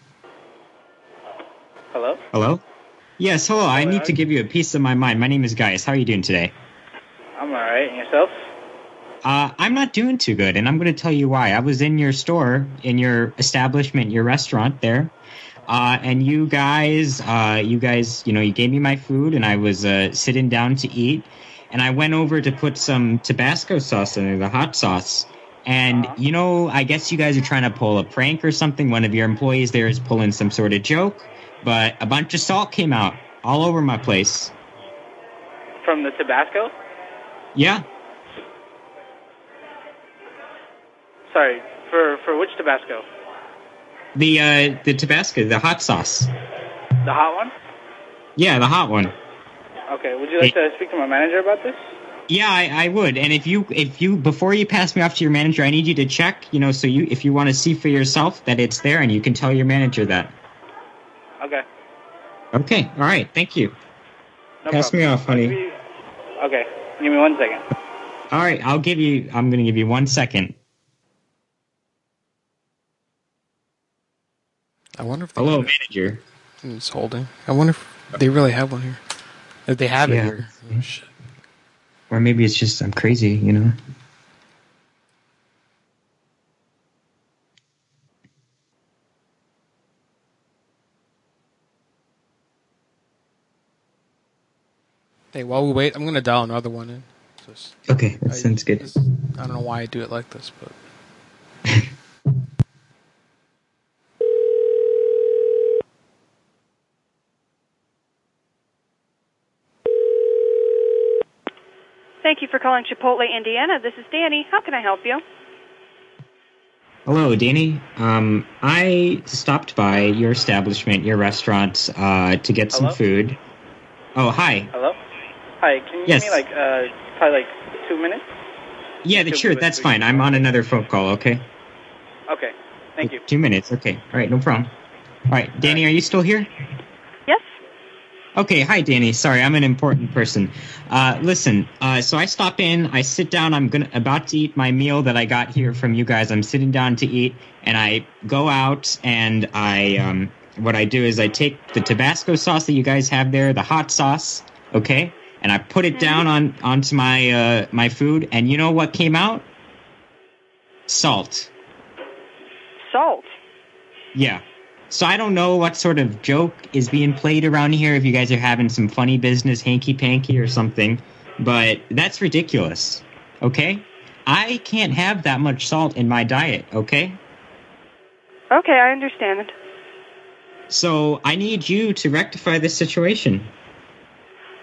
Hello? Hello? Yes, hello. I need to give you a piece of my mind. My name is Gaius. How are you doing today? I'm alright. And yourself? Uh, I'm not doing too good, and I'm going to tell you why. I was in your store, in your establishment, your restaurant there, uh, and you guys, uh, you guys, you know, you gave me my food, and I was uh, sitting down to eat, and I went over to put some Tabasco sauce in there, the hot sauce, and, you know, I guess you guys are trying to pull a prank or something. One of your employees there is pulling some sort of joke, but a bunch of salt came out all over my place. From the Tabasco? Yeah. Sorry, for, for which Tabasco? The uh, the Tabasco, the hot sauce. The hot one? Yeah, the hot one. Okay, would you like to speak to my manager about this? Yeah, I, I would. And if you if you before you pass me off to your manager, I need you to check, you know, so you if you want to see for yourself that it's there, and you can tell your manager that. Okay. Okay. All right. Thank you. No pass problem. me off, honey. Maybe- Okay, give me one second. All right, I'll give you. I'm going to give you one second. I wonder if they Hello, have it. manager. It's holding. I wonder if they really have one here. If they have it Yeah. here. Oh, shit. Or maybe it's just I'm crazy, you know. Hey, while we wait, I'm going to dial another one in. Just, Okay, that I, sounds good. just- I don't know why I do it like this, but. Thank you for calling Chipotle, Indiana. This is Danny. How can I help you? Hello, Danny. Um, I stopped by your establishment, your restaurant, uh, to get some Hello? food. Oh, hi. Hello? Hi, can you Yes. give me like, uh, probably like two minutes? Yeah, Two sure, minutes, that's we fine. can- I'm on another phone call, okay? Okay, thank you. Two minutes, okay. All right, no problem. All right, Danny, are you still here? Yes. Okay, hi, Danny. Sorry, I'm an important person. Uh, listen, uh, so I stop in, I sit down, I'm gonna about to eat my meal that I got here from you guys. I'm sitting down to eat, and I go out, and I, um, what I do is I take the Tabasco sauce that you guys have there, the hot sauce, okay, and I put it down on onto my uh, my food, and you know what came out? Salt. Salt. Yeah. So I don't know what sort of joke is being played around here, if you guys are having some funny business, hanky-panky or something, but that's ridiculous, okay? I can't have that much salt in my diet, okay? Okay, I understand. So I need you to rectify this situation.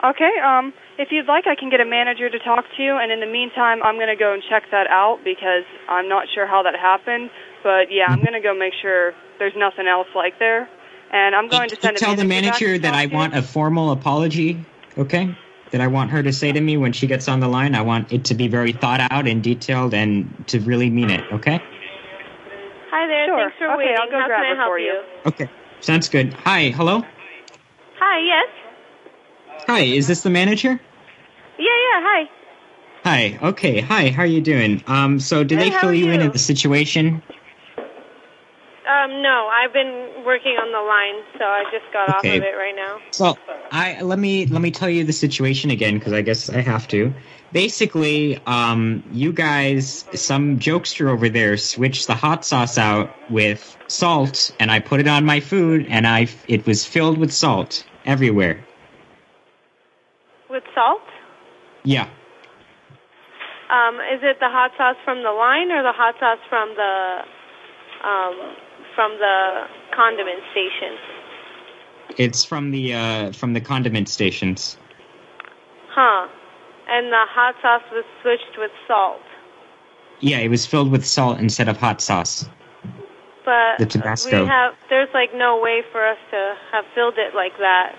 Okay, um, if you'd like, I can get a manager to talk to you, and in the meantime, I'm going to go and check that out because I'm not sure how that happened. But, yeah, I'm going to go make sure there's nothing else like there. And I'm going to send a Tell the manager manager that I want a formal apology, okay? That I want her to say to me when she gets on the line. I want it to be very thought out and detailed and to really mean it, okay? Hi there. Sure. Thanks for Okay, waiting. I'll go How grab can I her help for you? you. Okay, sounds good. Hi, hello? Hi, yes? Hi, is this the manager? Yeah, yeah, hi. Hi, okay, hi, how are you doing? Um, so did Good, they how fill are you in you? on the situation? Um, no, I've been working on the line, so I just got Okay. off of it right now. So I let me let me tell you the situation again because I guess I have to. Basically, um, you guys, some jokester over there switched the hot sauce out with salt, and I put it on my food, and I it was filled with salt everywhere. With salt? Yeah, Um, is it the hot sauce from the line or the hot sauce from the, um, from the condiment station? it's from the uh, from the condiment stations. Huh. And the hot sauce was switched with salt. Yeah, it was filled with salt instead of hot sauce. But The Tabasco. we have, there's like no way for us to have filled it like that.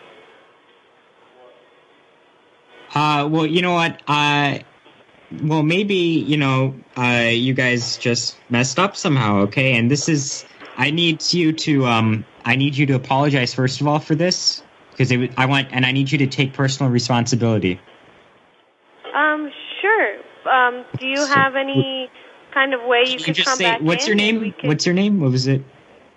Uh, well, you know what? Uh, well, maybe, you know, uh, you guys just messed up somehow, okay? And this is, I need you to, um, I need you to apologize first of all for this, because it, I want, and I need you to take personal responsibility. Um, sure. Um, do you have any kind of way you Can you could just come say, back what's in? your and we name? could- What's your name? What was it?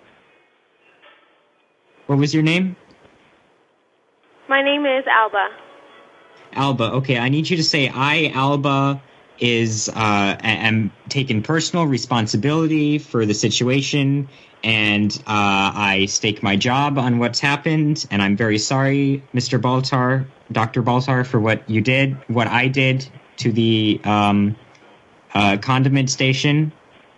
What was your name? My name is Alba. Alba. Okay, I need you to say, I, Alba, is, uh, a- am taking personal responsibility for the situation, and, uh, I stake my job on what's happened, and I'm very sorry, Mister Baltar, Doctor Baltar, for what you did, what I did to the, um, uh, condiment station.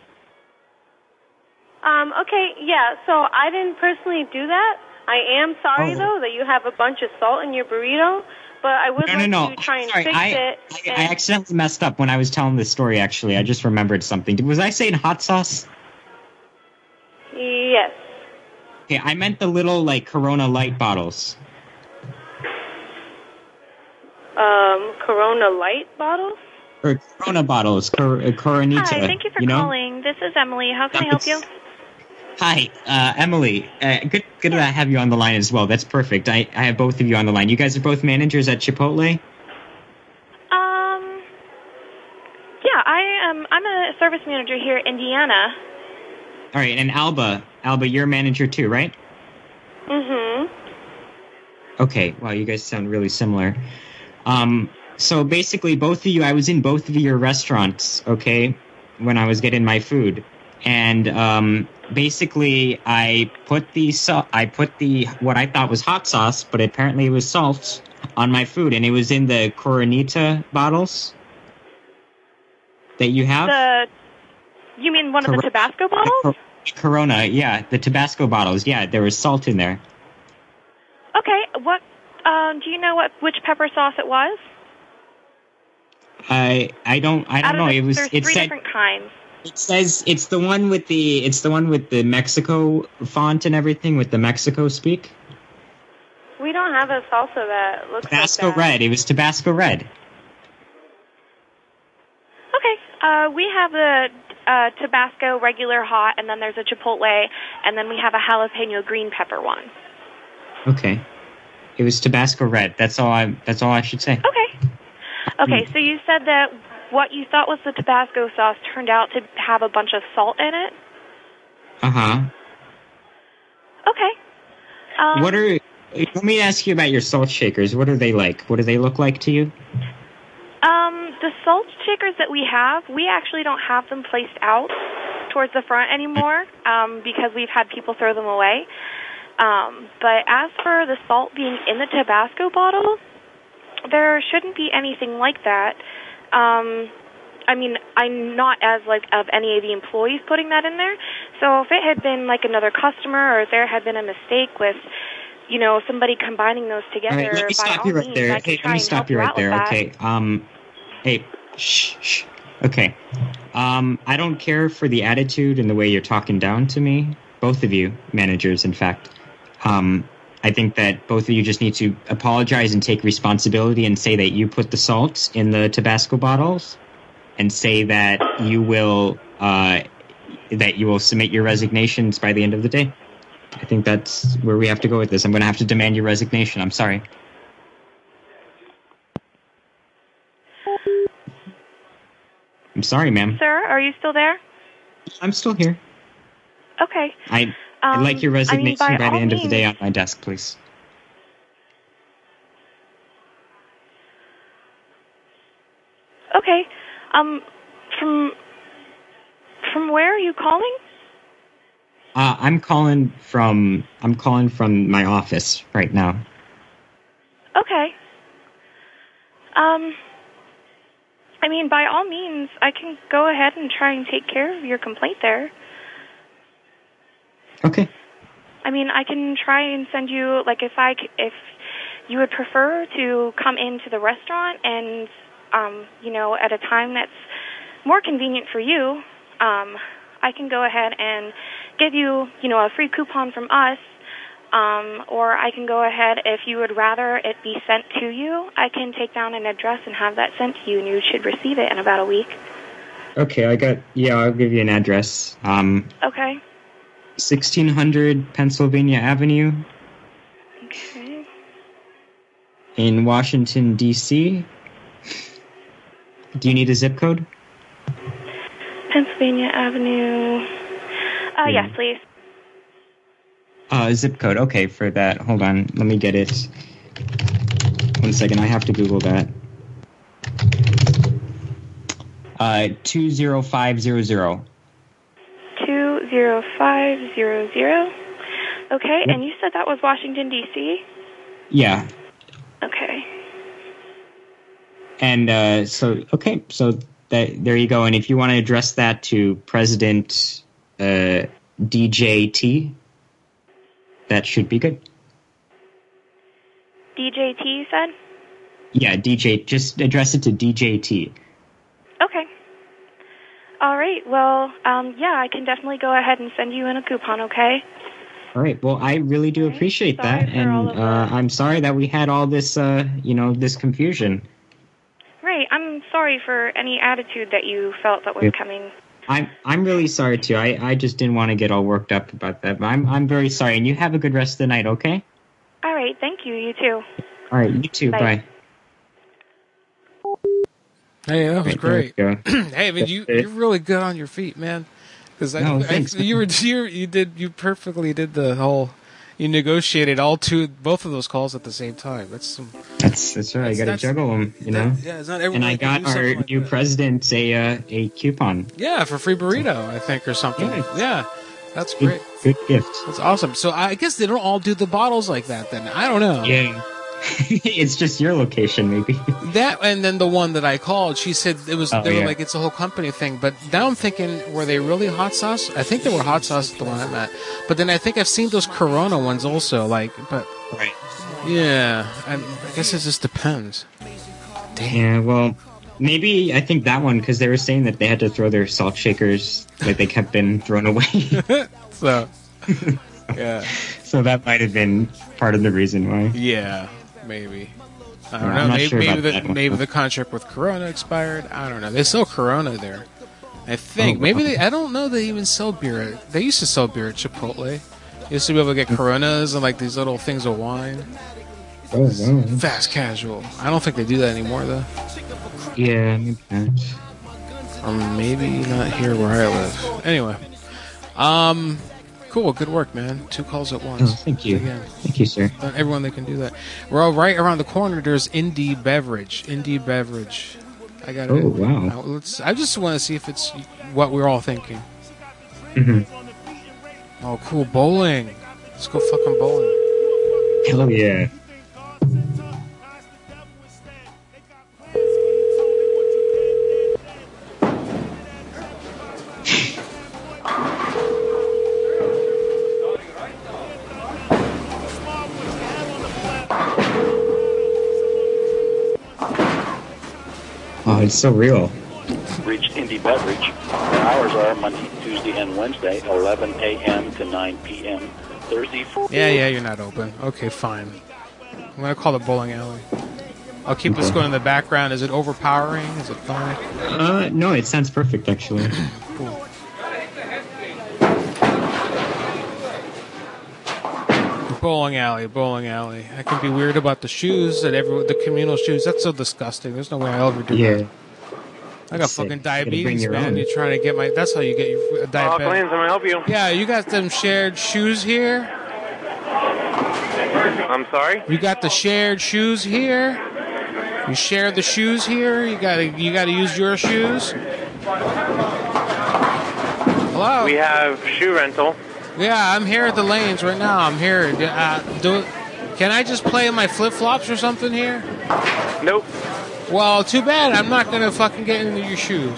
Um, okay, yeah, so I didn't personally do that. I am sorry, Oh. though, that you have a bunch of salt in your burrito, but I would No, like no, no. to try and Sorry, fix I, it. I, I and- accidentally messed up when I was telling this story, actually. I just remembered something. Was I saying hot sauce? Yes. Okay, I meant the little, like, Corona Light bottles. Um, Corona Light bottles? Or Corona bottles, Cor- uh, Coronita. Hi, thank you for know? calling. This is Emily. How can I help you? Hi, uh, Emily. Uh, good good to have you on the line as well. That's perfect. I, I have both of you on the line. You guys are both managers at Chipotle? Um, yeah, I am. I'm a service manager here in Indiana. All right, and Alba. Alba, you're a manager too, right? Mm-hmm. Okay, wow, you guys sound really similar. Um, so basically, both of you, I was in both of your restaurants, okay, when I was getting my food. And um, basically, I put the sa- I put the what I thought was hot sauce, but apparently it was salt on my food, and it was in the Coronita bottles that you have. The, you mean one of the Cor- Tabasco bottles? Cor- Corona, yeah, the Tabasco bottles. Yeah, there was salt in there. Okay, what? Um, do you know what which pepper sauce it was? I I don't I Out don't of know. the- It was There's it three said different kinds. it says it's the one with the it's the one with the Mexico font and everything with the Mexico speak. We don't have a salsa that looks Tabasco like that. Red. It was Tabasco Red. Okay, uh, we have the uh, Tabasco regular hot, and then there's a Chipotle, and then we have a jalapeno green pepper one. Okay. It was Tabasco Red. That's all I that's all I should say. Okay. Okay, so you said that what you thought was the Tabasco sauce turned out to have a bunch of salt in it? Uh-huh. Okay. Um, What are let me ask you about your salt shakers. What are they like? What do they look like to you? Um, the salt shakers that we have, we actually don't have them placed out towards the front anymore um, because we've had people throw them away. Um, but as for the salt being in the Tabasco bottle, there shouldn't be anything like that. Um, I mean, I'm not as like of any of the employees putting that in there. So if it had been like another customer or if there had been a mistake with you know, somebody combining those All together, right, let me by stop all you right means, there. I can Hey, try let me and stop help you you right out with there. that. Okay. Um, hey, shh, shh. Okay. Um, I don't care for the attitude and the way you're talking down to me. Both of you, managers, in fact. Um, I think that both of you just need to apologize and take responsibility and say that you put the salt in the Tabasco bottles, and say that you will uh, that you will submit your resignations by the end of the day. I think that's where we have to go with this. I'm going to have to demand your resignation. I'm sorry. I'm sorry, ma'am. Sir, are you still there? I'm still here. Okay. I, I'd Um, like your I mean, resignation by by the all end of the day means- on my desk, please. Okay. Um, from from where are you calling? Uh, I'm calling from I'm calling from my office right now. Okay. Um, I mean, by all means, I can go ahead and try and take care of your complaint there. Okay. I mean, I can try and send you, like, if I, c- if you would prefer to come into the restaurant and, um, you know, at a time that's more convenient for you, um, I can go ahead and give you, you know, a free coupon from us, um, or I can go ahead, if you would rather it be sent to you, I can take down an address and have that sent to you, and you should receive it in about a week. Okay, I got yeah. I'll give you an address. Um, Okay. sixteen hundred Pennsylvania Avenue Okay. in Washington D C. Do you need a zip code? Pennsylvania Avenue. Uh, Yeah. yes, please. Uh, zip code. Okay, for that. Hold on. Let me get it. One second. I have to Google that. Uh, two zero five zero zero. Two zero five zero zero. Okay, and you said that was Washington, D C? Yeah. Okay. And uh, so, okay, so that there you go. And if you want to address that to President uh, D J T, that should be good. D J T, you said? Yeah, D J. Just address it to D J T. Okay. All right, well, um, yeah, I can definitely go ahead and send you in a coupon, okay? All right. Well, I really do appreciate that, and uh, I'm sorry that we had all this, uh, you know, this confusion. Right, I'm sorry for any attitude that you felt that was Yeah. coming. I'm I'm really sorry too. I, I just didn't want to get all worked up about that. But I'm I'm very sorry, and you have a good rest of the night. Okay. All right, thank you, you too. All right. You too. Bye. Bye. Hey, that was Right, there great. we go. Hey, man, you you're really good on your feet, man. Because I, No, I- thanks, you were you you did you perfectly did the whole. You negotiated all two both of those calls at the same time. That's some. That's that's right. I got to That's- juggle them, you know. Yeah, it's not and everyone I that can got do our something like new that. president a uh, a coupon. Yeah, for free burrito, I think, or something. Yeah. Yeah, that's Good, great. good gift. That's awesome. So I guess they don't all do the bottles like that. Then I don't know. Yeah. It's just your location, maybe. That and then the one that I called, she said it was. Oh, they were yeah. like it's a whole company thing. But now I'm thinking, were they really hot sauce? I think they were hot sauce. The one I'm at. But then I think I've seen those Corona ones also. Like, but right. Yeah, I, I guess it just depends. Yeah, well, maybe I think that one because they were saying that they had to throw their salt shakers, like they kept being thrown away. So, yeah. So that might have been part of the reason why. Yeah, maybe. I don't Yeah, know. I'm not Maybe, sure maybe about the that one. maybe the contract with Corona expired. I don't know. They sell Corona there. I think Oh, maybe wow. they. I don't know. They even sell beer. At, they used to sell beer at Chipotle. You used to be able to get Coronas and like these little things of wine. Oh, wow. Fast casual. I don't think they do that anymore though. Yeah, maybe not. Or maybe not here where I live. Anyway, um, cool. Good work, man. Two calls at once. Oh, thank you. Again. Thank you, sir. Not everyone that can do that. We're all right around the corner. There's Indie Beverage. Indie Beverage. I got it. Oh, wow. Let's. I just want to see if it's what we're all thinking. hmm Oh, cool. Bowling. Let's go fucking bowling. Hell yeah. Oh, it's so real. Reached Indie Beverage. Our hours are Monday, Tuesday, and Wednesday, eleven a.m. to nine p.m. Thursday. Yeah, yeah, you're not open. Okay, fine. I'm gonna call the bowling alley. I'll keep this going in the background. Is it overpowering? Is it fine? Uh, no, it sounds perfect, actually. Cool. Bowling alley, bowling alley. I can be weird about the shoes and every the communal shoes. That's so disgusting. There's no way I'll ever do Yeah. that. I got That's fucking sick. You gotta bring diabetes, your man. own. You're trying to get my. That's how you get your uh, diabetes. Claims, how may I help you? Yeah, you got them shared shoes here. I'm sorry? You got the shared shoes here. You share the shoes here. You gotta, you gotta use your shoes. Hello. We have shoe rental. Yeah, I'm here at the lanes right now. I'm here. Uh, do, can I just play in my flip flops or something here? Nope. Well, too bad. I'm not gonna fucking get into your shoes.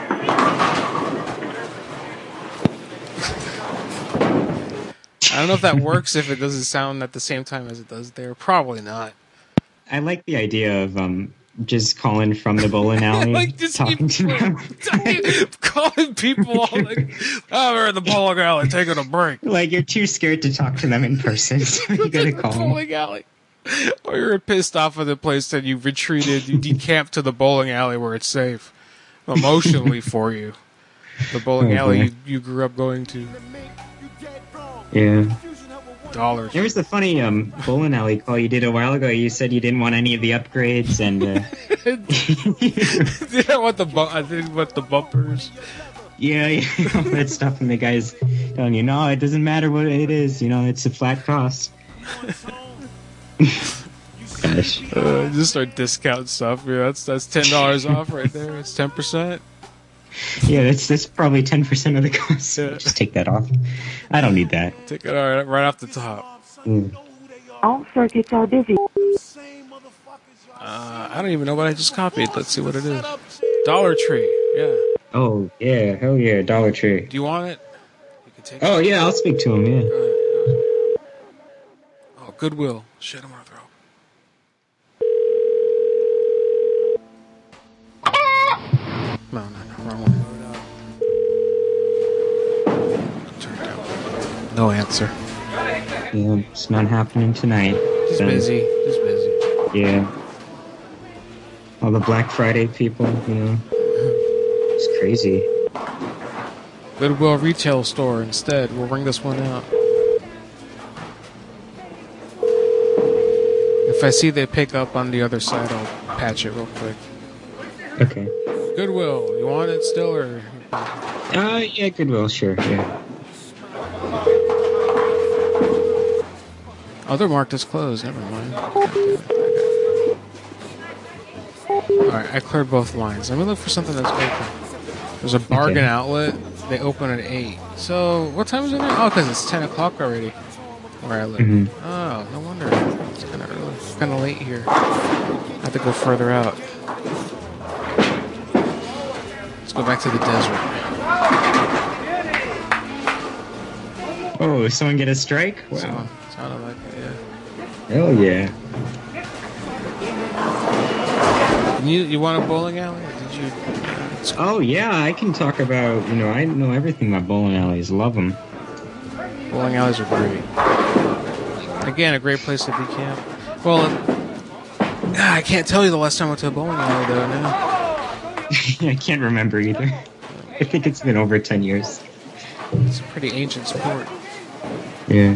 I don't know if that works if it doesn't sound at the same time as it does there. Probably not. I like the idea of um just calling from the bowling alley, Like, just talking to them. Calling people all like, oh, we're in the bowling alley taking a break. Like, you're too scared to talk to them in person, so you gotta call them. Bowling alley. Or you're pissed off of the place and you've retreated, you decamped to the bowling alley where it's safe. Emotionally for you. The bowling Oh, alley boy. you, you grew up going to. Yeah. Dollars. There was the funny um bowling alley call you did a while ago. You said you didn't want any of the upgrades, and uh, Did I want the bu- I didn't want the bumpers. yeah, yeah, all that stuff, and the guy's telling you, no, it doesn't matter what it is. You know, it's a flat cost. Gosh. Uh, just start discount stuff. Yeah, that's that's ten dollars off right there. It's ten percent. Yeah, that's that's probably ten percent of the cost. Just take that off. I don't need that. Take it right, right off the top. Mm. All circuits are busy. Uh, I don't even know what I just copied. Let's see what it is. Dollar Tree. Yeah. Oh yeah, hell yeah, Dollar Tree. Do you want it? You can take Oh it. yeah, I'll speak to him. Yeah. Oh, Goodwill. Shit, I'm gonna throw. No, no, no, wrong one. Turn it down. No answer. Yeah, it's not happening tonight. He's Then- busy. He's busy. Yeah. All the Black Friday people, you know. It's crazy. Goodwill retail store instead. We'll ring this one out. If I see they pick up on the other side, I'll patch it real quick. Okay. Goodwill, you want it still or? Uh, yeah, Goodwill, sure, yeah. Oh, they're marked as closed. Never mind. Alright, I cleared both lines. Let me look for something that's open. There's a bargain Okay. outlet. They open at eight. So, what time is it now? Oh, because it's ten o'clock already where I live. Mhm. Oh, no wonder. It's kind of early. It's kind of late here. I have to go further out. Let's go back to the desert. Oh, someone get a strike? Wow. Sound- Sounded like it, yeah. Hell yeah. And you, you want a bowling alley? Or did you? Oh, yeah, I can talk about, you know, I know everything about bowling alleys. Love them. Bowling alleys are great. Again, a great place to decamp. Well, ah, I can't tell you the last time I went to a bowling alley, though, now. I can't remember either. I think it's been over ten years. It's a pretty ancient sport. Yeah.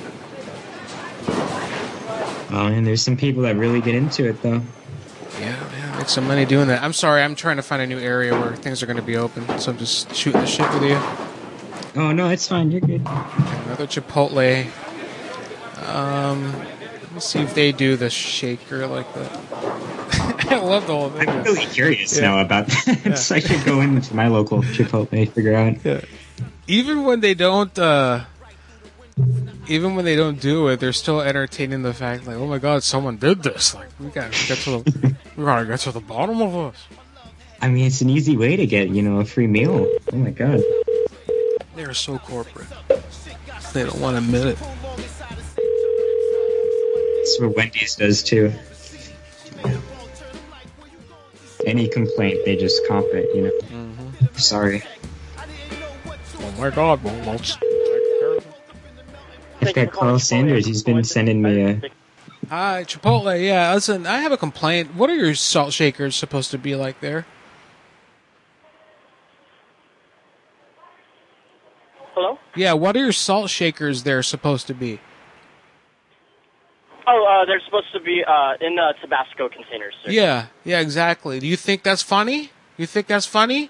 Oh, and there's some people that really get into it, though. Yeah, yeah, make some money doing that. I'm sorry, I'm trying to find a new area where things are going to be open, so I'm just shooting the shit with you. Oh, no, it's fine. You're good. Another Chipotle. Um, let me see if they do the shaker like that. I love the whole thing. I'm really curious Yeah. now about that. Yeah. So I should go into my local Chipotle, figure out. Yeah. Even when they don't, uh, even when they don't do it, they're still entertaining the fact, like, oh my god, someone did this. Like, we gotta get to the, we gotta get to the bottom of this. I mean, it's an easy way to get, you know, a free meal. Oh my god. They're so corporate. They don't want to admit it. That's what Wendy's does too. any complaint, they just comp it, you know. Mm-hmm. Sorry. Oh my God, Waltz. I've got Carl Sanders. He's been sending me a. Hi, Chipotle. Yeah, listen, I have a complaint. What are your salt shakers supposed to be like there? Hello? Yeah, what are your salt shakers there supposed to be? Oh, uh, they're supposed to be uh, in the Tabasco containers, sir. Yeah, yeah, exactly. Do you think that's funny? You think that's funny?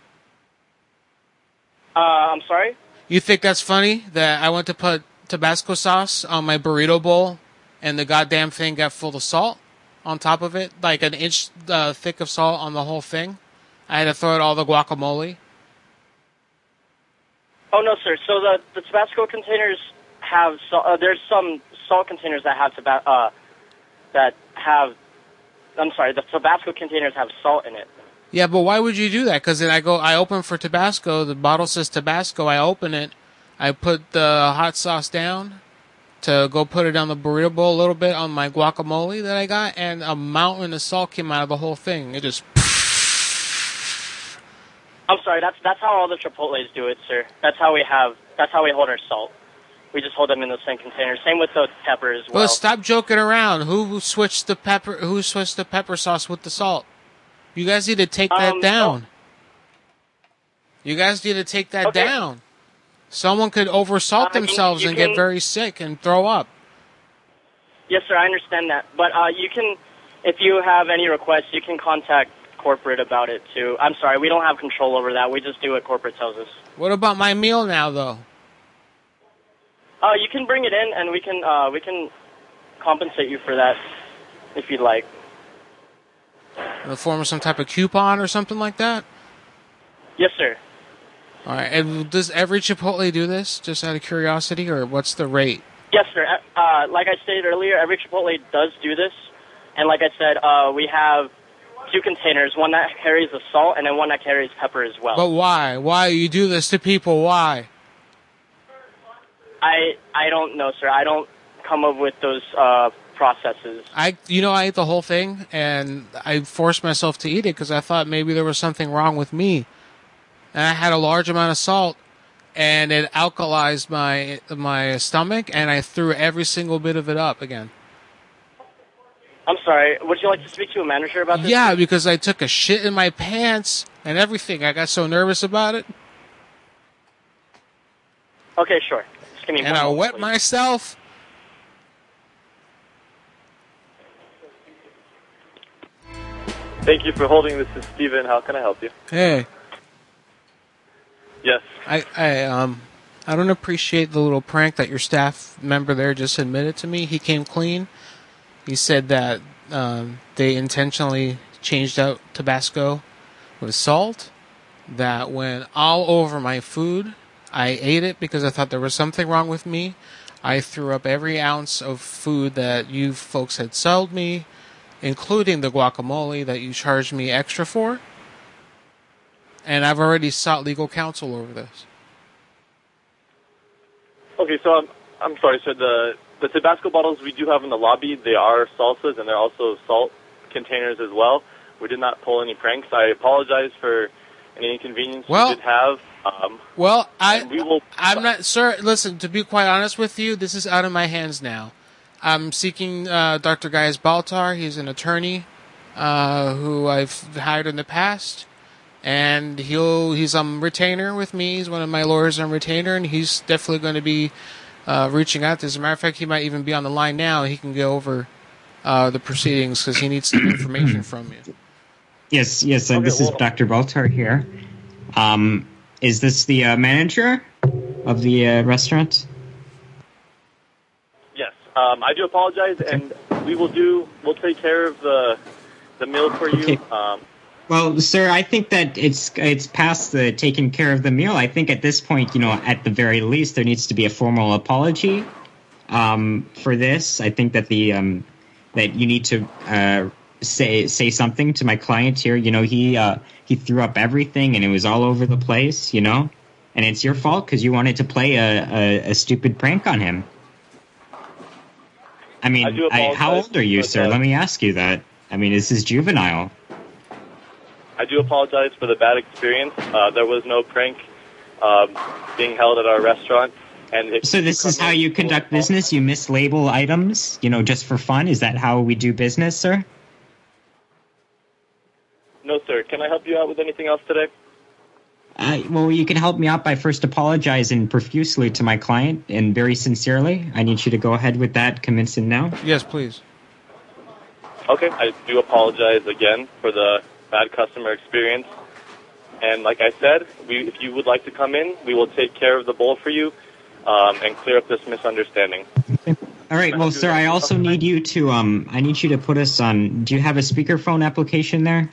Uh, I'm sorry? You think that's funny that I went to put Tabasco sauce on my burrito bowl and the goddamn thing got full of salt on top of it? Like an inch uh, thick of salt on the whole thing? I had to throw out all the guacamole. Oh, no, sir. So the, the Tabasco containers have... Salt, uh, there's some salt containers that have... Taba- uh, that have... I'm sorry, the Tabasco containers have salt in it. Yeah, but why would you do that? Because then I go, I open for Tabasco, the bottle says Tabasco, I open it, I put the hot sauce down to go put it on the burrito bowl a little bit on my guacamole that I got, and a mountain of salt came out of the whole thing. It just... I'm sorry, that's that's how all the Chipotles do it, sir. That's how we have... That's how we hold our salt. We just hold them in the same container. Same with the pepper as well. Well, stop joking around. Who switched the pepper, who switched the pepper sauce with the salt? You guys need to take that Um, down. You guys need to take that Okay. down. Someone could oversalt Uh, you- themselves you and can- get very sick and throw up. Yes, sir, I understand that. But uh, you can... If you have any requests, you can contact corporate about it, too. I'm sorry, we don't have control over that. We just do what corporate tells us. What about my meal now, though? Uh, you can bring it in, and we can uh, we can compensate you for that if you'd like. In the form of some type of coupon or something like that? Yes, sir. All right. And does every Chipotle do this, just out of curiosity, or what's the rate? Yes, sir. Uh, like I stated earlier, every Chipotle does do this, and like I said, uh, we have two containers: one that carries the salt, and then one that carries pepper as well. But why? Why you do this to people? Why? I I don't know, sir. I don't come up with those uh, processes. I, you know, I ate the whole thing, and I forced myself to eat it because I thought maybe there was something wrong with me. And I had a large amount of salt, and it alkalized my my stomach, and I threw every single bit of it up again. I'm sorry. Would you like to speak to a manager about this? Yeah, because I took a shit in my pants and everything. I got so nervous about it. Okay, sure. Just give me And one I moment, wet please. myself. Thank you for holding. This is Steven. How can I help you? Hey. Yes. I, I um I don't appreciate the little prank that your staff member there just admitted to me. He came clean. He said that um, they intentionally changed out Tabasco with salt. That went all over my food. I ate it because I thought there was something wrong with me. I threw up every ounce of food that you folks had sold me, including the guacamole that you charged me extra for. And I've already sought legal counsel over this. Okay, so I'm, I'm sorry, sir. The, the Tabasco bottles we do have in the lobby, they are salsas, and they're also salt containers as well. We did not pull any pranks. I apologize for any inconvenience Well- you did have. Um, Well, I, we will, I'm not, sir, listen, to be quite honest with you, this is out of my hands now. I'm seeking uh, Doctor Gaius Baltar. He's an attorney uh, who I've hired in the past. And he'll he's on retainer with me. He's one of my lawyers on retainer, and he's definitely going to be uh, reaching out. As a matter of fact, he might even be on the line now. He can go over uh, the proceedings because he needs some information from you. Yes, yes. Uh, this is Doctor Baltar here. Um, is this the uh, manager of the uh, restaurant? yes. Um, I do apologize, and we will do, we'll take care of the, the meal for you. Okay. Um, Well, sir, I think that it's it's past the taking care of the meal. I think at this point, you know, at the very least, there needs to be a formal apology um, for this. I think that the um, that you need to uh, say say something to my client here. You know, he uh, he threw up everything and it was all over the place. You know, and it's your fault because you wanted to play a, a, a stupid prank on him. I mean, I do I, how apologize, old are you, but, sir? uh, Let me ask you that. I mean, this is juvenile. I do apologize for the bad experience. Uh, there was no prank um, being held at our restaurant. And if So this is how you conduct business? You mislabel items, you know, just for fun? Is that how we do business, sir? No, sir. Can I help you out with anything else today? Uh, well, you can help me out by first apologizing profusely to my client and very sincerely. I need you to go ahead with that, commencing now. Yes, please. Okay. I do apologize again for the bad customer experience. And like I said, we, if you would like to come in, we will take care of the bowl for you um, and clear up this misunderstanding. All right. Well, sir, I also need you to, um, I need you to put us on, do you have a speakerphone application there?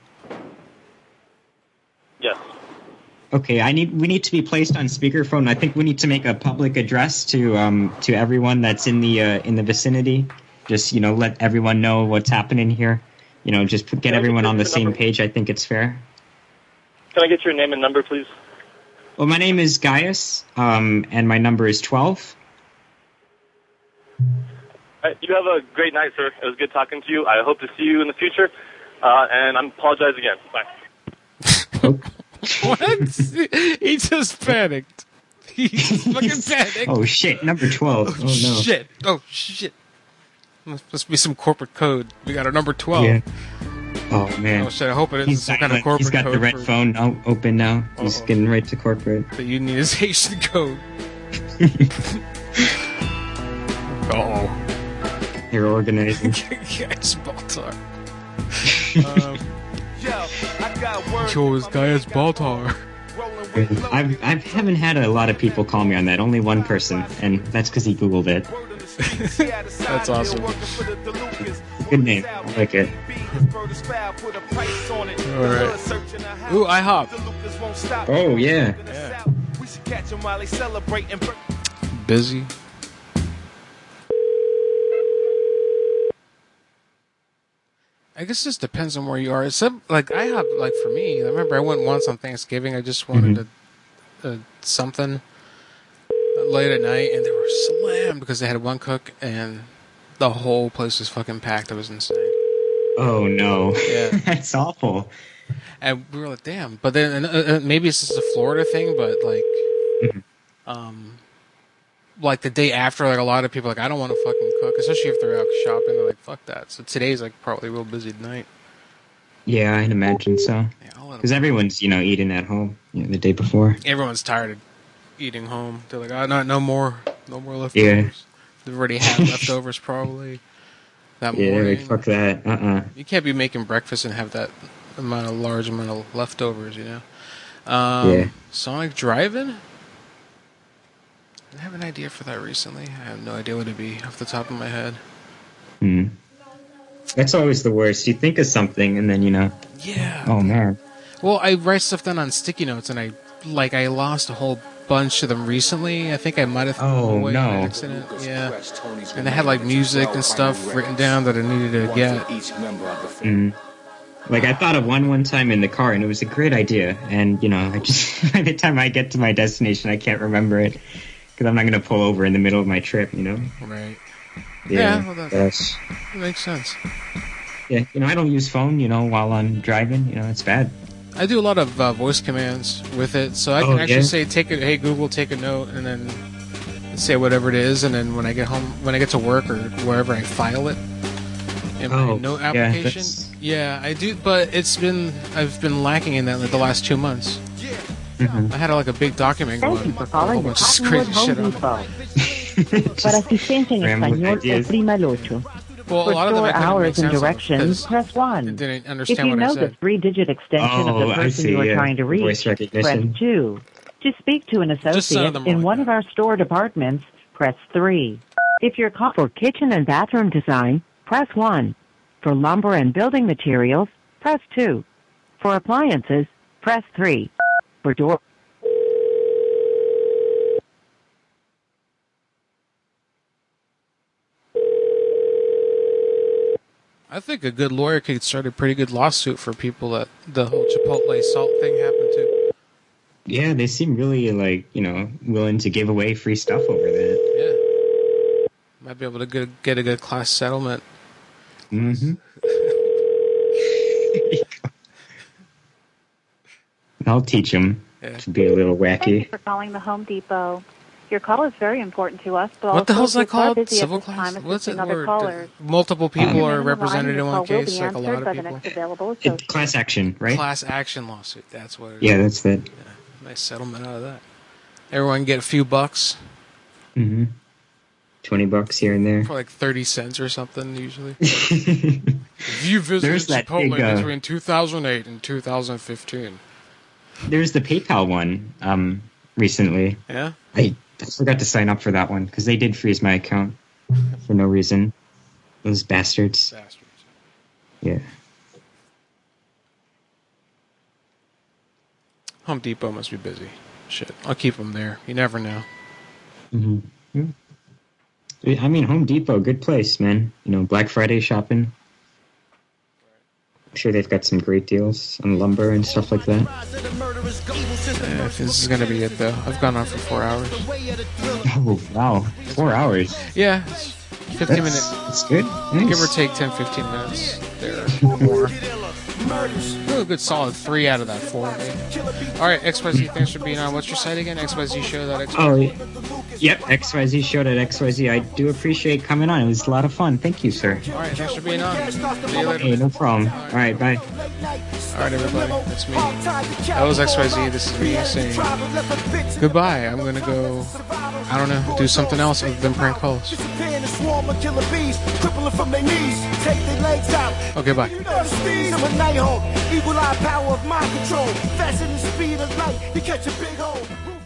Yes. Okay, I need, we need to be placed on speakerphone. I think we need to make a public address to, um, to everyone that's in the, uh, in the vicinity. Just, you know, let everyone know what's happening here. You know, just put, get everyone on the same page. I think it's fair. Can I get your name and number, please? Well, my name is Gaius, um, and my number is twelve. All right, you have a great night, sir. It was good talking to you. I hope to see you in the future. Uh, and I apologize again. Bye. What? He just panicked. He just fucking panicked. Oh, shit. Number twelve. Oh, no. Shit. Oh, shit. Must, must be some corporate code. We got our number twelve. Yeah. Oh, man. Oh, shit. I hope it isn't He's some kind of silent. corporate He's got code the red for- phone o- open now. He's Uh-oh. getting right to corporate. The unionization code. Uh-oh. They're organizing. Yes, Baltar. um, Yo, this guy is Baltar. I've, I haven't had a lot of people call me on that. Only one person, and that's because he Googled it. That's awesome. Good name. I like it. Alright. Ooh, IHOP. Oh, yeah. Busy. I guess this depends on where you are. It's some, like IHOP, like for me, I remember I went once on Thanksgiving. I just wanted Mm-hmm. a, a something late at night, and they were slammed because they had one cook, and the whole place was fucking packed. It was insane. Oh, no. Yeah. That's awful. And we were like, damn. But then uh, uh, maybe it's just a Florida thing, but like, Mhm. um, like the day after, like a lot of people are like, I don't want to fucking cook, especially if they're out shopping. They're like, fuck that. So today's like probably a real busy night. Yeah, I'd imagine so. Because everyone's, you know, eating at home you know, the day before. Everyone's tired of eating home. They're like, oh, no, no more, no more leftovers. Yeah. They've already had leftovers probably that Yeah, morning. like, fuck that. Uh-uh. You can't be making breakfast and have that amount of large amount of leftovers, you know. Um, Yeah. Sonic Drive-In. I have an idea for that recently. I have no idea what it'd be off the top of my head. Hmm. That's always the worst. You think of something, and then, you know... Yeah. Oh, man. Well, I write stuff down on sticky notes, and I like I lost a whole bunch of them recently. I think I might have thrown Oh, them away no. by accident. Yeah. And they had like music and stuff written down that I needed to get. Mm. Like, I thought of one one time in the car, and it was a great idea. And, you know, I just by the time I get to my destination, I can't remember it. Because I'm not going to pull over in the middle of my trip, you know? Right. Yeah, Yeah, well, that, yes. that makes sense. Yeah, you know, I don't use phone, you know, while I'm driving. You know, it's bad. I do a lot of uh, voice commands with it, so I Oh, can actually yeah? say, "Take a hey Google, take a note," and then say whatever it is, and then when I get home, when I get to work or wherever, I file it in my Oh, note yeah, application. that's- Yeah, I do, but it's been I've been lacking in that like the last two months. Mhm. I had like a big document Thank going you for with a whole calling the bunch of Cottonwood crazy Home shit on it. Depot. Para asistencia en Rambling español, ideas. oprima el ocho. Well, a For lot of them I store couldn't hours make and sense of directions, because press one. I didn't If understand you what I know the said. three-digit extension of Oh, the I person see, you are yeah. trying to The reach, voice press recognition. two. To speak to an Just some of associate them are in like one that. of our store departments, press three. If you're called for kitchen and bathroom design, press one. For lumber and building materials, press two. For appliances, press three. For door... I think a good lawyer could start a pretty good lawsuit for people that the whole Chipotle salt thing happened to. Yeah, they seem really, like, you know, willing to give away free stuff over that. Yeah. Might be able to get, get a good class settlement. Mm-hmm. I'll teach him Yeah. to be a little Thank you wacky. for calling the Home Depot. Your call is very important to us, but What the also hell's that we're called? busy at Civil this class? time What's it? assisting other Where callers. multiple people Remain are on the line represented and in your one call will case, be like a lot answered of by the people. next available It- associate. class action, right? Class action lawsuit. That's what it is. Yeah, that's it. Nice settlement out of that. Everyone get a few bucks Mm-hmm. Twenty bucks here and there. for like thirty cents or something, usually. If you visited There's that Chipotle big, uh, between two thousand eight and two thousand fifteen. There's the PayPal one um, recently. Yeah? I, I forgot to sign up for that one because they did freeze my account for no reason. Those bastards. Bastards. Yeah. Home Depot must be busy. Shit. I'll keep them there. You never know. Mm-hmm. I mean, Home Depot, good place, man. You know, Black Friday shopping. I'm sure they've got some great deals on lumber and stuff like that. Yeah, this is going to be it, though. I've gone on for four hours. Oh, wow. Four hours. Yeah. it's fifteen That's- minutes. That's good. Give or Nice. take ten, fifteen minutes there or more. Really good solid three out of that four. Maybe. All right, X Y Z, thanks for being on. What's your site again? X Y Z show dot X Y Z. Oh, yep. X Y Z showed at X Y Z. I do appreciate coming on. It was a lot of fun. Thank you, sir. All right, thanks for being on. See you later. Hey, no problem. All right, bye. All right, everybody, that's me. That was X Y Z. This is me saying goodbye. I'm gonna go. I don't know, do something else other than prank calls. Okay, bye. Eagle eye power of mind control. Faster than the speed of light. You catch a big hole.